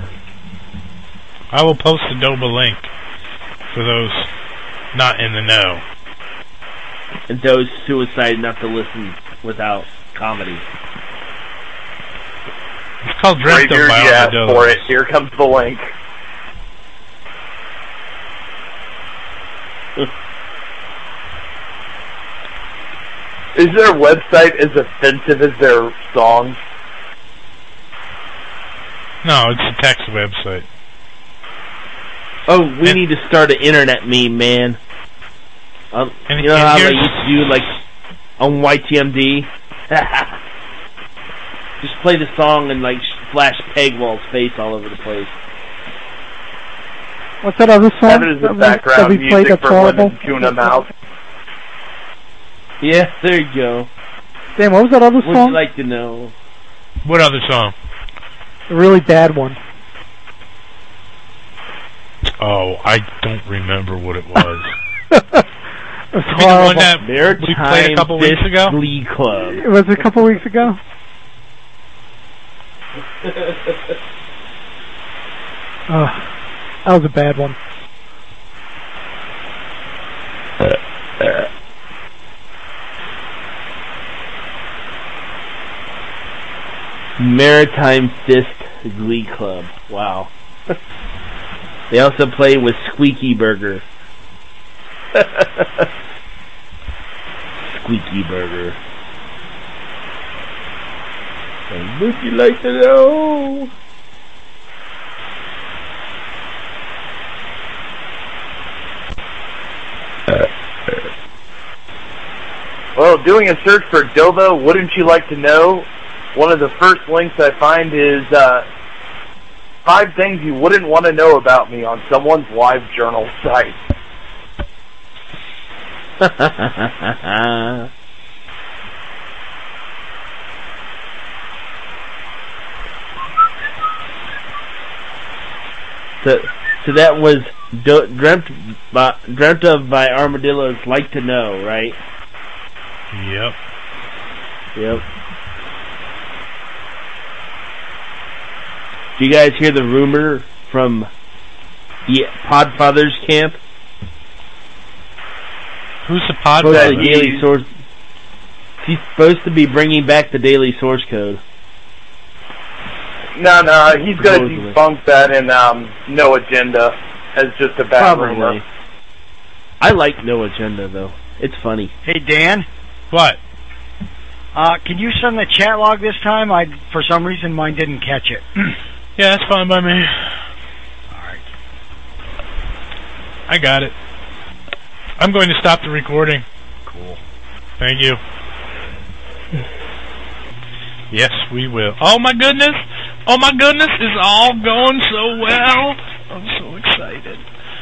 I will post a Doba link for those not in the know. And those suicide enough to listen without comedy. It's called Dreamt of Graybeard, by you asked Armadillo. for it. Here comes the link. Is their website as offensive as their songs? No, it's a text website. Oh, we need to start an internet meme, man. Um, And- you know and how they here's- used to do, like, on Y T M D? Just play the song and, like, flash Pegwall's face all over the place. What's that other song? Have it as the that we- background that we played music that's for horrible? Lemon Tuna Mouth. Yeah, there you go. Damn, what was that other Would song? you like to know? What other song? A really bad one. Oh, I don't remember what it was. It was You mean the horrible. one that we played a couple weeks ago? Glee Club. It was a couple weeks ago. Oh, that was a bad one. Maritime Fist Glee Club. Wow. They also play with Squeaky Burger. Squeaky Burger. And would you like to know? Well, doing a search for Doba, wouldn't you like to know? One of the first links I find is uh, five things you wouldn't want to know about me on someone's live journal site. so, so that was do, dreamt by, dreamt of by armadillos. Like to know, right? Yep. Yep. Do you guys hear the rumor from Yeah, Podfather's Camp. Who's the Podfather? Supposedly Daily Source. He's supposed to be bringing back the Daily Source Code. No, no, he's going to Supposedly. debunk that in um, No Agenda as just a bad Probably. rumor. I like No Agenda, though. It's funny. Hey, Dan? What? Uh, can you send the chat log this time? I, for some reason, mine didn't catch it. Yeah, that's fine by me. Alright. I got it. I'm going to stop the recording. Cool. Thank you. Yes, we will. Oh my goodness! Oh my goodness! It's all going so well! I'm so excited.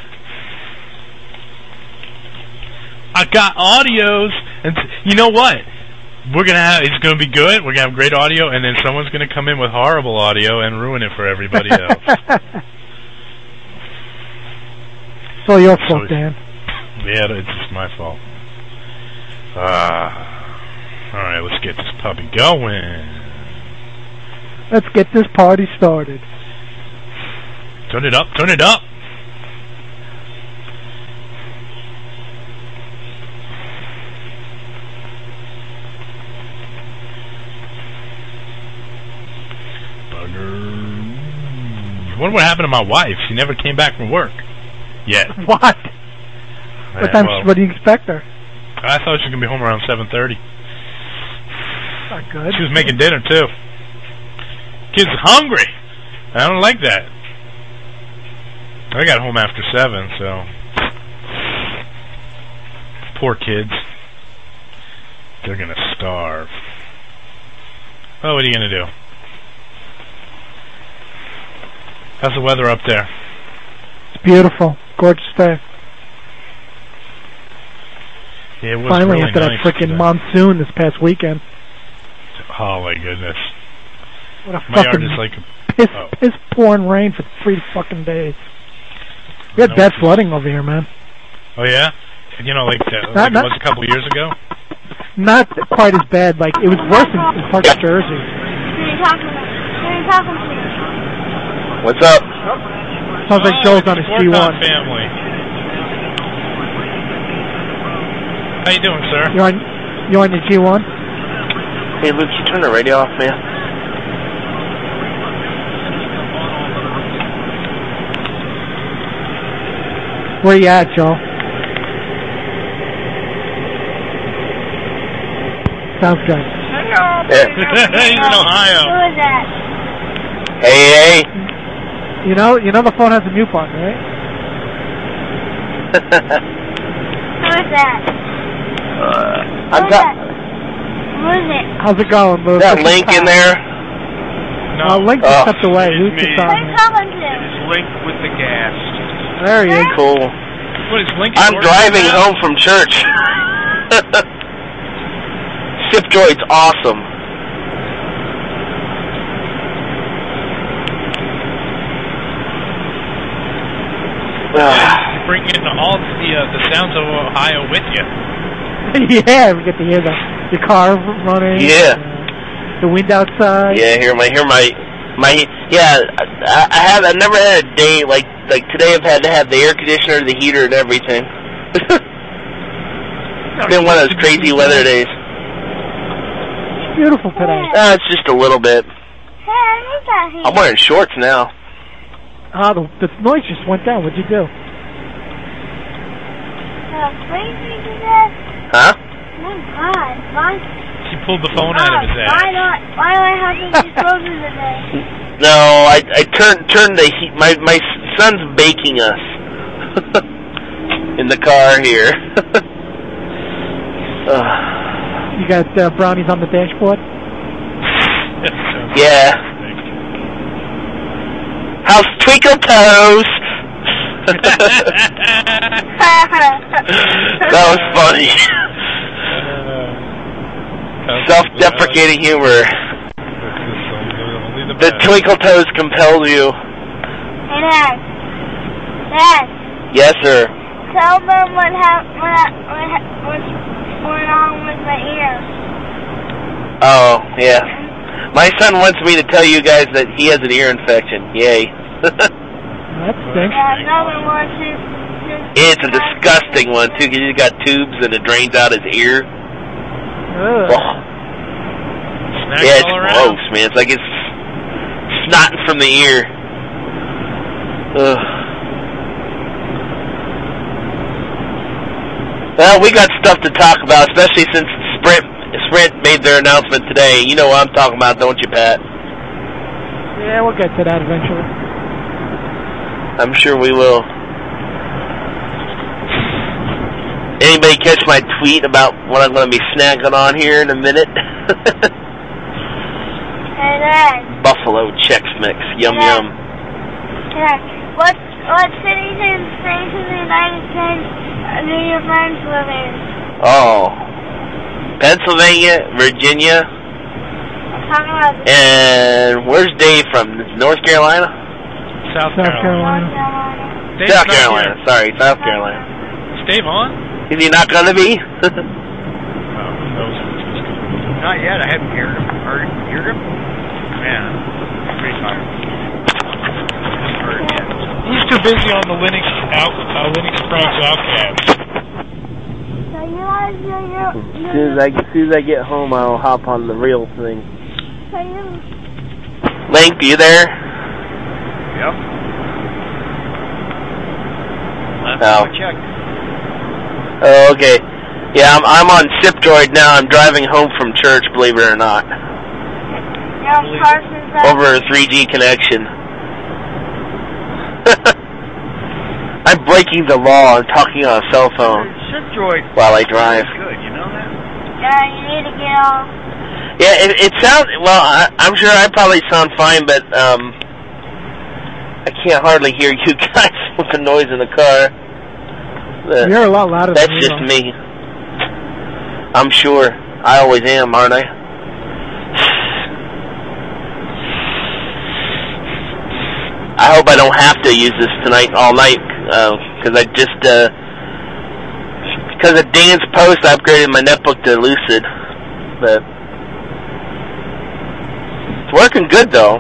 I got audios, and t- you know what? We're gonna have. It's gonna be good. We're gonna have great audio, and then someone's gonna come in with horrible audio and ruin it for everybody else. It's all your So fault, it's- Dan. Yeah, it's just my fault. Ah. Alright, let's get this puppy going. Let's get this party started. Turn it up, turn it up! Bugger. I wonder what happened to my wife. She never came back from work. Yet. What? Yeah, What time? well, What do you expect her? I thought she was going to be home around seven thirty. Not good. She was making dinner, too. Kids are hungry. I don't like that. I got home after seven, so... Poor kids. They're going to starve. Oh, what are you going to do? How's the weather up there? It's beautiful. Gorgeous day. Yeah, it was Finally, really after nice that freaking today. monsoon this past weekend. Oh, my goodness. What a My yard fucking is like a... piss, oh. piss pouring rain for three fucking days. We had No, bad it's just- flooding over here, man. Oh, yeah? You know, like, that, Not- like not- it was a couple years ago? Not quite as bad. Like it was worse in, in parts of Jersey. Who are you talking to? Who are you talking to? What's up? Sounds like Oh, Joel's it's on the his G one. Gorton family. How you doing, sir? You on? You on your G one? Hey, Luke, you turn the radio off, man? Where you at, Joel? Sounds good. Yeah. He's in Ohio. Who is that? Hey, hey. You know, you know the phone has a mute button, right? Who is that? uh, I'm Who is ta- that? Who is it? How's it going, Luke? Is that Link in there? No, Link Oh. stepped away. Who's me. just Who on are you here? talking to? It's Link with the gas. There he is. Cool. What is Lincoln? I'm Gorton driving now? home from church. Sip Droid's awesome. Yeah, you bring in all the uh, the sounds of Ohio with you. Yeah, we get to hear the the car running. Yeah. uh, the wind outside. Yeah, hear my hear my my yeah. I, I have I've never had a day like like today. I've had to have the air conditioner, the heater, and everything. It's been one of those crazy weather days. Beautiful today. Uh, it's just a little bit. Hey, who's that here? I'm wearing shorts now. Ah, the, the noise just went down. What'd you do? How crazy is that? Huh? Oh my God, why? She pulled the phone out of his Why ass. do I, why do I have to be frozen today? No, I I turned turned the heat. My my son's baking us in the car here. uh, You got uh, brownies on the dashboard? yeah. How's Twinkle Toes? That was funny. Self-deprecating humor. The Twinkle Toes compels you. Hey, Dad. Dad, Yes, sir. tell them what hap- what hap- what hap- what's going on with my ear. Oh, yeah. My son wants me to tell you guys that he has an ear infection. Yay. That stinks. Yeah, another one too. It's a disgusting one too, because he's got tubes and it drains out his ear. Ugh. Oh. Yeah, it's gross, man. It's like it's snotting from the ear. Ugh. Well, we got stuff to talk about, especially since Sprint Sprint made their announcement today. You know what I'm talking about, don't you, Pat? Yeah, we'll get to that eventually. I'm sure we will. Anybody catch my tweet about what I'm going to be snacking on here in a minute? Hey, Dad. Buffalo Chex Mix. Yum, Yeah. yum. Yeah. What what cities and states in the United States do your friends live in? Oh. Pennsylvania, Virginia, I'm talking about the and where's Dave from? North Carolina? South, South Carolina. Carolina. Dave's South not Carolina. here. Sorry, South Carolina. Is Dave on? Is he not going to be? Oh, who knows if he's going. Not yet. I haven't heard him. Heard, heard him? Man, I'm pretty tired. Haven't heard him yet. He's too busy on the Linux out, uh, Linux Pros Outcast. So you guys, you, you, As soon as I, as soon as I get home, I'll hop on the real thing. so you, Link, you there? Yep. Last Oh. time I checked. Oh, okay. Yeah, I'm, I'm on Zipdroid now. I'm driving home from church, believe it or not. you Parsons, that Over a three G connection. I'm breaking the law and talking on a cell phone Zipdroid while I drive. good, you know that? yeah, you need to get off. Yeah, it, it sounds, well, I, I'm sure I probably sound fine, but um, I can't hardly hear you guys with the noise in the car. But You're a lot louder that's than me, just though. me. I'm sure. I always am, aren't I? I hope I don't have to use this tonight all night, because I just, uh, because of Dan's post, I upgraded my netbook to Lucid, but it's working good, though.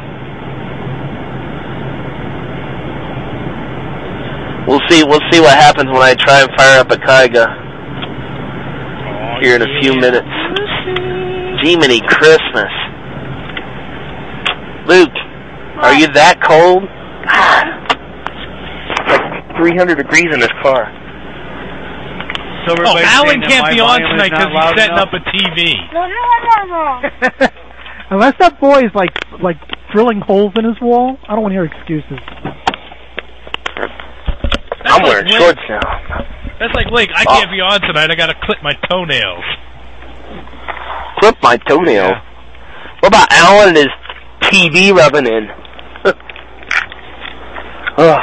We'll see, we'll see what happens when I try and fire up a Kaiga here in a few minutes. Jiminy Christmas. Luke, are you that cold? Like three hundred degrees in this car. So Oh, everybody's Alan saying that can't my be on volume is tonight not because he's loud setting enough? up a T V. No, no, no, no. Unless that boy is like like drilling holes in his wall, I don't want to hear excuses. I'm like wearing Link. shorts now. That's like, Link, I Oh. can't be on tonight. I got to clip my toenails. Clip my toenail. What about Alan and his T V rubbing in? Ugh.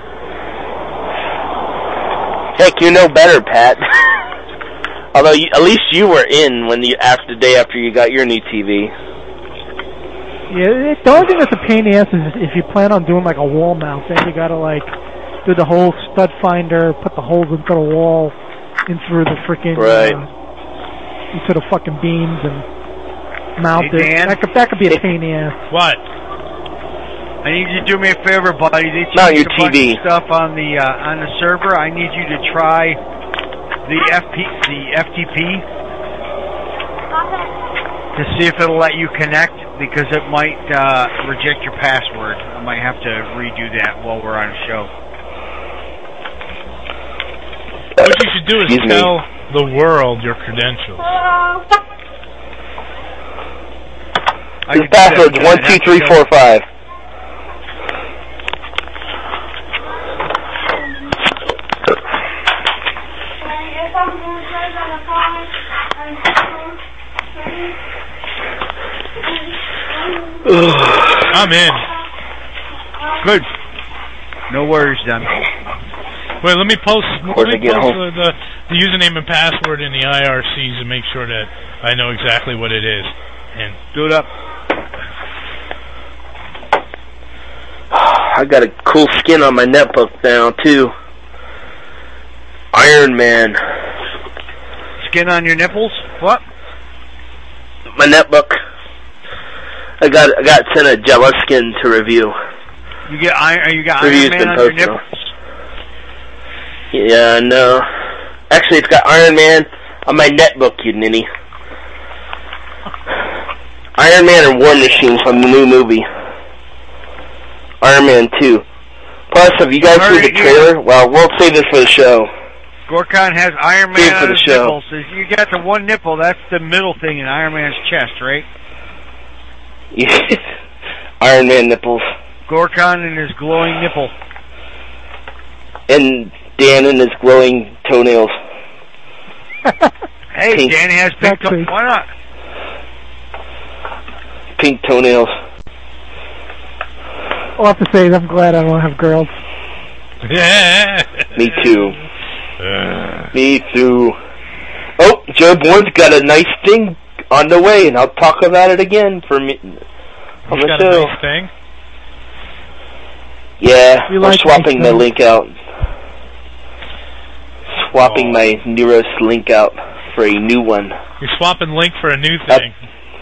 Heck, you know better, Pat. Although, you, at least you were in when you after the day after you got your new T V. Yeah, it, the only thing that's a pain in the ass is if you plan on doing like a wall mount, then you gotta like do the whole stud finder, put the holes into the wall, in through the freaking Right. uh, into the fucking beams and mount Hey, it. Dan? That could that could be a pain in the ass. What? I need you to do me a favor, buddy. They Not changed your a bunch T V. of stuff on the uh, on the server. I need you to try the F P the F T P to see if it'll let you connect, because it might uh, reject your password. I might have to redo that while we're on the show. What you should do is Excuse me. tell the world your credentials. I His can do that, password's but one I'd two have to three go- four five. I'm in. Good. No worries, then. Wait, let me post, let course I me get post home. the, the, the username and password in the I R Cs and make sure that I know exactly what it is. And do it up. I got a cool skin on my netbook now too. Iron Man. Skin on your nipples? What? My netbook. I got I got sent a Jella skin to review. You get iron. You got Review's Iron Man been on your posted nipples. on. Yeah, no. Actually, it's got Iron Man on my netbook, you ninny. Iron Man and War Machine from the new movie. Iron Man two. Plus, have you guys seen the trailer? Well, we'll save this for the show. Gorkon has Iron Save Man for on the his show. nipples. If you got the one nipple, that's the middle thing in Iron Man's chest, right? Iron Man nipples. Gorkon and his glowing nipple. And Dan and his glowing toenails. Hey, Pink. Danny has pink toenails. Why not? Pink toenails. All I have to say is I'm glad I don't have girls. Yeah. Me too. Me too. Oh, Joe Bourne's got a nice thing on the way, and I'll talk about it again for me on He's the got show. a nice thing. Yeah, You we're like swapping nice my things. link out. Swapping Oh. my Neuros link out for a new one. You're swapping Link for a new thing.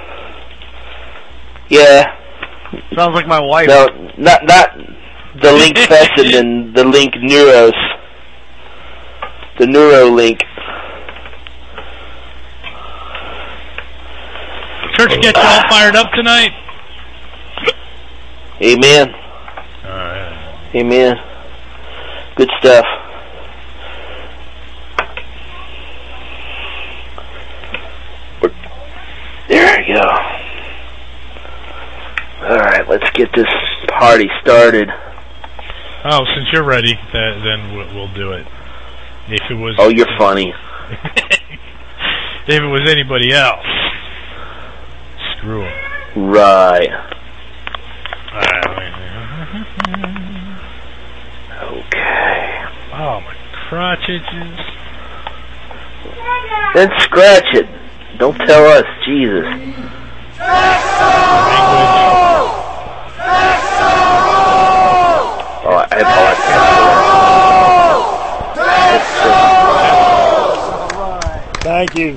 Yeah. Sounds like my wife. No, not not the Link Fest and then the Link Neuros. The Neuro Link. Church gets you all fired up tonight. Amen. Alright. Amen. Good stuff. There we go. Alright, let's get this party started. Oh, since you're ready, th- then we'll, we'll do it. If it was, Oh, you're funny. if it was anybody else, screw 'em. Right. Alright. Okay. Oh, my crotches. Then scratch it. Don't tell us, Jesus. Oh, I apologize. Thank you.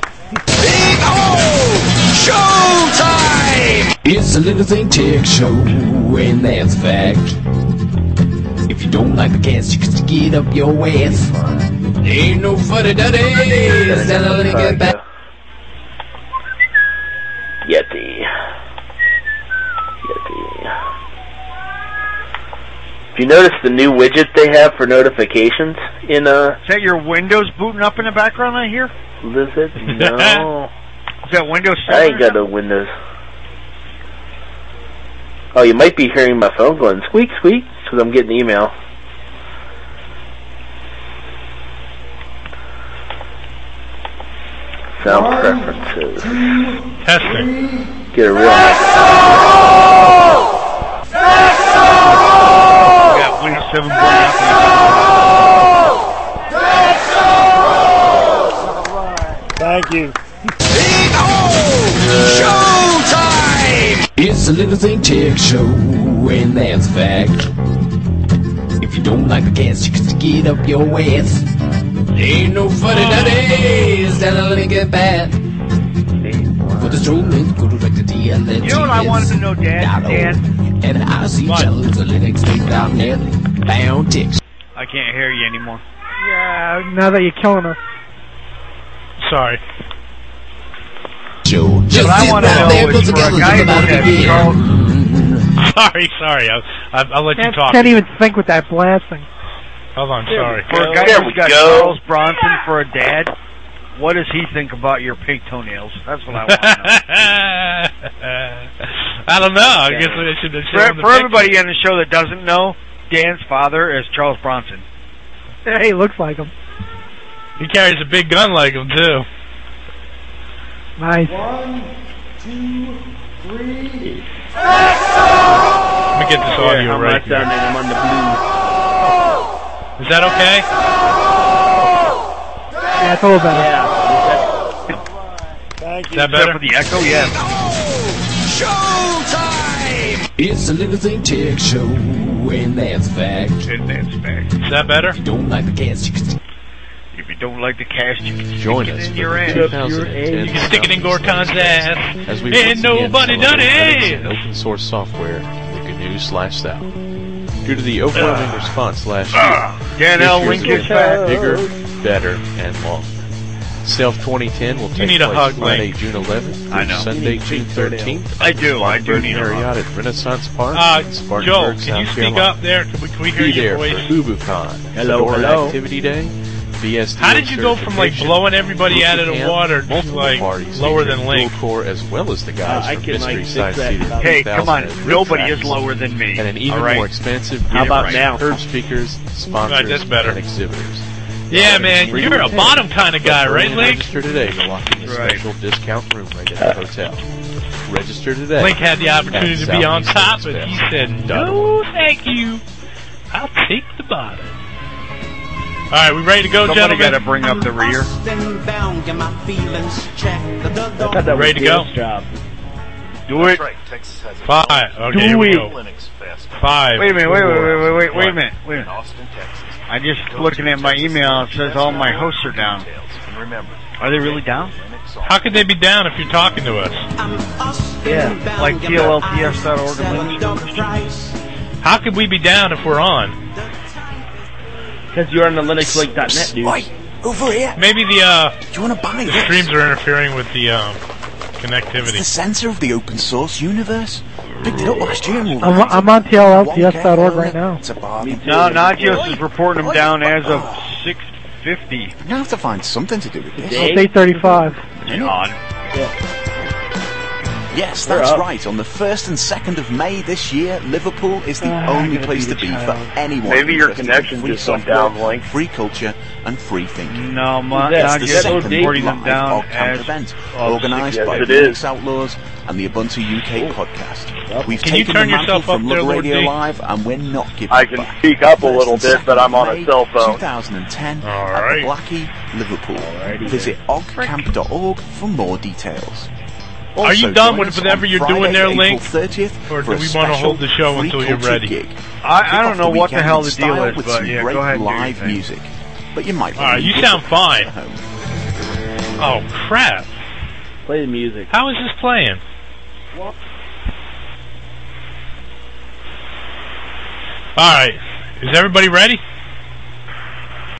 Showtime! It's a Little Thing Tech Show, and that's a fact. If you don't like the cast, you can stick it up your ass. Ain't no funny daddies, and a little get back. Yeti. Yeti. If you notice the new widget they have for notifications in uh Is that your Windows booting up in the background I hear? Lizard? No. Is that Windows I seven? ain't got no Windows. Oh, you might be hearing my phone going squeak squeak because I'm getting email. Sound One, preferences. Testing. Get a real nice. We got Windows seven booting up. Thank you. Showtime! It's a Little Thing Tech Show, and that's a fact. If you don't like the cast, you can stick it up your ass. Ain't no funny daddies, then a little get bad. For the strolling, go direct to D L N T S. You know what I wanted to know, Dan? Dan? And I see channels of Linux Space dot net. Bound ticks. I can't hear you anymore. Yeah, now that you're killing us. Sorry. Joe, What I want to know is for a guy who has Charles... Sorry, sorry. I'll, I'll, I'll let you Can't, talk. can't even think with that blasting. Hold on, sorry. For a guy There who's we got go. Charles Bronson for a dad, what does he think about your pink toenails? That's what I want to know. I don't know. I guess I should have For, shown the for everybody picture. on the show that doesn't know, Dan's father is Charles Bronson. Hey, he looks like him. He carries a big gun like him, too. Nice. One, two, three. Let me get this audio I'm right not sounding, I'm on the blue. Is that okay? Yeah, it's a little better. Yeah. Thank Is you. that better? For the echo, yes. Showtime! It's a Little Thing Tech Show, and that's a fact. And that's fact. Is that better? If you don't like the cast, you can stick If you don't like the cast, you can Join stick us it in for your the ass. two thousand ten You can stick it in Gorkon's ass. as we Ain't once again nobody celebrate done Linux it. and open source software, the G N U slash South. Due to the overwhelming response last year, Dan L. this Link year's is will back. be bigger, better, and longer. Self twenty ten will take need a place hug, Friday, Link. June eleventh, I know. Sunday, June thirteenth. I do, I do need a hug. Marriott at Renaissance Park Uh, in Joel, Spartanburg, can you South speak Carolina. up there? Can we, can we hear Be your there voice? for UbuCon, Hello, Fedora hello. Activity Day, B S D How did you go from like certification, blowing everybody out of the boot camp, water to multiple like parties lower featuring than Link? dual core as well as the guys Uh, I from can, Mystery like, Science fix that Theater about- Hey, two come on. thousand Nobody tracks, is lower than me. and an even all right? more expansive How about gift now? curb speakers, sponsors, Right, that's better. and exhibitors. Yeah, man, you're a bottom kind of guy, right, Link? Register today to lock in a Right. special discount room rate at the hotel. Register today. Link had the opportunity to be on top, Southeast but he Fest. said, no, thank you. I'll take the bottom. All right, we ready to go, Somebody got gentlemen? to bring up the rear. I thought that Ready was to go? Dale's job. Do That's it. right. Texas has its Five. own Okay, here we go. Linux Fest. Five. Wait a minute, wait, wait, wait, wait, wait, wait a What? minute, wait a In minute. Austin, Texas. I'm just looking at my email. It says all my hosts are down. And remember, Are they really down? Linux on How could they be down if you're talking to us? Yeah. Like T L L T S dot org and Linux. How could we be down if we're on? Because you're on the Linux Link dot net, dude. Oi, over here. Maybe the uh, Do you want to buy the this? streams are interfering with the um, It's the connectivity. centre of the open source universe. Picked it up last year. And I'm, I'm on T L L T S dot org right now. It's a bargain. No, Nagios is reporting them down as of six fifty. You're gonna have to find something to do with this. It's eight thirty-five. John. Yes, We're that's up. right. On the first and second of May this year, Liverpool is the Ah, only I'm gonna place be to the be child. for anyone. Maybe your interested in connection free just went software, down, Link. free culture, and free thinking. No, my, That's It's the Nagios second is reporting live them down Ogcamp as event, of organised yes, by it Linux is. Outlaws and the Ubuntu U K podcast. We've Can you taken turn the mantle yourself up from there, Love Lord Radio D? Live, and we're not giving I it can back. speak up a First little and bit, but I'm on a May cell phone. twenty ten All at right. the Blackie, Liverpool. Visit ogcamp dot org for more details. Are you Also, done join with us whatever on you're Friday, doing there, April Link? thirtieth Or for do a we wanna hold the show special until you're free ready? gig. I, Kick I don't off know what the weekend hell in the deal style is, with but some yeah, great go ahead and do your live thing. music. But you might All right, want to you leave sound it fine. at home. Oh crap! Play the music. How is this playing? All right, is everybody ready?